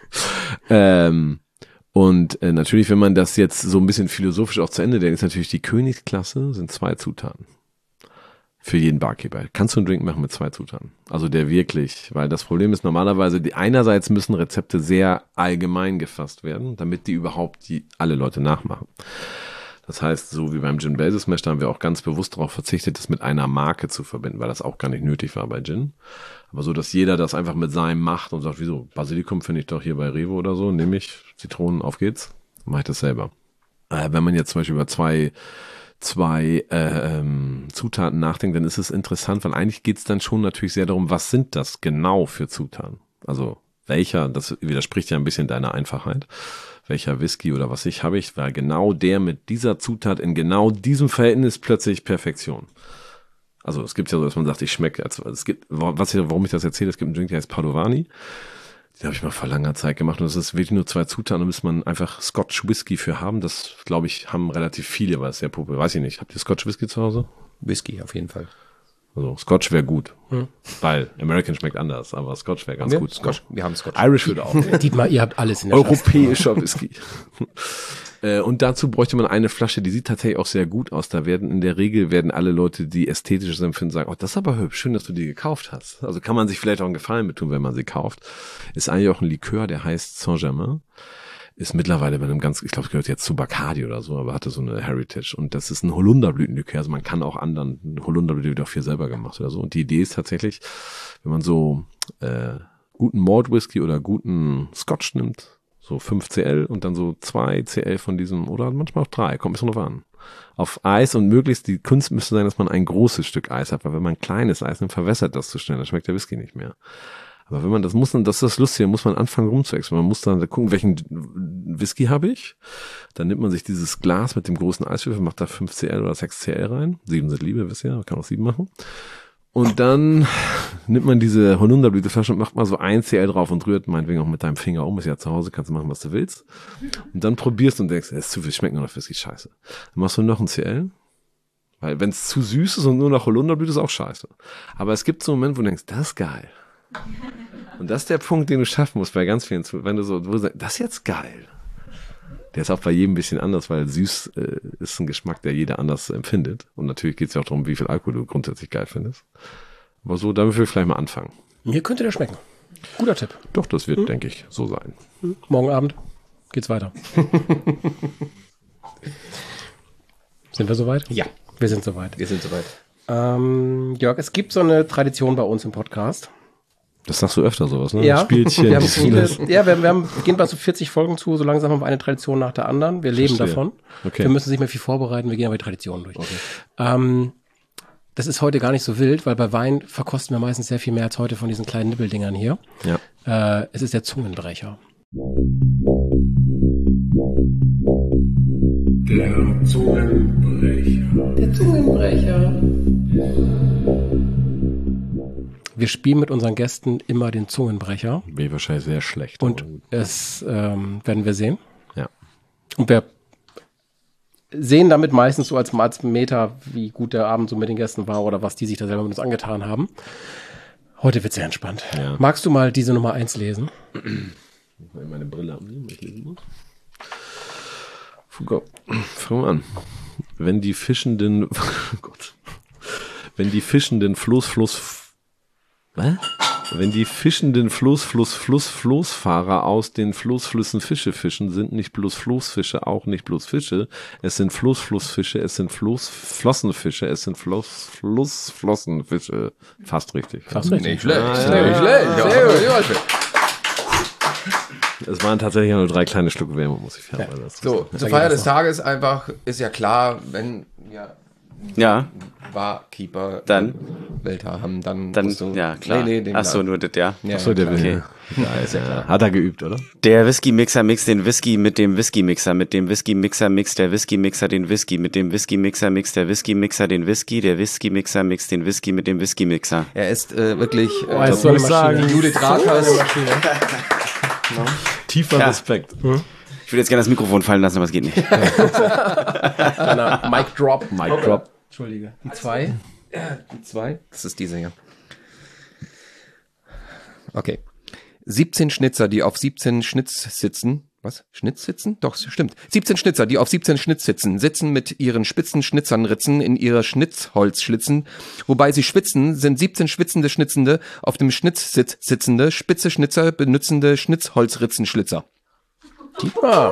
Ähm, und äh, natürlich, wenn man das jetzt so ein bisschen philosophisch auch zu Ende denkt, ist natürlich die Königsklasse, sind zwei Zutaten. Für jeden Barkeeper. Kannst du einen Drink machen mit zwei Zutaten? Also der wirklich, weil das Problem ist normalerweise, die einerseits müssen Rezepte sehr allgemein gefasst werden, damit die überhaupt die alle Leute nachmachen. Das heißt, so wie beim Gin Basil Smash, da haben wir auch ganz bewusst darauf verzichtet, das mit einer Marke zu verbinden, weil das auch gar nicht nötig war bei Gin. Aber so, dass jeder das einfach mit seinem macht und sagt, wieso, Basilikum finde ich doch hier bei Revo oder so, nehme ich, Zitronen, auf geht's, mache ich das selber. Äh, wenn man jetzt zum Beispiel über zwei zwei äh, ähm, Zutaten nachdenkt, dann ist es interessant, weil eigentlich geht's dann schon natürlich sehr darum, was sind das genau für Zutaten? Also welcher, das widerspricht ja ein bisschen deiner Einfachheit, welcher Whisky oder was ich habe ich, war genau der mit dieser Zutat in genau diesem Verhältnis plötzlich Perfektion. Also es gibt ja so, dass man sagt, ich schmecke, also es gibt, was, warum ich das erzähle, es gibt einen Drink, der heißt Padovani. Den habe ich mal vor langer Zeit gemacht und das ist wirklich nur zwei Zutaten, da muss man einfach Scotch Whisky für haben. Das, glaube ich, haben relativ viele, weil es sehr populär, weiß ich nicht. Habt ihr Scotch Whisky zu Hause? Whisky auf jeden Fall. Also Scotch wäre gut, hm. weil American schmeckt anders, aber Scotch wäre ganz wir? gut. Scotch. Wir haben Scotch. Irish würde auch. Dietmar, ihr habt alles in der Europäischer Whisky. Äh, und dazu bräuchte man eine Flasche, die sieht tatsächlich auch sehr gut aus. Da werden in der Regel werden alle Leute, die ästhetisches empfinden, sagen, oh, das ist aber hübsch, schön, dass du die gekauft hast. Also kann man sich vielleicht auch einen Gefallen mit tun, wenn man sie kauft. Ist eigentlich auch ein Likör, der heißt Saint-Germain. Ist mittlerweile bei einem ganz, ich glaube, es gehört jetzt zu Bacardi oder so, aber hatte so eine Heritage. Und das ist ein Holunderblütenlikör. Also man kann auch anderen, Holunderblüte wird auch viel selber gemacht oder so. Und die Idee ist tatsächlich, wenn man so äh, guten Malt Whisky oder guten Scotch nimmt, so fünf Zentiliter und dann so zwei Zentiliter von diesem, oder manchmal auch drei, kommt ein bisschen drauf an. Auf Eis und möglichst, die Kunst müsste sein, dass man ein großes Stück Eis hat, weil wenn man ein kleines Eis nimmt, verwässert das zu schnell, dann schmeckt der Whisky nicht mehr. Aber wenn man das muss, dann, das ist das Lustige, muss man anfangen rumzuexperimentieren. Man muss dann gucken, welchen Whisky habe ich. Dann nimmt man sich dieses Glas mit dem großen Eiswürfel, macht da fünf Zentiliter oder sechs Zentiliter rein. Sieben sind Liebe, wisst ihr, man kann auch sieben machen. Und dann nimmt man diese Holunderblüteflasche und macht mal so ein Zentiliter drauf und rührt meinetwegen auch mit deinem Finger um. Ist ja zu Hause, kannst du machen, was du willst. Und dann probierst du und denkst, es ist zu viel, schmeckt nur noch Whisky, scheiße. Dann machst du noch ein Zentiliter. Weil wenn es zu süß ist und nur nach Holunderblüte ist auch scheiße. Aber es gibt so einen Moment, wo du denkst, das ist geil. Und das ist der Punkt, den du schaffen musst bei ganz vielen, wenn du so, wo du sagst, das ist jetzt geil. Der ist auch bei jedem ein bisschen anders, weil süß äh, ist ein Geschmack, der jeder anders empfindet. Und natürlich geht es ja auch darum, wie viel Alkohol du grundsätzlich geil findest. Aber so, damit will ich vielleicht mal anfangen. Mir könnte der schmecken. Guter Tipp. Doch, das wird, hm. denke ich, so sein. Hm. Morgen Abend geht's weiter. Sind wir soweit? Ja. Wir sind soweit. Wir sind soweit. Ähm, Jörg, es gibt so eine Tradition bei uns im Podcast. Das sagst du öfter sowas, ne? Ja, Spielchen. wir haben viele, ja, wir, wir haben, gehen bei so vierzig Folgen zu, so langsam haben wir eine Tradition nach der anderen. Wir leben Verstehe. davon. Okay. Wir müssen nicht mehr viel vorbereiten, wir gehen aber die Traditionen durch. Okay. Ähm, das ist heute gar nicht so wild, weil bei Wein verkosten wir meistens sehr viel mehr als heute von diesen kleinen Nibbeldingern hier. Ja. Äh, es ist der Zungenbrecher. Der Zungenbrecher. Der Zungenbrecher. Wir spielen mit unseren Gästen immer den Zungenbrecher. Wäre wahrscheinlich sehr schlecht. Und es ähm, werden wir sehen. Ja. Und wir sehen damit meistens so als, als Meter, wie gut der Abend so mit den Gästen war oder was die sich da selber mit uns angetan haben. Heute wird sehr entspannt. Ja. Magst du mal diese Nummer eins lesen? Ich will meine Brille abnehmen, weil ich lesen muss. Foucault. Fangen wir an. Wenn die fischenden, oh Gott. Wenn die fischenden Fluss, Fluss, was? Wenn die fischenden Fluss, Fluss, Fluss, Floßfahrer aus den Floßflüssen Fische fischen, sind nicht bloß Floßfische, auch nicht bloß Fische. Es sind Floßflussfische, es sind Floßflossenfische, es sind Floß, Flussflossenfische. Fast richtig. Fast richtig. Nicht schlecht. Ah, ja. Nicht schlecht. Ja, sehr gut. Es waren tatsächlich nur drei kleine Schlucke Wärme, muss ich fairerweise dazu So, sagen. zur Feier des Tages einfach, ist ja klar, wenn ja Ja, Barkeeper Dann? Welthaar haben, dann, dann, musst du, ja, klar. Nee, nee, den Ach so, nur das, ja. Ja, Achso, der klar. will. Okay. Ja, ist ja klar. Hat er geübt, oder? Der Whisky-Mixer mixt den Whisky mit dem Whisky-Mixer, mit dem Whisky-Mixer mixt der Whisky-Mixer den Whisky, mit dem Whisky-Mixer mixt der Whisky-Mixer den Whisky, der Whisky-Mixer mixt den Whisky mit dem Whisky-Mixer. Er ist äh, wirklich äh, Oh, das ist so eine muss ich sagen. Maschine. Judith Rakers. So eine Maschine. Tiefer Ja. Respekt. Ich würde jetzt gerne das Mikrofon fallen lassen, aber es geht nicht. Kleiner Mic Drop. Mic Drop. Entschuldige. Die zwei. Die zwei? Das ist diese hier. Okay. siebzehn Schnitzer, die auf siebzehn Schnitz sitzen. Was? Schnitz sitzen? Doch, stimmt. siebzehn Schnitzer, die auf siebzehn Schnitz sitzen, sitzen mit ihren spitzen Schnitzernritzen in ihre Schnitzholzschlitzen. Wobei sie schwitzen, sind siebzehn schwitzende Schnitzende auf dem Schnitzsitz sitzende, spitze Schnitzer benutzende Schnitzholzritzenschlitzer. Ah.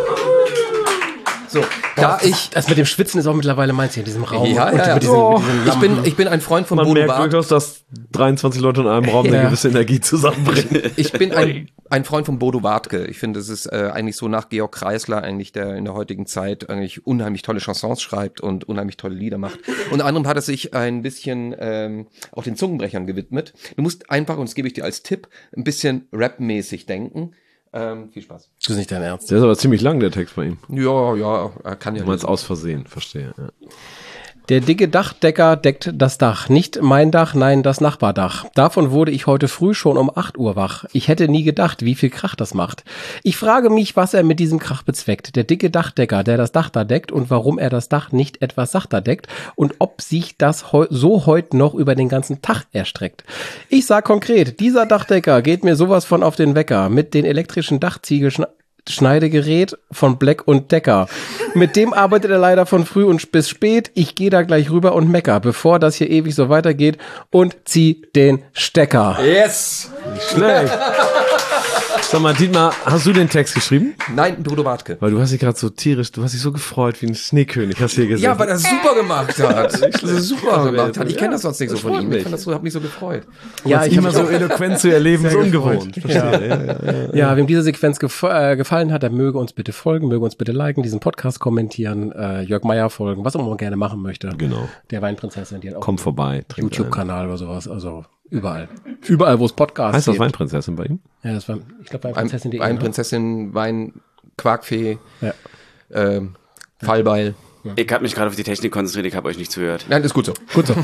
So, da ich... Das mit dem Schwitzen ist auch mittlerweile meins hier in diesem Raum. Ja, Und ja, ja. mit diesen, Oh, mit diesen ich, bin, Lampen. ich bin ein Freund von Man Bodo merkt Barth. durchaus, dass dreiundzwanzig Leute in einem Raum eine Ja. gewisse Energie zusammenbringen. Ich bin ein, ein Freund von Bodo Wartke. Ich finde, es ist äh, eigentlich so nach Georg Kreisler eigentlich, der in der heutigen Zeit eigentlich unheimlich tolle Chansons schreibt und unheimlich tolle Lieder macht. Unter anderem hat er sich ein bisschen ähm, auch den Zungenbrechern gewidmet. Du musst einfach, und das gebe ich dir als Tipp, ein bisschen rapmäßig denken. Ähm, viel Spaß. Das ist nicht dein Ernst. Der ist aber ziemlich lang, der Text bei ihm. Ja, ja, er kann ja Du meinst aus Versehen, verstehe. Ja. Der dicke Dachdecker deckt das Dach. Nicht mein Dach, nein, das Nachbardach. Davon wurde ich heute früh schon um acht Uhr wach. Ich hätte nie gedacht, wie viel Krach das macht. Ich frage mich, was er mit diesem Krach bezweckt. Der dicke Dachdecker, der das Dach da deckt und warum er das Dach nicht etwas sachter deckt und ob sich das heu- so heute noch über den ganzen Tag erstreckt. Ich sag konkret, dieser Dachdecker geht mir sowas von auf den Wecker mit den elektrischen Dachziegeln Scheibenschneidegerät von Black und Decker. Mit dem arbeitet er leider von früh und bis spät. Ich gehe da gleich rüber und mecker, bevor das hier ewig so weitergeht und zieh den Stecker. Yes! Schlecht. Sag mal, Dietmar, hast du den Text geschrieben? Nein, Dodo Wartke. Weil du hast dich gerade so tierisch, du hast dich so gefreut wie ein Schneekönig, hast du hier gesagt. Ja, weil er es super gemacht hat. Das ist super Also, gemacht wer- hat. Ich kenne das sonst nicht so das von freut ihm. mich. Ich fand das so, hab mich so gefreut. Ja, ich immer habe so eloquent zu erleben, ist ungewohnt. Ja. Ja, wem diese Sequenz gef äh, gefallen hat, der möge uns bitte folgen, möge uns bitte liken, diesen Podcast kommentieren, äh, Jörg Meier folgen, was auch immer man gerne machen möchte. Genau. Der Weinprinzessin, die hat auch Komm vorbei. trink YouTube-Kanal oder sowas, also überall. Überall, wo es Podcasts einen. Heißt das gibt. Weinprinzessin bei ihm? Ja, das war, ich glaube, Ein, Weinprinzessin.de. ein ne? Prinzessin, Wein, Quarkfee, Ja. ähm, Fallbeil. Ich habe mich gerade auf die Technik konzentriert, ich habe euch nicht zugehört. Nein, ist gut so. Gut so.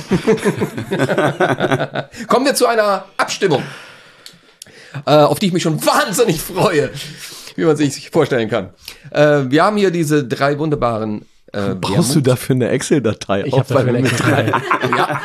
Kommen wir zu einer Abstimmung, äh, auf die ich mich schon wahnsinnig freue, wie man sich vorstellen kann. Äh, wir haben hier diese drei wunderbaren äh, Brauchst du dafür eine Excel-Datei? Ich habe dafür eine Excel. Ja.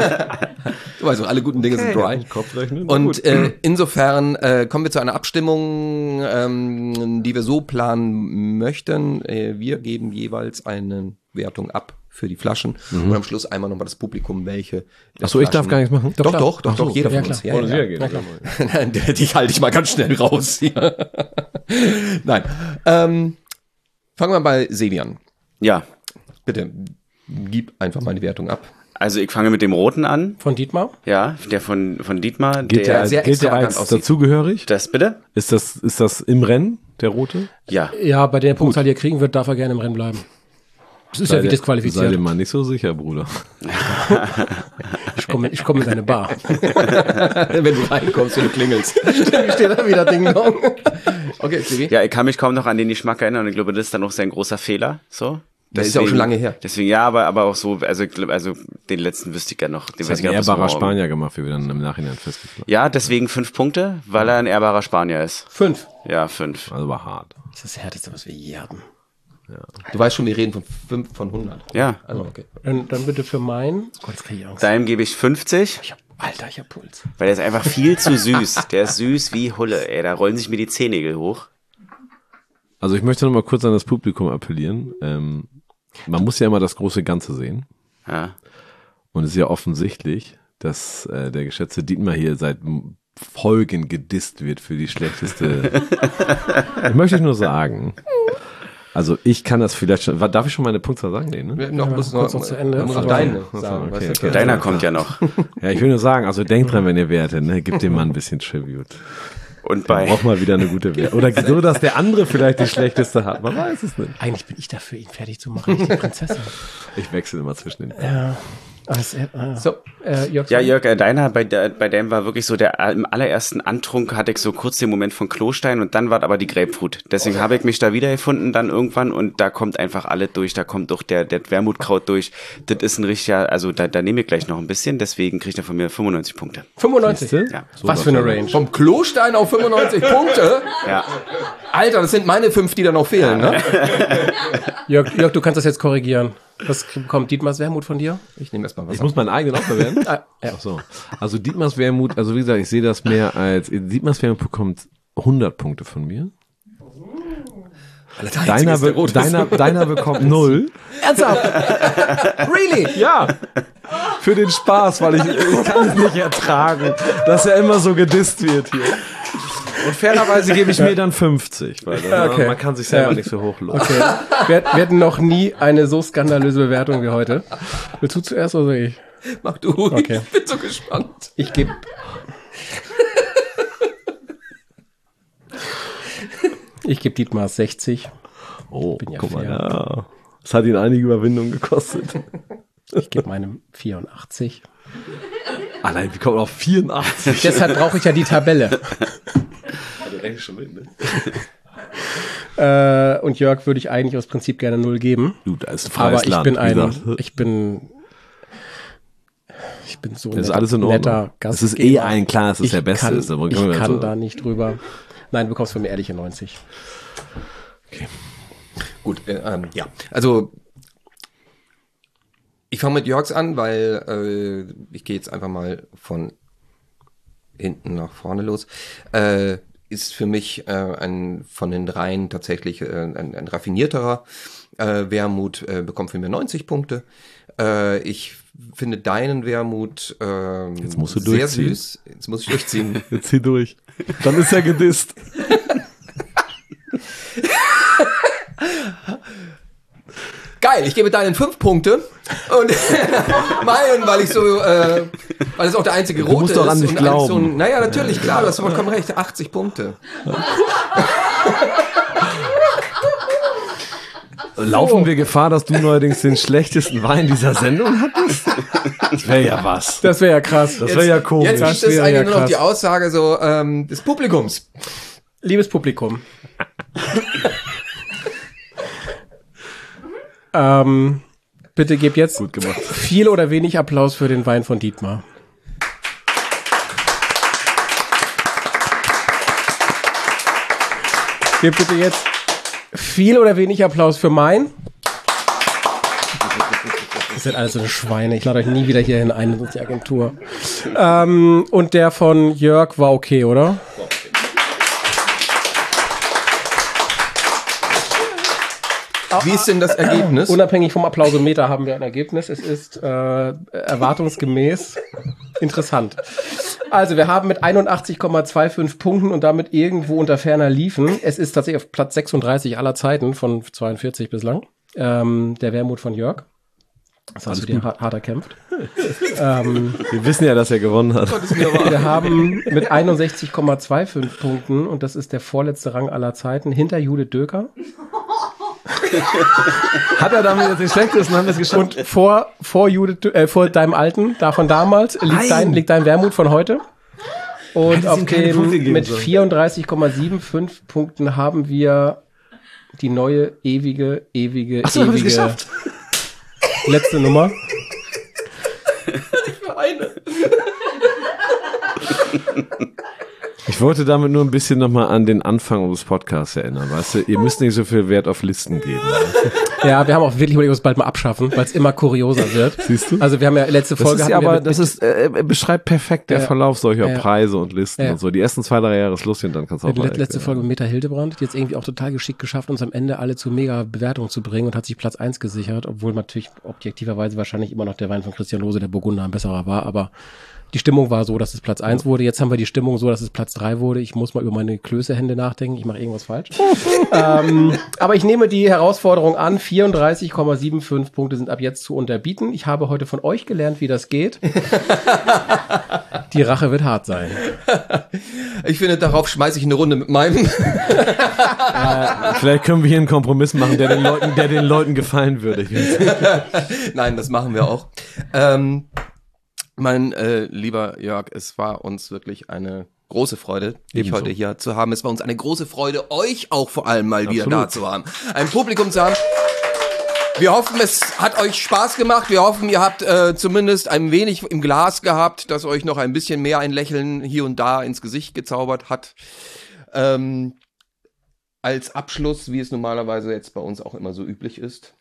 Du weißt doch, alle guten Dinge sind dry. Kopfrechnen? Und äh, insofern äh, kommen wir zu einer Abstimmung, ähm, die wir so planen möchten. Äh, wir geben jeweils eine Wertung ab für die Flaschen und am Schluss einmal nochmal das Publikum, welche. der Achso, ich darf Flaschen- gar nichts machen? Doch, klar. doch, doch, Ach so, doch, jeder ja, von uns. klar. Ja, Oder ja, sie ja. gehen. Nein, die, die halte ich mal ganz schnell raus hier. Nein. Ähm, fangen wir bei Sebi an. Ja, Bitte, gib einfach mal die Wertung ab. also ich fange mit dem Roten an. Von Dietmar? Ja, der von, von Dietmar. Gilt der, der, als, sehr gilt der extravagant als aussieht. dazugehörig? das bitte? Ist das, ist das im Rennen, der rote? Ja. Ja, bei der Punktzahl, die er kriegen wird, darf er gerne im Rennen bleiben. Das ist ja wie Sei disqualifiziert. dir mal nicht so sicher, Bruder. Ich komme ich komm in seine Bar. Wenn du reinkommst und du klingelst. Steht da wieder Ding Dong. Okay, Sebi. Ja, ich kann mich kaum noch an den Geschmack erinnern und ich glaube, das ist dann auch sein großer Fehler. So. Das ist ja auch schon lange her. Deswegen, ja, aber, aber auch so, also, ich glaub, also den letzten wüsste ich ja noch. Den Das weiß hat ich ein gar nicht, was ehrbarer morgen- Spanier gemacht, wie wir dann im Nachhinein festgestellt haben. Ja, deswegen fünf Punkte, weil er ein ehrbarer Spanier ist. Fünf. Ja, fünf. Also war hart. Das ist das Härteste, was wir je hatten. Du weißt schon, wir reden von fünf von hundert. Ja. Also, okay. Dann, dann bitte für meinen. Gott, jetzt krieg ich Angst. Deinem gebe ich fünfzig, Ich hab, Alter, ich hab Puls. weil der ist einfach viel zu süß. Der ist süß wie Hulle, ey. Da rollen sich mir die Zehennägel hoch. Also ich möchte noch mal kurz an das Publikum appellieren. Ähm, man muss ja immer das große Ganze sehen. Ja. Und es ist ja offensichtlich, dass äh, der geschätzte Dietmar hier seit M- Folgen gedisst wird für die schlechteste. Ich möchte euch nur sagen, also ich kann das vielleicht schon. Darf ich schon meine Punktzahl sagen? Nee, ne? Noch, muss kurz noch zu Ende. Man muss noch Also- deine Achso, sagen. okay, weißt du? okay. Deiner kommt ja noch. Ja, ich will nur sagen, also denkt dran, wenn ihr wertet, ne? Gebt dem Mann ein bisschen Tribute. Und Der bei, braucht mal wieder eine gute Wertung. Oder so, dass der andere vielleicht die schlechteste hat. Man weiß es nicht. Eigentlich bin ich dafür, ihn fertig zu machen. Ich die Prinzessin. Ich wechsle immer zwischen den. Ja. Also, äh, So, äh, Jörg, ja, Jörg, äh, deiner, bei, der, bei dem war wirklich so, der im allerersten Antrunk hatte ich so kurz den Moment von Klostein und dann war aber die Grapefruit. Deswegen habe ich mich da wiedergefunden dann irgendwann und da kommt einfach alles durch, da kommt doch der, der Wermutkraut durch. Das ist ein richtiger, also da, da nehme ich gleich noch ein bisschen, deswegen kriegt er von mir fünfundneunzig Punkte. fünfundneunzig. Ja. Was für eine Range. vom Klostein auf fünfundneunzig Punkte. Ja. Alter, das sind meine fünf, die da noch fehlen, ne? Jörg, Jörg, du kannst das jetzt korrigieren. Was bekommt Dietmars Wermut von dir? Ich nehme erstmal was. Ich muss meinen eigenen auch bewerten. Ah, ja. Ach so. Also Dietmars Wermut, also wie gesagt, ich sehe das mehr als, Dietmars Wermut bekommt hundert Punkte von mir. Alter, der Deiner, Einzige ist der be Rote. deiner, deiner bekommt null. Ernsthaft? Really? Ja. Für den Spaß, weil ich, ich kann es nicht ertragen, dass er immer so gedisst wird hier. Und fairerweise gebe ich mir dann fünfzig, weil das, Okay. man kann sich selber Ja. nicht so hoch loben. Okay. Wir, wir hatten noch nie eine so skandalöse Bewertung wie heute. Willst du zuerst oder soll ich? Mach du. Okay. Ich bin so gespannt. Ich gebe. Ich gebe Dietmar sechzig. Oh, Bin ja guck mal, fair. ja. Das hat ihn einige Überwindungen gekostet. Ich gebe meinem vierundachtzig. Allein, wie kommt man auf vierundachtzig? Deshalb brauche ich ja die Tabelle. schon mit, ne? Äh, und Jörg würde ich eigentlich aus Prinzip gerne null geben. Du, da ist ein freies Aber ich Land, bin wie ein, gesagt. ich bin, ich bin so Das ist net- alles in Ordnung. netter Es ist Gastgeber. eh ein, klar, es ist ich der Beste. Kann, ist, aber ich können wir kann so- da nicht drüber. Nein, du bekommst von mir ehrliche neunzig. Gut, äh, ähm, ja. Also, ich fange mit Jörgs an, weil äh, ich gehe jetzt einfach mal von hinten nach vorne los. Äh, ist für mich äh, ein von den dreien tatsächlich äh, ein, ein raffinierterer äh, Wermut, äh, bekommt für mich neunzig Punkte. Äh, ich finde deinen Wermut äh, Jetzt musst du sehr durchziehen. süß. Jetzt muss ich durchziehen. Jetzt zieh durch. Dann ist er gedisst. Geil, ich gebe deinen fünf Punkte und meinen, weil ich so, äh, weil es auch der einzige rote musst doch an ist. mich und glauben. So ein, naja, natürlich, klar, du hast vollkommen recht, achtzig Punkte. Laufen wir Gefahr, dass du neuerdings den schlechtesten Wein dieser Sendung hattest? Das wäre ja was. Das wäre ja krass. Das wäre ja komisch. Jetzt Das gibt es wäre eigentlich ja nur noch krass. die Aussage so ähm, des Publikums. Liebes Publikum. ähm, bitte gebt jetzt Gut gemacht. viel oder wenig Applaus für den Wein von Dietmar. Gebt bitte jetzt viel oder wenig Applaus für mein. Ihr seid alles so eine Schweine. Ich lade euch nie wieder hierhin ein in die Agentur. Ähm, und der von Jörg war okay, oder? Wie ist denn das Ergebnis? Unabhängig vom Applausometer haben wir ein Ergebnis. Es ist äh, erwartungsgemäß interessant. Also wir haben mit einundachtzig Komma fünfundzwanzig Punkten und damit irgendwo unter ferner liefen. Es ist tatsächlich auf Platz sechsunddreißig aller Zeiten von zweiundvierzig bislang. Ähm, der Wermut von Jörg. Das hast du dir hart, hart erkämpft. ähm, Wir wissen ja, dass er gewonnen hat. wir haben mit einundsechzig Komma fünfundzwanzig Punkten, und das ist der vorletzte Rang aller Zeiten, hinter Judith Döker. Hat er damit jetzt den schlechtesten, haben wir es geschafft? Und vor, vor Judith, äh, vor deinem alten, da von damals, liegt dein, liegt dein Wermut von heute. Und Hätte es auf ihm keine Punkte dem, geben mit sollen. vierunddreißig Komma fünfundsiebzig Punkten haben wir die neue, ewige, ewige, Ach so, haben wir es ewige geschafft. letzte Nummer. Ich wollte damit nur ein bisschen nochmal an den Anfang unseres Podcasts erinnern, weißt du? Ihr müsst nicht so viel Wert auf Listen geben. Ja, wir haben auch wirklich überlegt, uns bald mal abschaffen, weil es immer kurioser wird. Siehst du? Also wir haben ja letzte Das Folge ist hatten ja wir aber, mit, das ist, äh, beschreibt perfekt der Ja. Verlauf solcher Ja. Preise und Listen Ja. und so. Die ersten zwei, drei Jahre ist lustig und dann kannst du auch mit mal let- letzte ja. Folge mit Meta Hildebrand, die jetzt irgendwie auch total geschickt geschafft, uns am Ende alle zu mega Bewertungen zu bringen und hat sich Platz eins gesichert, obwohl natürlich objektiverweise wahrscheinlich immer noch der Wein von Christian Lose, der Burgunder, ein besserer war, aber die Stimmung war so, dass es Platz eins wurde. Jetzt haben wir die Stimmung so, dass es Platz drei wurde. Ich muss mal über meine Klößehände nachdenken. Ich mache irgendwas falsch. ähm, aber ich nehme die Herausforderung an. vierunddreißig Komma fünfundsiebzig Punkte sind ab jetzt zu unterbieten. Ich habe heute von euch gelernt, wie das geht. Die Rache wird hart sein. Ich finde, darauf schmeiße ich eine Runde mit meinem. Vielleicht können wir hier einen Kompromiss machen, der den Leuten, der den Leuten gefallen würde. Nein, das machen wir auch. Ähm, mein äh, lieber Jörg, es war uns wirklich eine große Freude, dich Ebenso. heute hier zu haben. Es war uns eine große Freude, euch auch vor allem mal wieder Absolut. da zu haben. Ein Publikum zu haben. Wir hoffen, es hat euch Spaß gemacht. Wir hoffen, ihr habt äh, zumindest ein wenig im Glas gehabt, dass euch noch ein bisschen mehr ein Lächeln hier und da ins Gesicht gezaubert hat. Ähm, als Abschluss, wie es normalerweise jetzt bei uns auch immer so üblich ist,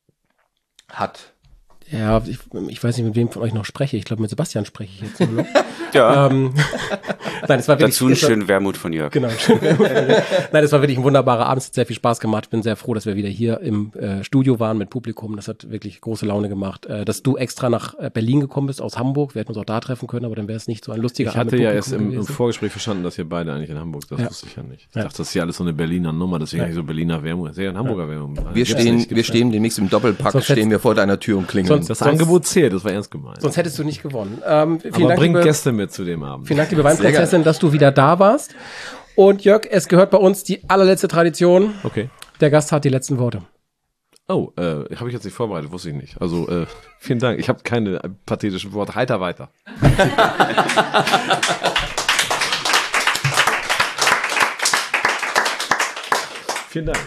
hat Ja, ich, ich weiß nicht, mit wem von euch noch spreche. Ich glaube, mit Sebastian spreche ich jetzt. Nur noch. Ja, ähm, Nein, es war wirklich, dazu einen es war- schönen Wermut von Jörg. Genau. Nein, es war wirklich ein wunderbarer Abend. Es hat sehr viel Spaß gemacht. Ich bin sehr froh, dass wir wieder hier im äh, Studio waren mit Publikum. Das hat wirklich große Laune gemacht. Äh, dass du extra nach äh, Berlin gekommen bist aus Hamburg. Wir hätten uns auch da treffen können, aber dann wäre es nicht so ein lustiger Ich Abend hatte mit ja Publikum erst im, im gewesen. Vorgespräch verstanden, dass ihr beide eigentlich in Hamburg, das Ja. wusste ich ja nicht. Ich Ja. dachte, das ist ja alles so eine Berliner Nummer, deswegen habe ich so Berliner Wermut. Sehr ein Hamburger Wermut. Wir Gibt's stehen, nicht, wir gibt's stehen demnächst im Doppelpack, Sonst stehen hättest- wir vor deiner Tür und klingeln. Sonst- Das Angebot zählt, das war ernst gemeint. Sonst hättest du nicht gewonnen. Ähm, vielen Aber Dank, bring liebe, Gäste mit zu dem Abend. vielen Dank, liebe Weinprinzessin, dass du wieder da warst. Und Jörg, es gehört bei uns die allerletzte Tradition. Okay. Der Gast hat die letzten Worte. Oh, äh, habe ich jetzt nicht vorbereitet, wusste ich nicht. Also, äh, vielen Dank. Ich habe keine äh, pathetischen Worte. Heiter weiter. Vielen Dank.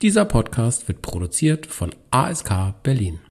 Dieser Podcast wird produziert von A S K Berlin.